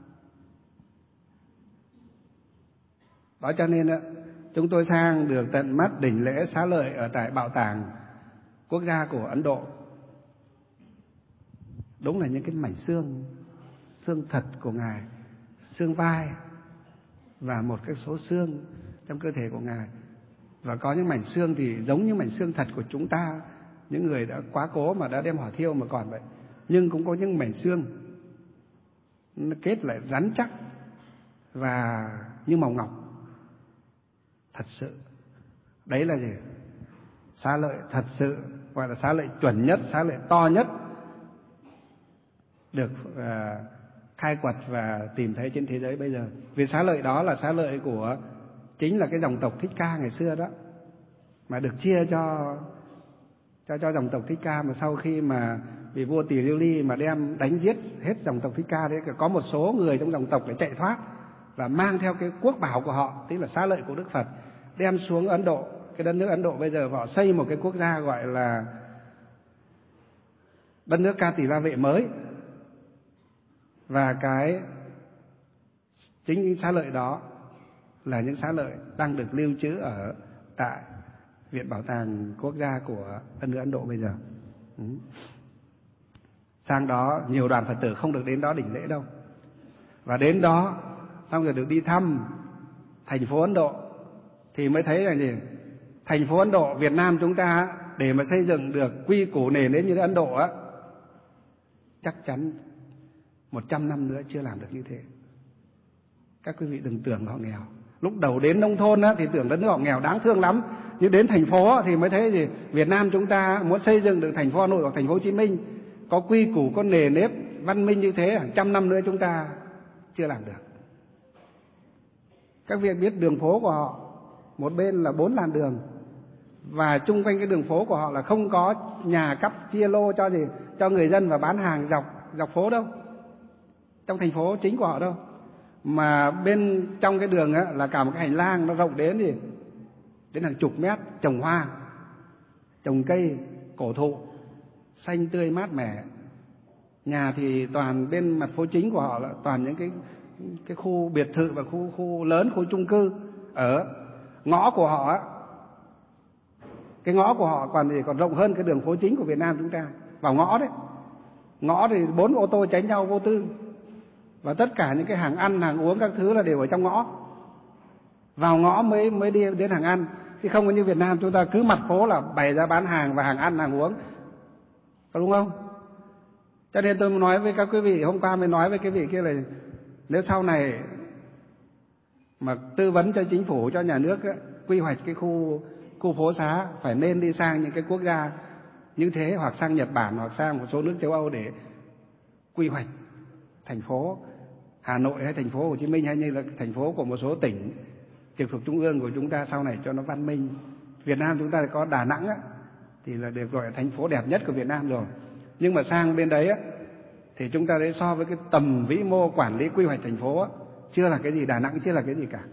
Đó cho nên đó, chúng tôi sang được tận mắt đỉnh lễ xá lợi ở tại Bảo tàng Quốc gia của Ấn Độ. Đúng là những cái mảnh xương, xương thật của Ngài, xương vai và một cái số xương trong cơ thể của Ngài. Và có những mảnh xương thì giống như mảnh xương thật của chúng ta, những người đã quá cố mà đã đem hỏa thiêu mà còn vậy. Nhưng cũng có những mảnh xương nó kết lại rắn chắc và như màu ngọc. Thật sự đấy là gì? Xá lợi thật sự, gọi là xá lợi chuẩn nhất, xá lợi to nhất được uh, khai quật và tìm thấy trên thế giới bây giờ. Vì xá lợi đó là xá lợi của chính là cái dòng tộc Thích Ca ngày xưa đó, mà được chia cho cho cho dòng tộc Thích Ca. Mà sau khi mà vị vua Tỳ Liêu Ly mà đem đánh giết hết dòng tộc Thích Ca, thế có một số người trong dòng tộc để chạy thoát và mang theo cái quốc bảo của họ, tức là xá lợi của Đức Phật, đem xuống Ấn Độ. Cái đất nước Ấn Độ bây giờ họ xây một cái quốc gia gọi là đất nước Ca Tỳ La Vệ mới. Và cái chính những xá lợi đó là những xá lợi đang được lưu trữ ở tại Viện Bảo tàng Quốc gia của đất nước Ấn Độ bây giờ. Ừ. Sang đó nhiều đoàn Phật tử không được đến đó đỉnh lễ đâu. Và đến đó xong rồi được đi thăm thành phố Ấn Độ thì mới thấy là gì? Thành phố Ấn Độ Việt Nam chúng ta để mà xây dựng được quy củ nền nếp như Ấn Độ á, chắc chắn một trăm năm nữa chưa làm được như thế. Các quý vị đừng tưởng họ nghèo. Lúc đầu đến nông thôn á, thì tưởng đất nước họ nghèo đáng thương lắm. Nhưng đến thành phố thì mới thấy gì? Việt Nam chúng ta muốn xây dựng được thành phố Hà Nội hoặc thành phố Hồ Chí Minh có quy củ, có nề nếp văn minh như thế, hàng trăm năm nữa chúng ta chưa làm được. Các vị biết đường phố của họ, một bên là bốn làn đường, và chung quanh cái đường phố của họ là không có nhà cắp chia lô cho gì cho người dân và bán hàng dọc dọc phố đâu, trong thành phố chính của họ đâu. Mà bên trong cái đường á, là cả một cái hành lang nó rộng đến gì đến hàng chục mét, trồng hoa, trồng cây cổ thụ xanh tươi mát mẻ. Nhà thì toàn bên mặt phố chính của họ là toàn những cái cái khu biệt thự và khu khu lớn, khu chung cư. Ở ngõ của họ á, cái ngõ của họ còn gì còn rộng hơn cái đường phố chính của Việt Nam chúng ta. Vào ngõ đấy, ngõ thì bốn ô tô tránh nhau vô tư, và tất cả những cái hàng ăn, hàng uống các thứ là đều ở trong ngõ. Vào ngõ mới mới đi đến hàng ăn, chứ không có như Việt Nam chúng ta cứ mặt phố là bày ra bán hàng và hàng ăn, hàng uống, có đúng không? Cho nên tôi nói với các quý vị, hôm qua mới nói với cái vị kia là nếu sau này mà tư vấn cho chính phủ, cho nhà nước ấy, quy hoạch cái khu khu phố xá, phải nên đi sang những cái quốc gia như thế, hoặc sang Nhật Bản, hoặc sang một số nước châu Âu để quy hoạch thành phố Hà Nội hay thành phố Hồ Chí Minh, hay như là thành phố của một số tỉnh trực thuộc trung ương của chúng ta sau này cho nó văn minh. Việt Nam chúng ta có Đà Nẵng á, thì là được gọi là thành phố đẹp nhất của Việt Nam rồi. Nhưng mà sang bên đấy á, thì chúng ta đấy so với cái tầm vĩ mô quản lý quy hoạch thành phố á, chưa là cái gì. Đà Nẵng chưa là cái gì cả.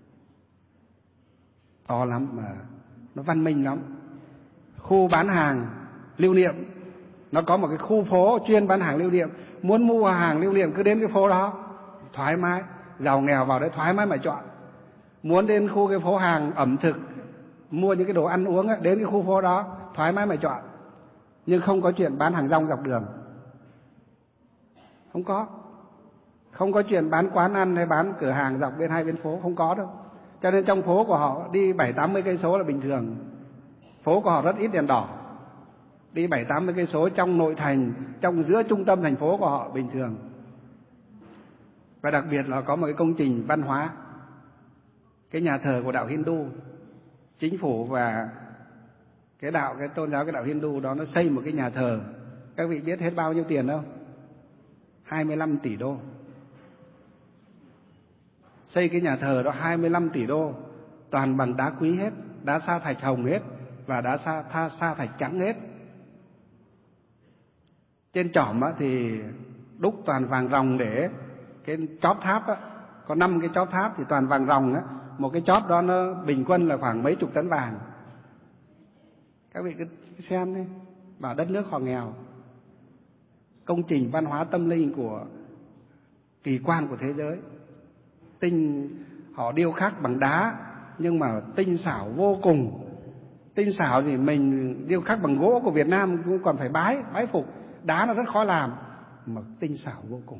To lắm mà nó văn minh lắm. Khu bán hàng lưu niệm, nó có một cái khu phố chuyên bán hàng lưu niệm. Muốn mua hàng lưu niệm cứ đến cái phố đó, thoải mái, giàu nghèo vào đấy thoải mái mà chọn. Muốn đến khu cái phố hàng ẩm thực, mua những cái đồ ăn uống ấy, đến cái khu phố đó thoải mái mà chọn. Nhưng không có chuyện bán hàng rong dọc đường, không có. Không có chuyện bán quán ăn hay bán cửa hàng dọc bên hai bên phố, không có đâu. Cho nên trong phố của họ đi bảy tám mươi cây số là bình thường. Phố của họ rất ít đèn đỏ. Đi bảy tám mươi cây số trong nội thành, trong giữa trung tâm thành phố của họ bình thường. Và đặc biệt là có một cái công trình văn hóa, cái nhà thờ của đạo Hindu. Chính phủ và cái đạo, cái tôn giáo, cái đạo Hindu đó nó xây một cái nhà thờ. Các vị biết hết bao nhiêu tiền không? hai mươi lăm tỷ đô. Xây cái nhà thờ đó hai mươi lăm tỷ đô, toàn bằng đá quý hết. đá sa thạch hồng hết và đá sa, tha, sa thạch trắng hết. Trên chỏm á, thì đúc toàn vàng ròng, để cái chóp tháp á, có năm cái chóp tháp thì toàn vàng ròng á, một cái chóp đó nó bình quân là khoảng mấy chục tấn vàng. Các vị cứ xem đi, bảo đất nước họ nghèo. Công trình văn hóa tâm linh của kỳ quan của thế giới. Tinh họ điêu khắc bằng đá nhưng mà tinh xảo vô cùng. Tinh xảo thì mình điêu khắc bằng gỗ của Việt Nam cũng còn phải bái bái phục. Đá nó rất khó làm mà tinh xảo vô cùng.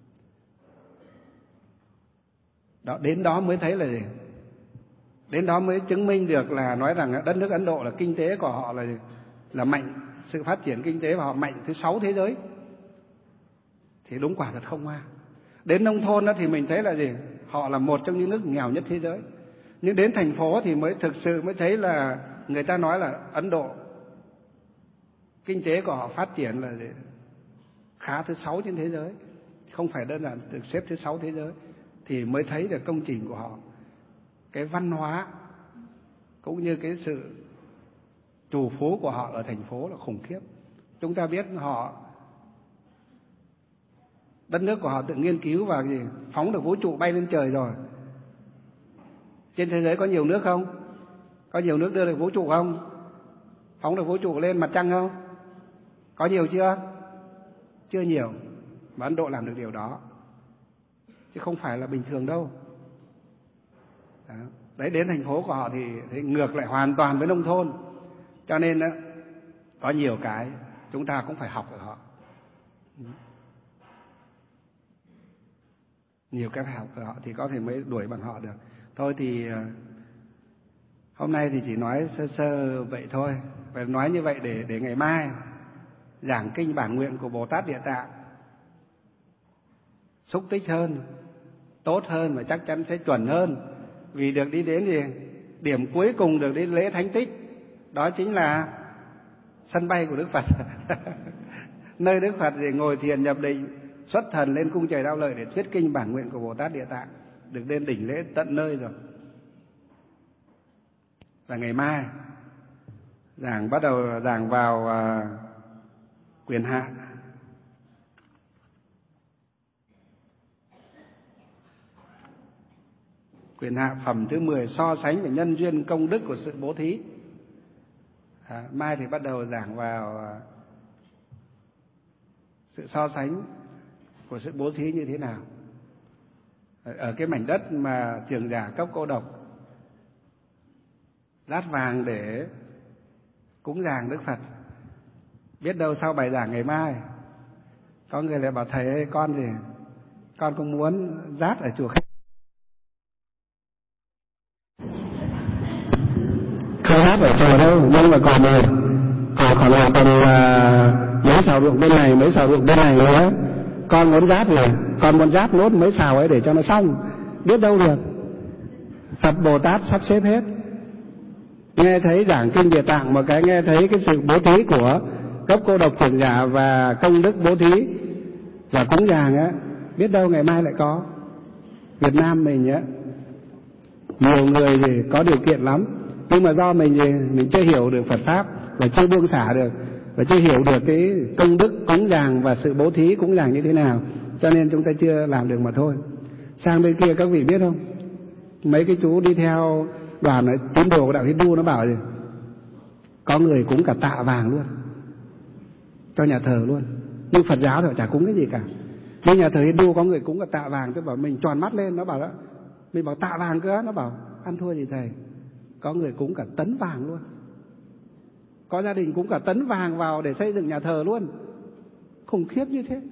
Đó, đến đó mới thấy là gì? Đến đó mới chứng minh được là nói rằng đất nước Ấn Độ là kinh tế của họ là là mạnh, sự phát triển kinh tế của họ mạnh thứ sáu thế giới. Thì đúng quả thật không hoa. Đến nông thôn đó thì mình thấy là gì? Họ là một trong những nước nghèo nhất thế giới. Nhưng đến thành phố thì mới thực sự mới thấy là người ta nói là Ấn Độ kinh tế của họ phát triển là gì? Khá thứ sáu trên thế giới, không phải đơn giản được xếp thứ sáu thế giới. Thì mới thấy được công trình của họ, cái văn hóa cũng như cái sự trù phú của họ ở thành phố là khủng khiếp. Chúng ta biết họ, đất nước của họ tự nghiên cứu và gì phóng được vũ trụ bay lên trời rồi. Trên thế giới có nhiều nước không? Có nhiều nước đưa được vũ trụ không? Phóng được vũ trụ lên mặt trăng không? Có nhiều chưa? Chưa nhiều. Mà Ấn Độ làm được điều đó, chứ không phải là bình thường đâu. Đó. Đấy, đến thành phố của họ thì, thì ngược lại hoàn toàn với nông thôn. Cho nên đó, có nhiều cái chúng ta cũng phải học ở họ. Nhiều cái phải học ở họ thì có thể mới đuổi bằng họ được. Thôi thì hôm nay thì chỉ nói sơ sơ vậy thôi. Phải nói như vậy để để ngày mai giảng kinh bản nguyện của Bồ Tát Địa Tạng xúc tích hơn, tốt hơn và chắc chắn sẽ chuẩn hơn. Vì được đi đến gì? Điểm cuối cùng được đến lễ thánh tích. Đó chính là sân bay của Đức Phật. Nơi Đức Phật thì ngồi thiền nhập định, xuất thần lên cung trời Đao Lợi để thuyết kinh bản nguyện của Bồ Tát Địa Tạng. Được đến đỉnh lễ tận nơi rồi. Và ngày mai giảng bắt đầu giảng vào uh, quyền hạ. Quyền hạ phẩm thứ mười, so sánh về nhân duyên công đức của sự bố thí. À, mai thì bắt đầu giảng vào uh, sự so sánh của sự bố thí như thế nào. Ở, ở cái mảnh đất mà Trưởng Giả Cấp Cô Độc lát vàng để cúng dường Đức Phật. Biết đâu sau bài giảng ngày mai có người lại bảo thầy ơi, con gì con cũng muốn rát ở chùa khách. Không rát ở chùa đâu, nhưng mà còn còn còn là còn là mấy xào ruộng bên này, mấy xào ruộng bên này nữa. Con muốn rát rồi, con muốn rát nốt mấy xào ấy để cho nó xong. Biết đâu được. Phật Bồ Tát sắp xếp hết. Nghe thấy giảng kinh Địa Tạng một cái, nghe thấy cái sự bố thí của Cấp Cô Độc Trưởng Giả và công đức bố thí và cúng dường á, biết đâu ngày mai lại có. Việt Nam mình á, nhiều người thì có điều kiện lắm, nhưng mà do mình thì mình chưa hiểu được Phật pháp và chưa buông xả được và chưa hiểu được cái công đức cúng dường và sự bố thí cúng dường như thế nào, cho nên chúng ta chưa làm được mà thôi. Sang bên kia các vị biết không, mấy cái chú đi theo đoàn ấy, tín đồ của đạo Hindu nó bảo gì, có người cúng cả tạ vàng luôn cho nhà thờ luôn, nhưng Phật giáo thì chả cúng cái gì cả. Nhưng nhà thờ Hindu có người cúng cả tạ vàng, tôi bảo mình tròn mắt lên, nó bảo đó, mình bảo tạ vàng cơ, nó bảo ăn thua gì thầy. Có người cúng cả tấn vàng luôn, có gia đình cúng cả tấn vàng vào để xây dựng nhà thờ luôn, khủng khiếp như thế.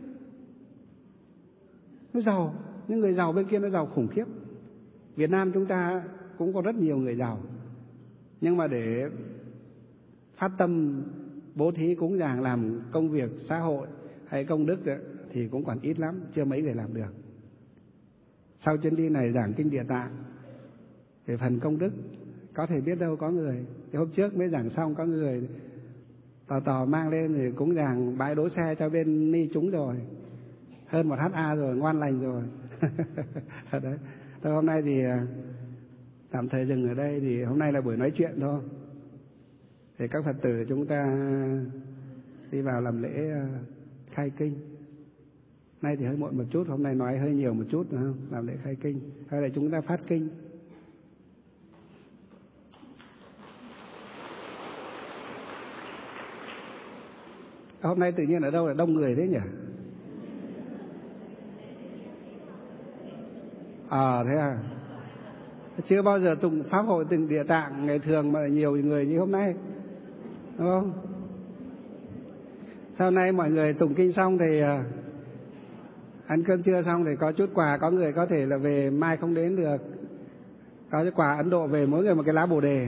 Nó giàu, những người giàu bên kia nó giàu khủng khiếp. Việt Nam chúng ta cũng có rất nhiều người giàu, nhưng mà để phát tâm bố thí cúng dường làm công việc xã hội hay công đức thì cũng còn ít lắm, chưa mấy người làm được. Sau chuyến đi này giảng kinh Địa Tạng về phần công đức, có thể biết đâu có người. Thì hôm trước mới giảng xong, có người tò tò mang lên thì cúng dường bãi đỗ xe cho bên ni chúng rồi, hơn một ha rồi, ngoan lành rồi. Đấy. Thôi hôm nay thì tạm thời dừng ở đây. Thì hôm nay là buổi nói chuyện thôi. Thì các Phật tử chúng ta đi vào làm lễ khai kinh. Nay thì hơi muộn một chút, hôm nay nói hơi nhiều một chút, đúng không? Làm lễ khai kinh. Hay là chúng ta phát kinh. Hôm nay tự nhiên ở đâu là đông người thế nhỉ? À thế à? Chưa bao giờ tụng pháp hội từng Địa Tạng ngày thường mà nhiều người như hôm nay, đúng không? Sau này mọi người tụng kinh xong thì ăn cơm trưa xong thì có chút quà, có người có thể là về mai không đến được, có cái quà Ấn Độ về mỗi người một cái lá bồ đề.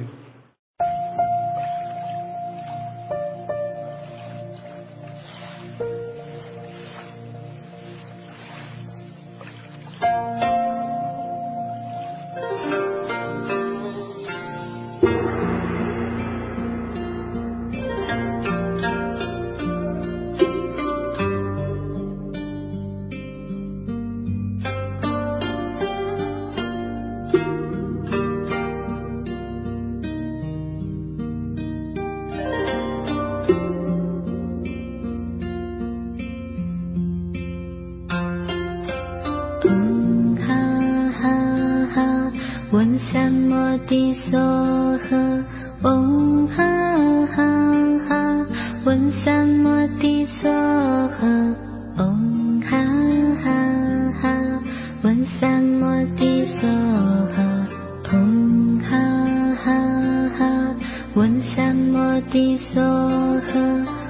One Sam Modi Soha